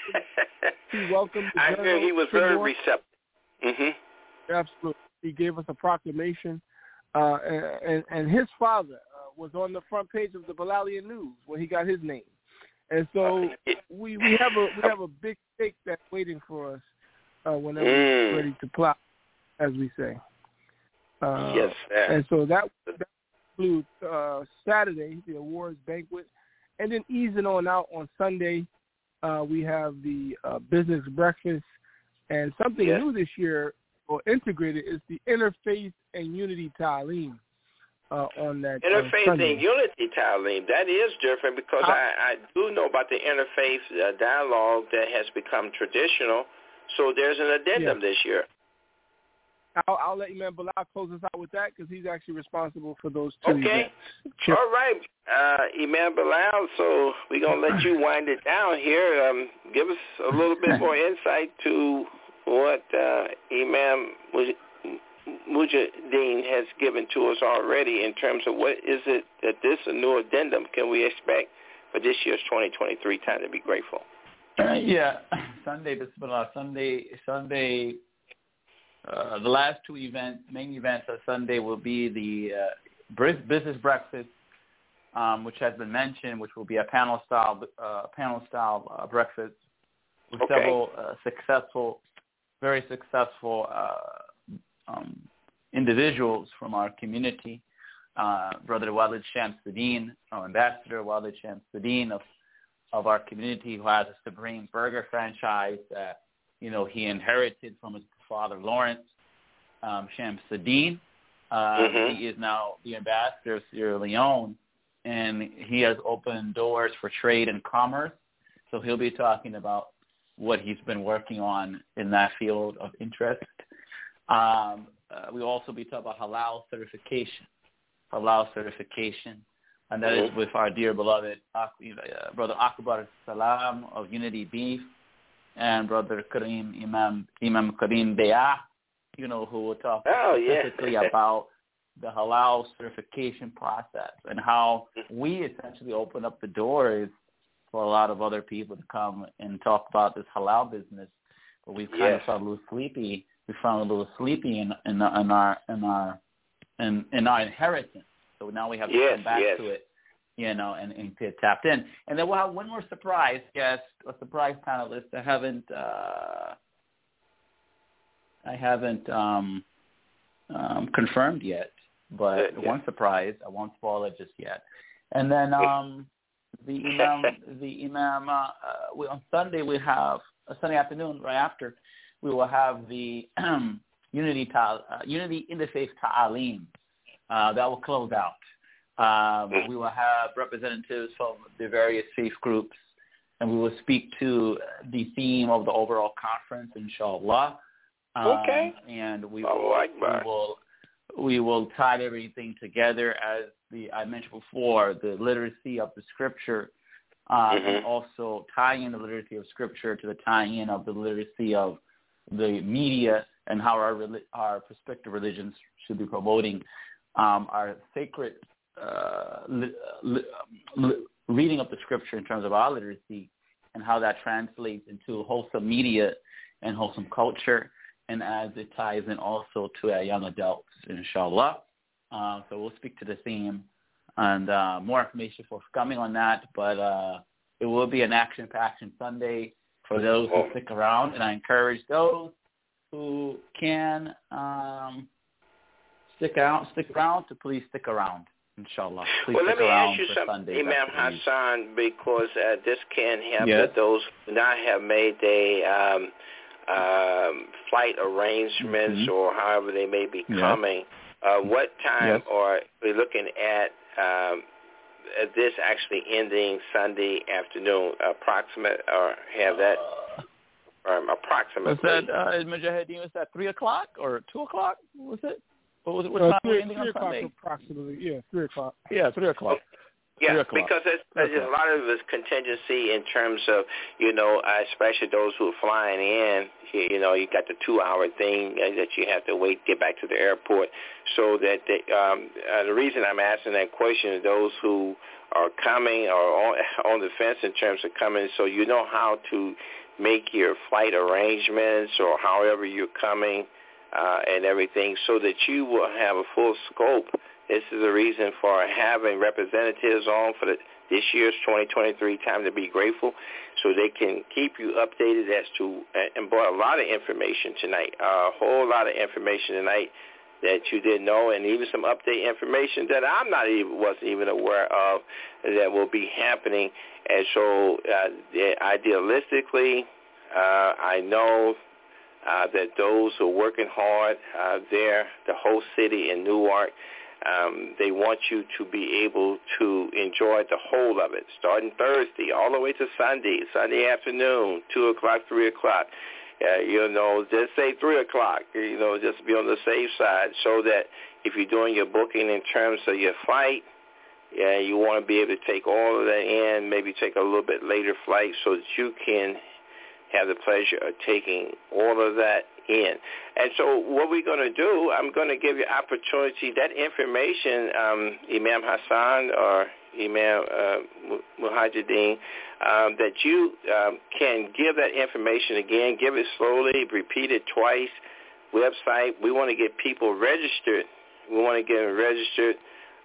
S8: He welcomed the
S4: I hear he was very
S8: Newark.
S4: receptive. Mm-hmm.
S8: Absolutely. He gave us a proclamation, uh, and, and his father uh, was on the front page of the Bilalian News when he got his name. And so we, we have a we have a big stake that's waiting for us uh, whenever
S4: mm.
S8: we're ready to plow, as we say. Uh,
S4: yes, sir.
S8: And so that, that includes uh, Saturday, the awards banquet, and then easing on out on Sunday, uh, we have the uh, business breakfast. And something
S4: yes.
S8: new this year, or integrated, is the Interfaith and Unity Ta'aleem. Uh, on that
S4: Interfaith
S8: uh,
S4: and Unity Ta'aleem, that is different because I, I do know about the interfaith uh, dialogue that has become traditional. So there's an addendum
S8: yeah.
S4: this year.
S8: I'll, I'll let Imam Bilal close us out with that because he's actually responsible for those two
S4: Okay.
S8: events.
S4: All right, uh, Imam Bilal, so we're going to let you wind it down here. Um, give us a little bit more insight to what uh, Imam Mujahideen has given to us already in terms of what is it that this a new addendum can we expect for this year's twenty twenty-three Time to Be Grateful?
S9: Uh, yeah, Sunday, Bismillah, Sunday, Sunday, uh, the last two events, main events of Sunday will be the uh, business breakfast, um, which has been mentioned, which will be a panel style, uh, panel style uh, breakfast with
S4: okay.
S9: several uh, successful, very successful uh, Um, individuals from our community, uh, Brother Walid Shamsuddin, our Ambassador Walid Shamsuddin of, of our community, who has a Supreme Burger franchise that, you know, he inherited from his father, Lawrence um, Shamsuddin. Uh,
S4: mm-hmm.
S9: He is now the Ambassador of Sierra Leone, and he has opened doors for trade and commerce. So he'll be talking about what he's been working on in that field of interest. Um, uh, we'll also be talking about halal certification, halal certification, and that mm-hmm. is with our dear beloved uh, Brother Akbar Salam of Unity Beef. and Brother Kareem, Imam Imam Kareem Beah, you know, who will talk
S4: oh,
S9: specifically
S4: yeah.
S9: about the halal certification process and how we essentially open up the doors for a lot of other people to come and talk about this halal business. But we've kind
S4: yes.
S9: of felt a little sleepy. We found a little sleepy in in, in our in our in, in our inheritance. So now we have to
S4: yes,
S9: come back
S4: yes.
S9: to it, you know, and, and get tapped in. And then we'll have one more surprise guest, a surprise panelist. I haven't uh, I haven't um, um, confirmed yet, but
S4: uh, yeah.
S9: one surprise. I won't spoil it just yet. And then um, the Imam, the Imam. Uh, uh, we, on Sunday we have a Sunday afternoon right after we will have the Unity ta- uh, Unity Interfaith Ta'alim. Uh, that will close out. Um, we will have representatives from the various faith groups, and we will speak to the theme of the overall conference, inshallah. Um,
S4: okay.
S9: And we
S4: I
S9: will,
S4: like
S9: we will we will tie everything together as the I mentioned before, the literacy of the scripture, um,
S4: mm-hmm.
S9: and also tying in the literacy of scripture to the tying in of the literacy of the media and how our our prospective religions should be promoting um, our sacred uh, li, li, li, reading of the scripture in terms of our literacy and how that translates into wholesome media and wholesome culture, and as it ties in also to our young adults, inshallah. Uh, so we'll speak to the theme and uh, more information forthcoming on that, but uh, it will be an action-packed Sunday for those who stick around, and I encourage those who can um, stick out, stick around to please stick around, inshallah. Please
S4: well,
S9: stick
S4: let me
S9: around
S4: ask you
S9: for
S4: something,
S9: Sunday,
S4: Imam Hassan, because uh, this can help
S9: yes.
S4: those who not have made their um, um, flight arrangements
S9: mm-hmm.
S4: or however they may be
S9: yes.
S4: coming. Uh, what time
S9: yes.
S4: are we looking at um, at this actually ending Sunday afternoon, approximate, or have that um, approximately?
S9: Was that, uh, Mujahideen, was that three o'clock or two o'clock? Was it? What was it? What
S8: uh,
S9: time
S8: three,
S9: were we ending
S8: three
S9: on
S8: o'clock
S9: Sunday?
S8: approximately, yeah, three o'clock.
S9: Yeah, three o'clock.
S4: Yeah,
S9: three o'clock.
S4: because it's, it's a lot of it's contingency in terms of, you know, uh, especially those who are flying in, you, you know, you got the two-hour thing uh, that you have to wait, get back to the airport. So that they, um, uh, the reason I'm asking that question is those who are coming or on, on the fence in terms of coming, so you know how to make your flight arrangements or however you're coming uh, and everything so that you will have a full scope. This is the reason for having representatives on for the, this year's twenty twenty-three Time to Be Grateful, so they can keep you updated as to, and brought a lot of information tonight, a whole lot of information tonight that you didn't know, and even some update information that I'm not even, wasn't even aware of that will be happening. And so uh, idealistically, uh, I know uh, that those who are working hard uh, there, the whole city in Newark, Um, they want you to be able to enjoy the whole of it, starting Thursday all the way to Sunday, Sunday afternoon, two o'clock, three o'clock. Uh, you know, just say three o'clock, you know, just be on the safe side so that if you're doing your booking in terms of your flight, yeah, you want to be able to take all of that in, maybe take a little bit later flight so that you can have the pleasure of taking all of that in. And so what we're going to do, I'm going to give you opportunity, that information, um, Imam Hassan or Imam uh, Mujahideen, um, that you um, can give that information again, give it slowly, repeat it twice, website. We want to get people registered. We want to get them registered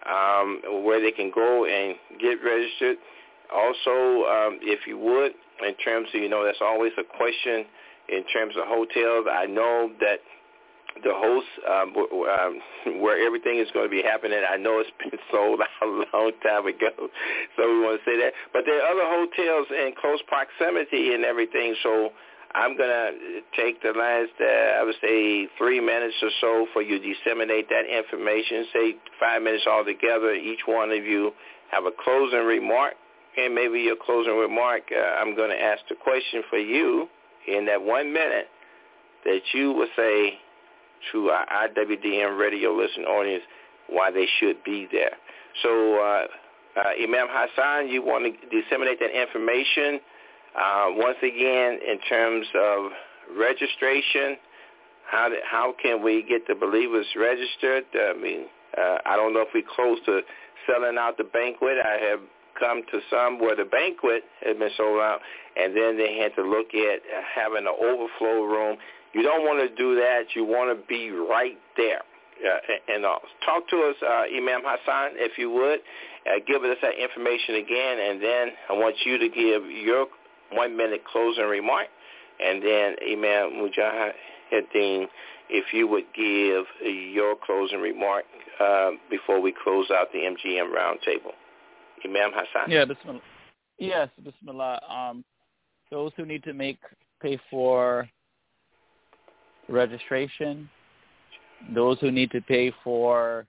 S4: um, where they can go and get registered. Also, um, if you would, in terms of, you know, that's always a question in terms of hotels. I know that the host, um, um, where everything is going to be happening, I know it's been sold out a long time ago, so we want to say that. But there are other hotels in close proximity and everything, so I'm going to take the last, uh, I would say, three minutes or so for you to disseminate that information, say five minutes altogether. Each one of you have a closing remark. And maybe your closing remark, uh, I'm going to ask the question for you in that one minute that you would say to our I W D M radio listening audience why they should be there. So, uh, uh, Imam Hassan, you want to disseminate that information Uh, once again, in terms of registration, how did, how can we get the believers registered? I mean, uh, I don't know if we close to selling out the banquet. I have come to some where the banquet had been sold out, and then they had to look at having an overflow room. You don't want to do that. You want to be right there. Uh, and uh, talk to us, uh, Imam Hassan, if you would. Uh, give us that information again, and then I want you to give your one-minute closing remark, and then Imam Mujahideen, if you would give your closing remark uh, before we close out the M G M roundtable. Imam Hassan.
S9: Yeah, bismillah. Yes, bismillah. Um, those who need to make pay for registration, those who need to pay for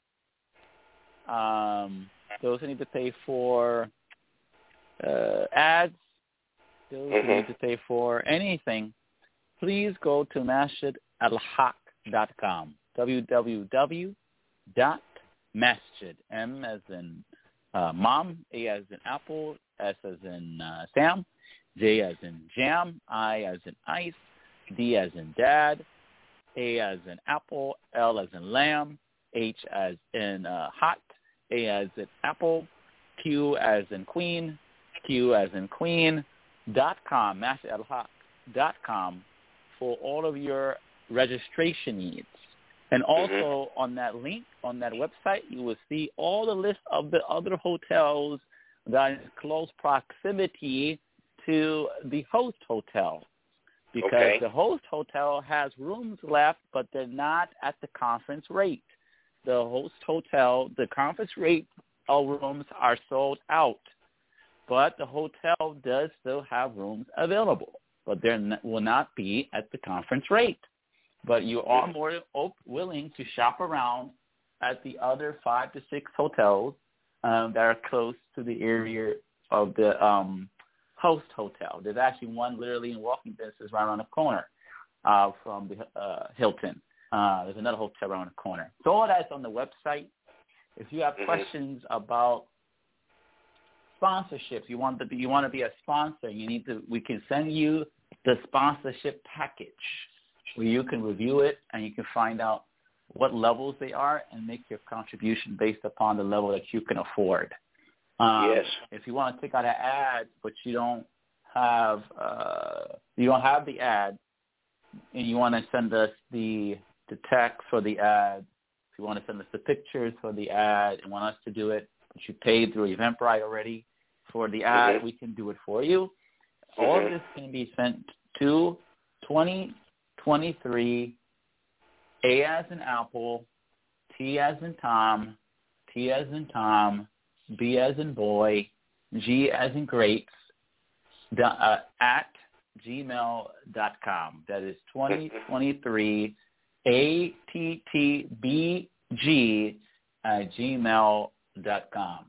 S9: um, those who need to pay for uh, ads, those
S4: mm-hmm.
S9: who need to pay for anything, please go to masjid al haq dot com. w w w dot masjid, M as in uh, mom, A as in apple, S as in uh, Sam, J as in jam, I as in ice, D as in dad, A as in apple, L as in lamb, H as in uh, hot, A as in apple, Q as in queen, Q as in queen, dot com, masjid al haq dot com for all of your registration needs. And also mm-hmm. on that link, on that website, you will see all the list of the other hotels that are in close proximity to the host hotel. Because
S4: okay.
S9: the host hotel has rooms left, but they're not at the conference rate. The host hotel, the conference rate of rooms are sold out. But the hotel does still have rooms available, but they will not be at the conference rate. But you are more willing to shop around at the other five to six hotels um, that are close to the area of the um, host hotel. There's actually one literally in walking distance right around the corner uh, from the uh, Hilton. Uh, there's another hotel around the corner. So all that's on the website. If you have mm-hmm. questions about sponsorships, you want to be, you want to be a sponsor, you need to. We can send you the sponsorship package where you can review it and you can find out what levels they are and make your contribution based upon the level that you can afford. Um,
S4: yes.
S9: If you want to take out an ad, but you don't have uh, you don't have the ad, and you want to send us the the text for the ad, if you want to send us the pictures for the ad and want us to do it, but you paid through Eventbrite already for the ad, mm-hmm. we can do it for you. Mm-hmm. All of this can be sent to twenty twenty-three A as in apple, T as in Tom, T as in Tom, B as in boy, G as in grapes, uh, at gmail dot com. That is twenty twenty-three A T T B G at gmail dot com.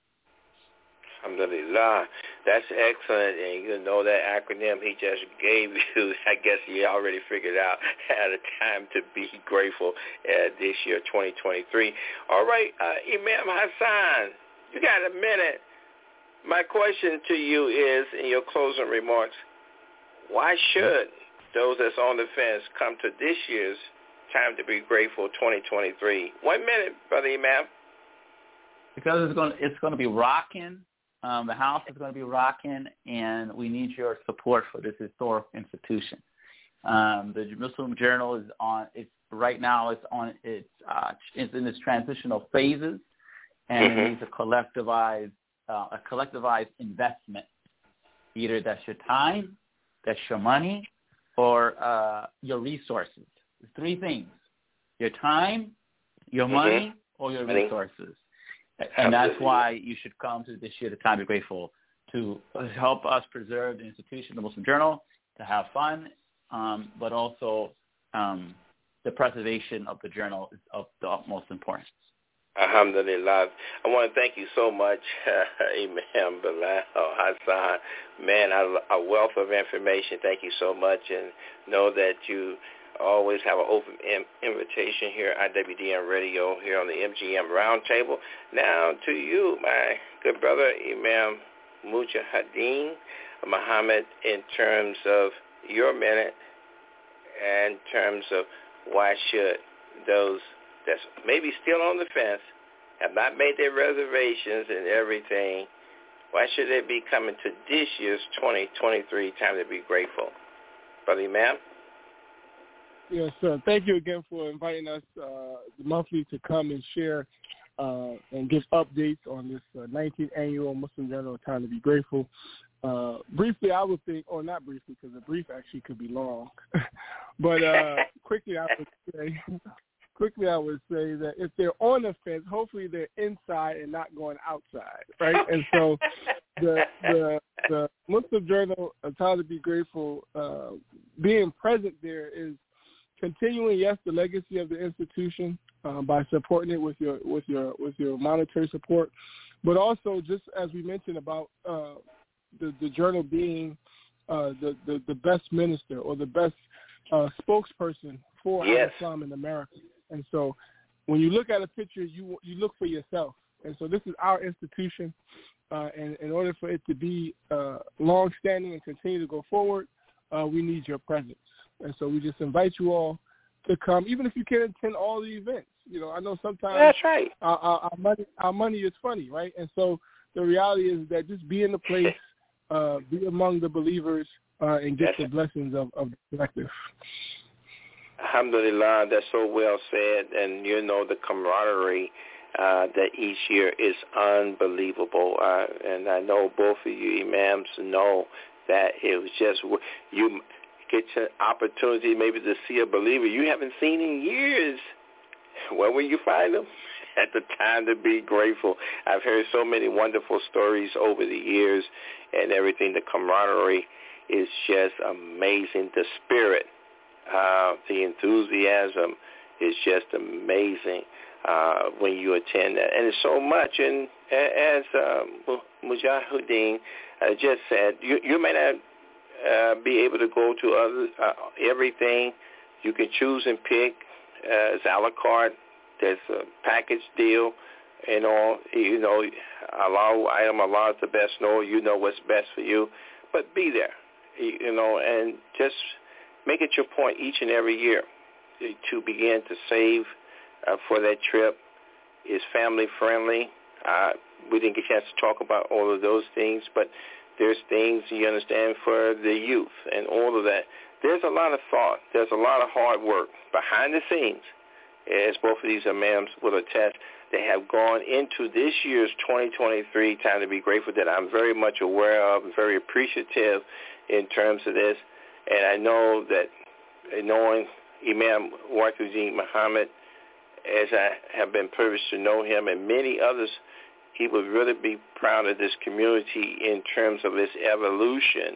S4: Alhamdulillah. That's excellent. And you know that acronym he just gave you, I guess you already figured out at a time to be grateful uh, this year, twenty twenty-three. All right, uh, Imam Hassan, you got a minute. My question to you is, in your closing remarks, why should those that's on the fence come to this year's Time to Be Grateful twenty twenty-three? One minute, Brother Imam.
S9: Because it's going to, it's going to be rocking. Um, the house is going to be rocking, and we need your support for this historic institution. Um, the Muslim Journal is on. It's right now. It's on. It's uh, it's in its transitional phases, and mm-hmm. it needs a collectivized uh, a collectivized investment. Either that's your time, that's your money, or uh, your resources. It's three things: your time, your mm-hmm. money, or your
S4: money.
S9: resources. And that's why you should come to this year, the Time to Be Grateful, to help us preserve the institution, the Muslim Journal, to have fun, um, but also um, the preservation of the journal is of the utmost importance.
S4: Alhamdulillah. I want to thank you so much, uh, Imam Bilal Hassan. Man, a, a wealth of information. Thank you so much, and know that you always have an open invitation here at I W D M Radio here on the M G M Roundtable. Now to you, my good brother, Imam Mujahideen. Muhammad, in terms of your minute, and in terms of why should those that's maybe still on the fence, have not made their reservations and everything, why should they be coming to this year's twenty twenty-three Time to Be Grateful? Brother Imam?
S8: Yes, sir. Thank you again for inviting us uh, monthly to come and share uh, and give updates on this uh, nineteenth Annual Muslim Journal Time to Be Grateful. Uh, briefly, I would think, or not briefly, because a brief actually could be long, but uh, quickly I would say, quickly I would say that if they're on the fence, hopefully they're inside and not going outside, right? And so the the, the Muslim Journal Time to Be Grateful, uh, being present there is continuing, yes, the legacy of the institution uh, by supporting it with your with your with your monetary support, but also just as we mentioned about uh, the the journal being uh, the, the the best minister or the best uh, spokesperson for
S4: yes.
S8: Islam in America. And so, when you look at a picture, you you look for yourself. And so, this is our institution, uh, and in order for it to be uh, long-standing and continue to go forward, uh, we need your presence. And so we just invite you all to come, even if you can't attend all the events. You know, I know sometimes
S4: that's right.
S8: Our, our, our money, our money is funny, right? And so the reality is that just be in the place, uh, be among the believers, uh, and get that's the blessings of, of the collective.
S4: Alhamdulillah, that's so well said. And you know the camaraderie uh, that each year is unbelievable. Uh, and I know both of you imams know that it was just you. Get an opportunity maybe to see a believer you haven't seen in years. Where will you find them? At the Time to Be Grateful. I've heard so many wonderful stories over the years and everything. The camaraderie is just amazing. The spirit, uh, the enthusiasm is just amazing uh, when you attend that. And it's so much. And as uh, Mujahideen uh, just said, you, you may not Uh, be able to go to other uh, everything. You can choose and pick. Uh, it's a la carte. There's a package deal and all. You know, Allah item, Allah is the best knower. You know what's best for you. But be there, you know, and just make it your point each and every year to begin to save uh, for that trip. It's family friendly. Uh, we didn't get a chance to talk about all of those things, but there's things, you understand, for the youth and all of that. There's a lot of thought. There's a lot of hard work behind the scenes, as both of these imams will attest. They have gone into this year's twenty twenty-three Time to Be Grateful that I'm very much aware of and very appreciative in terms of this. And I know that knowing Imam Waqidin Muhammad, as I have been privileged to know him and many others, he would really be proud of this community in terms of its evolution,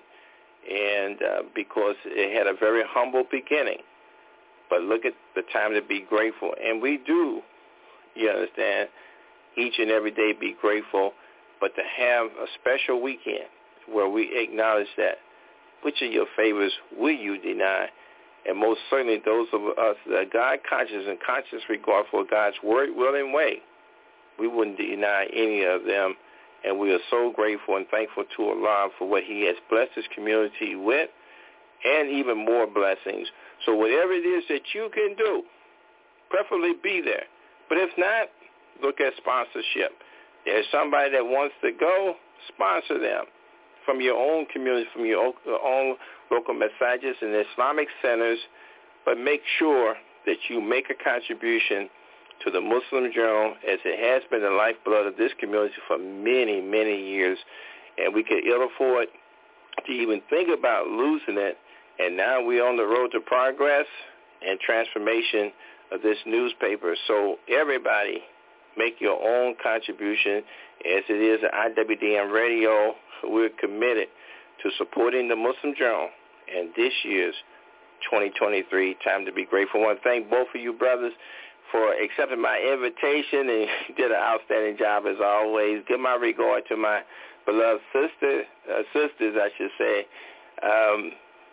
S4: and uh, because it had a very humble beginning. But look at the Time to Be Grateful. And we do, you understand, each and every day be grateful, but to have a special weekend where we acknowledge that, which of your favors will you deny? And most certainly those of us that are God conscious and conscious regard for God's word, will, and way, we wouldn't deny any of them, and we are so grateful and thankful to Allah for what he has blessed his community with, and even more blessings. So whatever it is that you can do, preferably be there. But if not, look at sponsorship. There's somebody that wants to go, sponsor them from your own community, from your own local masajids and Islamic centers, but make sure that you make a contribution to the Muslim Journal, as it has been the lifeblood of this community for many, many years, and we could ill afford to even think about losing it. And now we're on the road to progress and transformation of this newspaper. So everybody make your own contribution. As it is at I W D M Radio, we're committed to supporting the Muslim Journal and this year's twenty twenty-three Time to Be Grateful. I want to thank both of you brothers for accepting my invitation, and you did an outstanding job as always. Give my regard to my beloved sister, uh, sisters, I should say, um,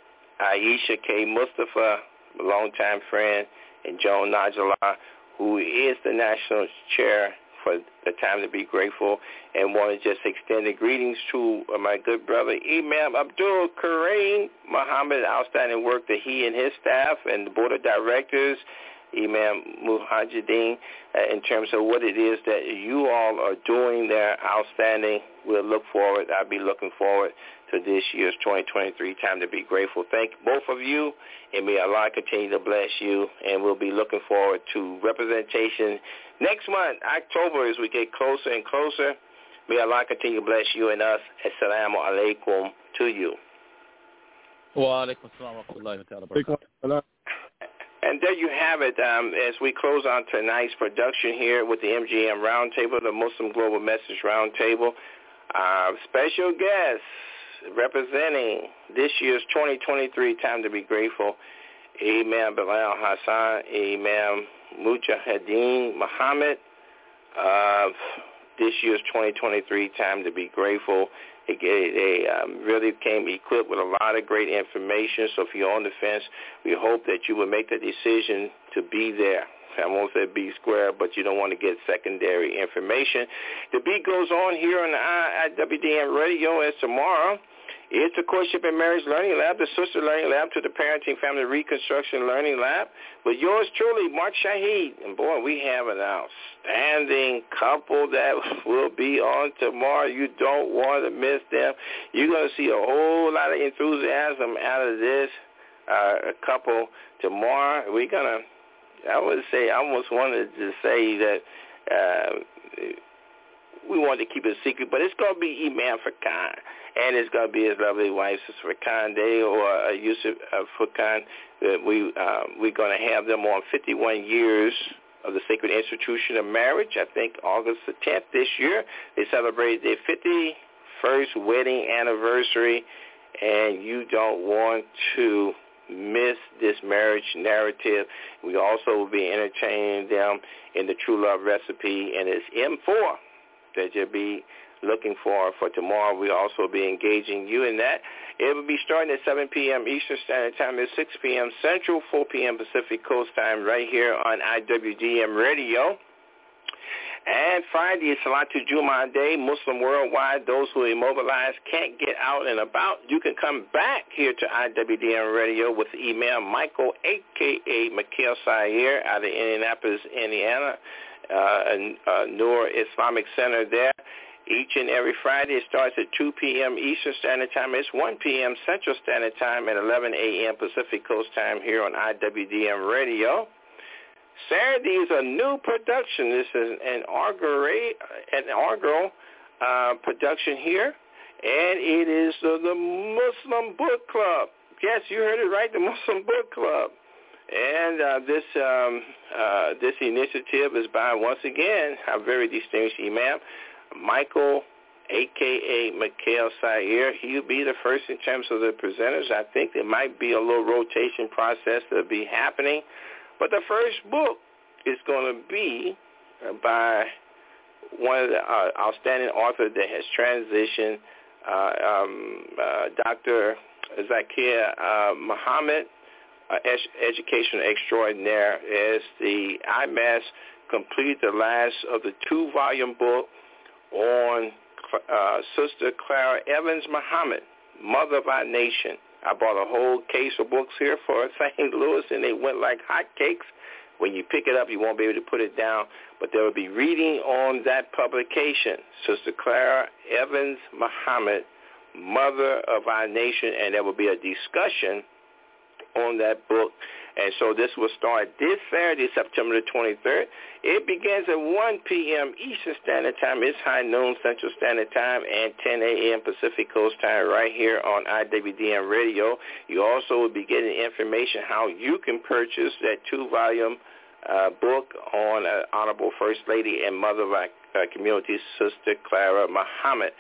S4: Aisha K. Mustafa, a longtime friend, and Joan Najala, who is the national chair for the time to be grateful, and want to just extend the greetings to my good brother Imam Abdul Kareem Muhammad, outstanding work that he and his staff and the board of directors, Imam Mujahideen, uh, in terms of what it is that you all are doing there, outstanding. We'll look forward. I'll be looking forward to this year's twenty twenty-three Time to Be Grateful. Thank both of you, and may Allah continue to bless you, and we'll be looking forward to representation next month, October, as we get closer and closer. May Allah continue to bless you and us. Assalamu alaikum to you.
S9: Wa alaikum assalam wa rahmatullahi wa barakatuh.
S4: And there you have it. Um, as we close on tonight's production here with the M G M Roundtable, the Muslim Global Message Roundtable, uh, special guests representing this year's twenty twenty-three Time to Be Grateful, Imam Bilal Hassan, Imam Mujahideen Muhammad. Uh, this year's twenty twenty-three Time to Be Grateful. They, they um, really came equipped with a lot of great information. So if you're on the fence, we hope that you will make the decision to be there. I won't say be square, but you don't want to get secondary information. The beat goes on here on the I W D M Radio as tomorrow. It's the Courtship and Marriage Learning Lab, the Sister Learning Lab to the Parenting Family Reconstruction Learning Lab. But yours truly, Mark Shahid. And, boy, we have an outstanding couple that will be on tomorrow. You don't want to miss them. You're going to see a whole lot of enthusiasm out of this uh, couple tomorrow. We're going to, I would say, I almost wanted to say that uh, we wanted to keep it a secret, but it's going to be Imam Furqan. And it's going to be his lovely wife, Sister Furqan Day, or uh, Yusuf uh, Furqan. Uh, we, uh, we're going to have them on fifty-one years of the Sacred Institution of Marriage. I think August the tenth this year. They celebrated their fifty-first wedding anniversary, and you don't want to miss this marriage narrative. We also will be entertaining them in the True Love Recipe, and it's M four that you'll be looking for for tomorrow. We'll also be engaging you in that. It will be starting at seven p.m. Eastern Standard Time at six p.m. Central, four p.m. Pacific Coast Time right here on I W D M Radio. And Friday is Salatul Jummah Day, Muslim worldwide. Those who are immobilized can't get out and about. You can come back here to I W D M Radio with Imam Michael, a k a. Mikhail Sayer, out of Indianapolis, Indiana, uh, uh, Noor Islamic Center there. Each and every Friday, it starts at two p.m. Eastern Standard Time. It's one p.m. Central Standard Time and eleven a.m. Pacific Coast Time here on I W D M Radio. Saturday is a new production. This is an inaugural, an inaugural uh, production here, and it is uh, the Muslim Book Club. Yes, you heard it right, the Muslim Book Club. And uh, this um, uh, this initiative is by, once again, a very distinguished Imam, Michael, a k a. Mikhail Sayer. He'll be the first in terms of the presenters. I think there might be a little rotation process that will be happening. But the first book is going to be by one of the uh, outstanding authors that has transitioned, uh, um, uh, Doctor Zakir uh, Muhammad, uh, ed- educational extraordinaire, as the I M A S completed the last of the two-volume book on uh, Sister Clara Evans Muhammad, Mother of Our Nation. I bought a whole case of books here for Saint Louis, and they went like hotcakes. When you pick it up, you won't be able to put it down, but they will be reading on that publication, Sister Clara Evans Muhammad, Mother of Our Nation, and there will be a discussion on that book. And so this will start this Saturday, September the twenty-third. It begins at one p.m. Eastern Standard Time. It's high noon Central Standard Time and ten a.m. Pacific Coast Time right here on I W D M Radio. You also will be getting information how you can purchase that two-volume uh, book on uh, Honorable First Lady and Mother of our uh, community, Sister Clara Muhammad.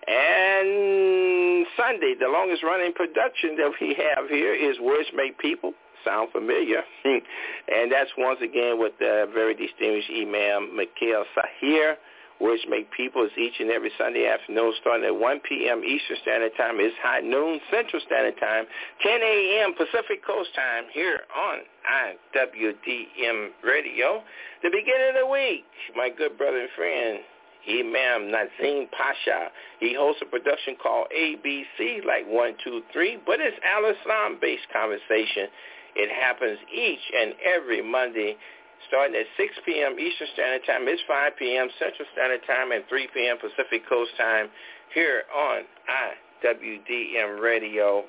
S4: And Sunday, the longest-running production that we have here is Words Make People. Sound familiar? And that's once again with the very distinguished Imam Mikhail Sayer Words Make People is each and every Sunday afternoon starting at one p.m. Eastern Standard Time. It's high noon Central Standard Time, ten a.m. Pacific Coast Time here on I W D M Radio. The beginning of the week, my good brother and friend, Imam Nazim Pasha. He hosts a production called A B C, like one, two, three, but it's Al-Islam-based conversation. It happens each and every Monday starting at six p.m. Eastern Standard Time. It's five p.m. Central Standard Time and three p.m. Pacific Coast Time here on I W D M Radio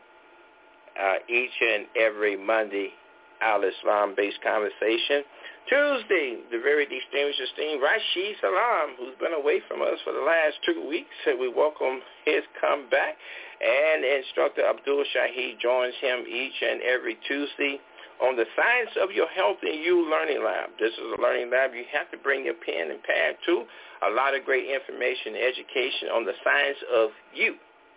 S4: uh, each and every Monday, Al-Islam-based conversation. Tuesday, the very distinguished, esteemed Rashid Salam, who's been away from us for the last two weeks, and we welcome his comeback. And instructor Abdul Shahid joins him each and every Tuesday on the Science of Your Health and You Learning Lab. This is a learning lab you have to bring your pen and pad to. A lot of great information and education on the science of you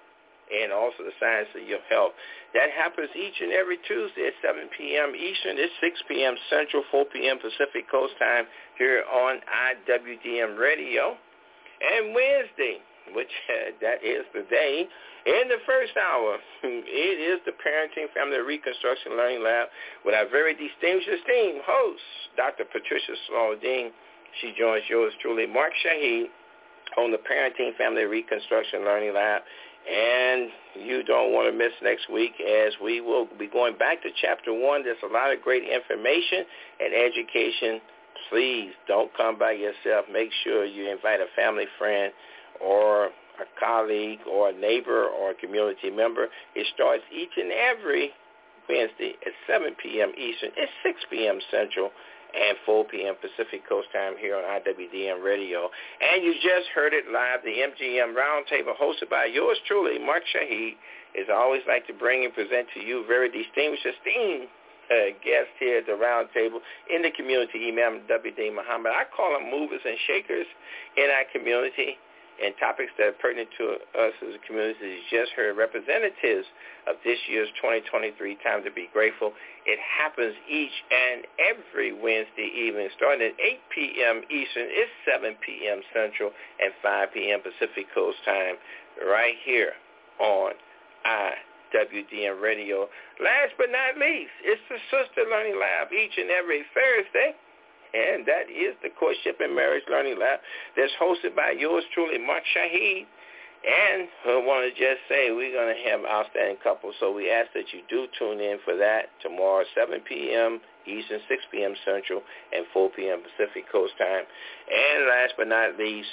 S4: and also the science of your health. That happens each and every Tuesday at seven p.m. Eastern. It's six p.m. Central, four p.m. Pacific Coast Time here on I W D M Radio. And Wednesday, which uh, that is the day, in the first hour, it is the Parenting Family Reconstruction Learning Lab with our very distinguished esteemed host, Doctor Patricia Salahuddin. She joins yours truly, Mark Shahid, on the Parenting Family Reconstruction Learning Lab. And you don't want to miss next week, as we will be going back to Chapter one. There's a lot of great information and education. Please don't come by yourself. Make sure you invite a family friend or a colleague or a neighbor or a community member. It starts each and every Wednesday at seven p.m. Eastern. It's six p.m. Central and four p.m. Pacific Coast Time here on I W D M Radio. And you just heard it live, the M G M Roundtable, hosted by yours truly, Mark Shahid. As I always like to bring and present to you very distinguished, esteemed uh, guests here at the Roundtable in the community, Imam W D Muhammad. I call them movers and shakers in our community, and topics that are pertinent to us as a community. You just heard representatives of this year's twenty twenty-three Time to Be Grateful. It happens each and every Wednesday evening, starting at eight p.m. Eastern. It's seven p.m. Central and five p.m. Pacific Coast Time right here on I W D M Radio. Last but not least, it's the Sister Learning Lab each and every Thursday. And that is the Courtship and Marriage Learning Lab that's hosted by yours truly, Mark Shahid. And I want to just say we're going to have outstanding couples, so we ask that you do tune in for that tomorrow, seven p.m. Eastern, six p.m. Central, and four p.m. Pacific Coast Time. And last but not least,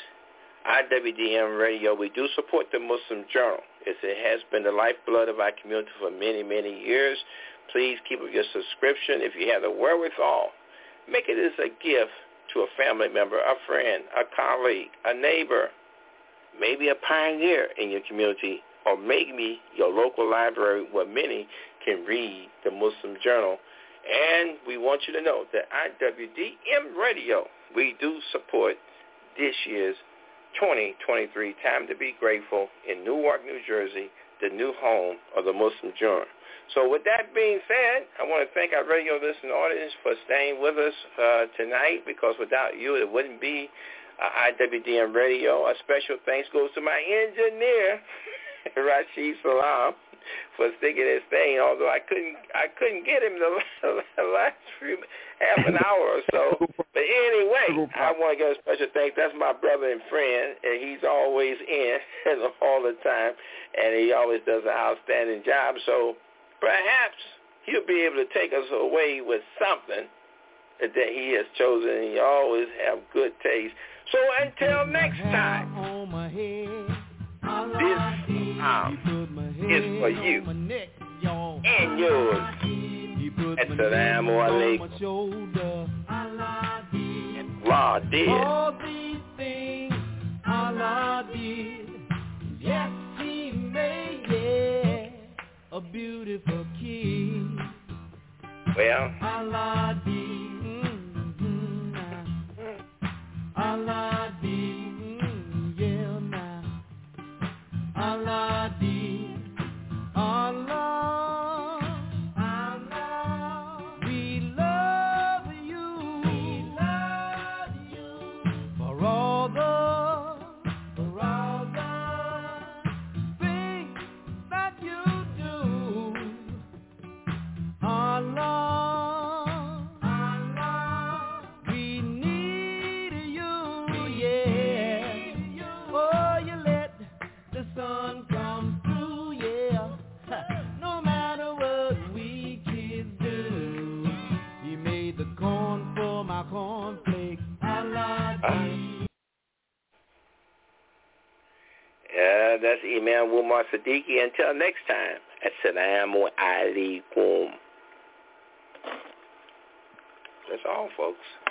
S4: I W D M Radio, we do support the Muslim Journal. As it has been the lifeblood of our community for many, many years. Please keep up your subscription if you have the wherewithal. Make it as a gift to a family member, a friend, a colleague, a neighbor, maybe a pioneer in your community, or maybe your local library where many can read the Muslim Journal. And we want you to know that I W D M Radio, we do support this year's twenty twenty-three Time to Be Grateful in Newark, New Jersey, the new home of the Muslim Journal. So with that being said, I want to thank our radio listening audience for staying with us uh, tonight, because without you, it wouldn't be uh, I W D M Radio. A special thanks goes to my engineer, Rashid Salam, for sticking his thing, although I couldn't I couldn't get him the, the last few, half an hour or so. But anyway, I want to give a special thanks. That's my brother and friend, and he's always in all the time, and he always does an outstanding job. So perhaps he'll be able to take us away with something that he has chosen, and he always have good taste. So until next time, this um, is for you and yours. Assalamu alaikum. Allah did.
S7: All these things Allah did. Yes, he made it a beautiful king.
S4: Well,
S7: Allah did. Mm-hmm. Allah did. Mm, yeah, now. Allah did. Allah. Allah. We love you. We love you. For all the
S4: that's Imam Umar Siddiqui. Until next time, Assalamu alaikum. That's all, folks.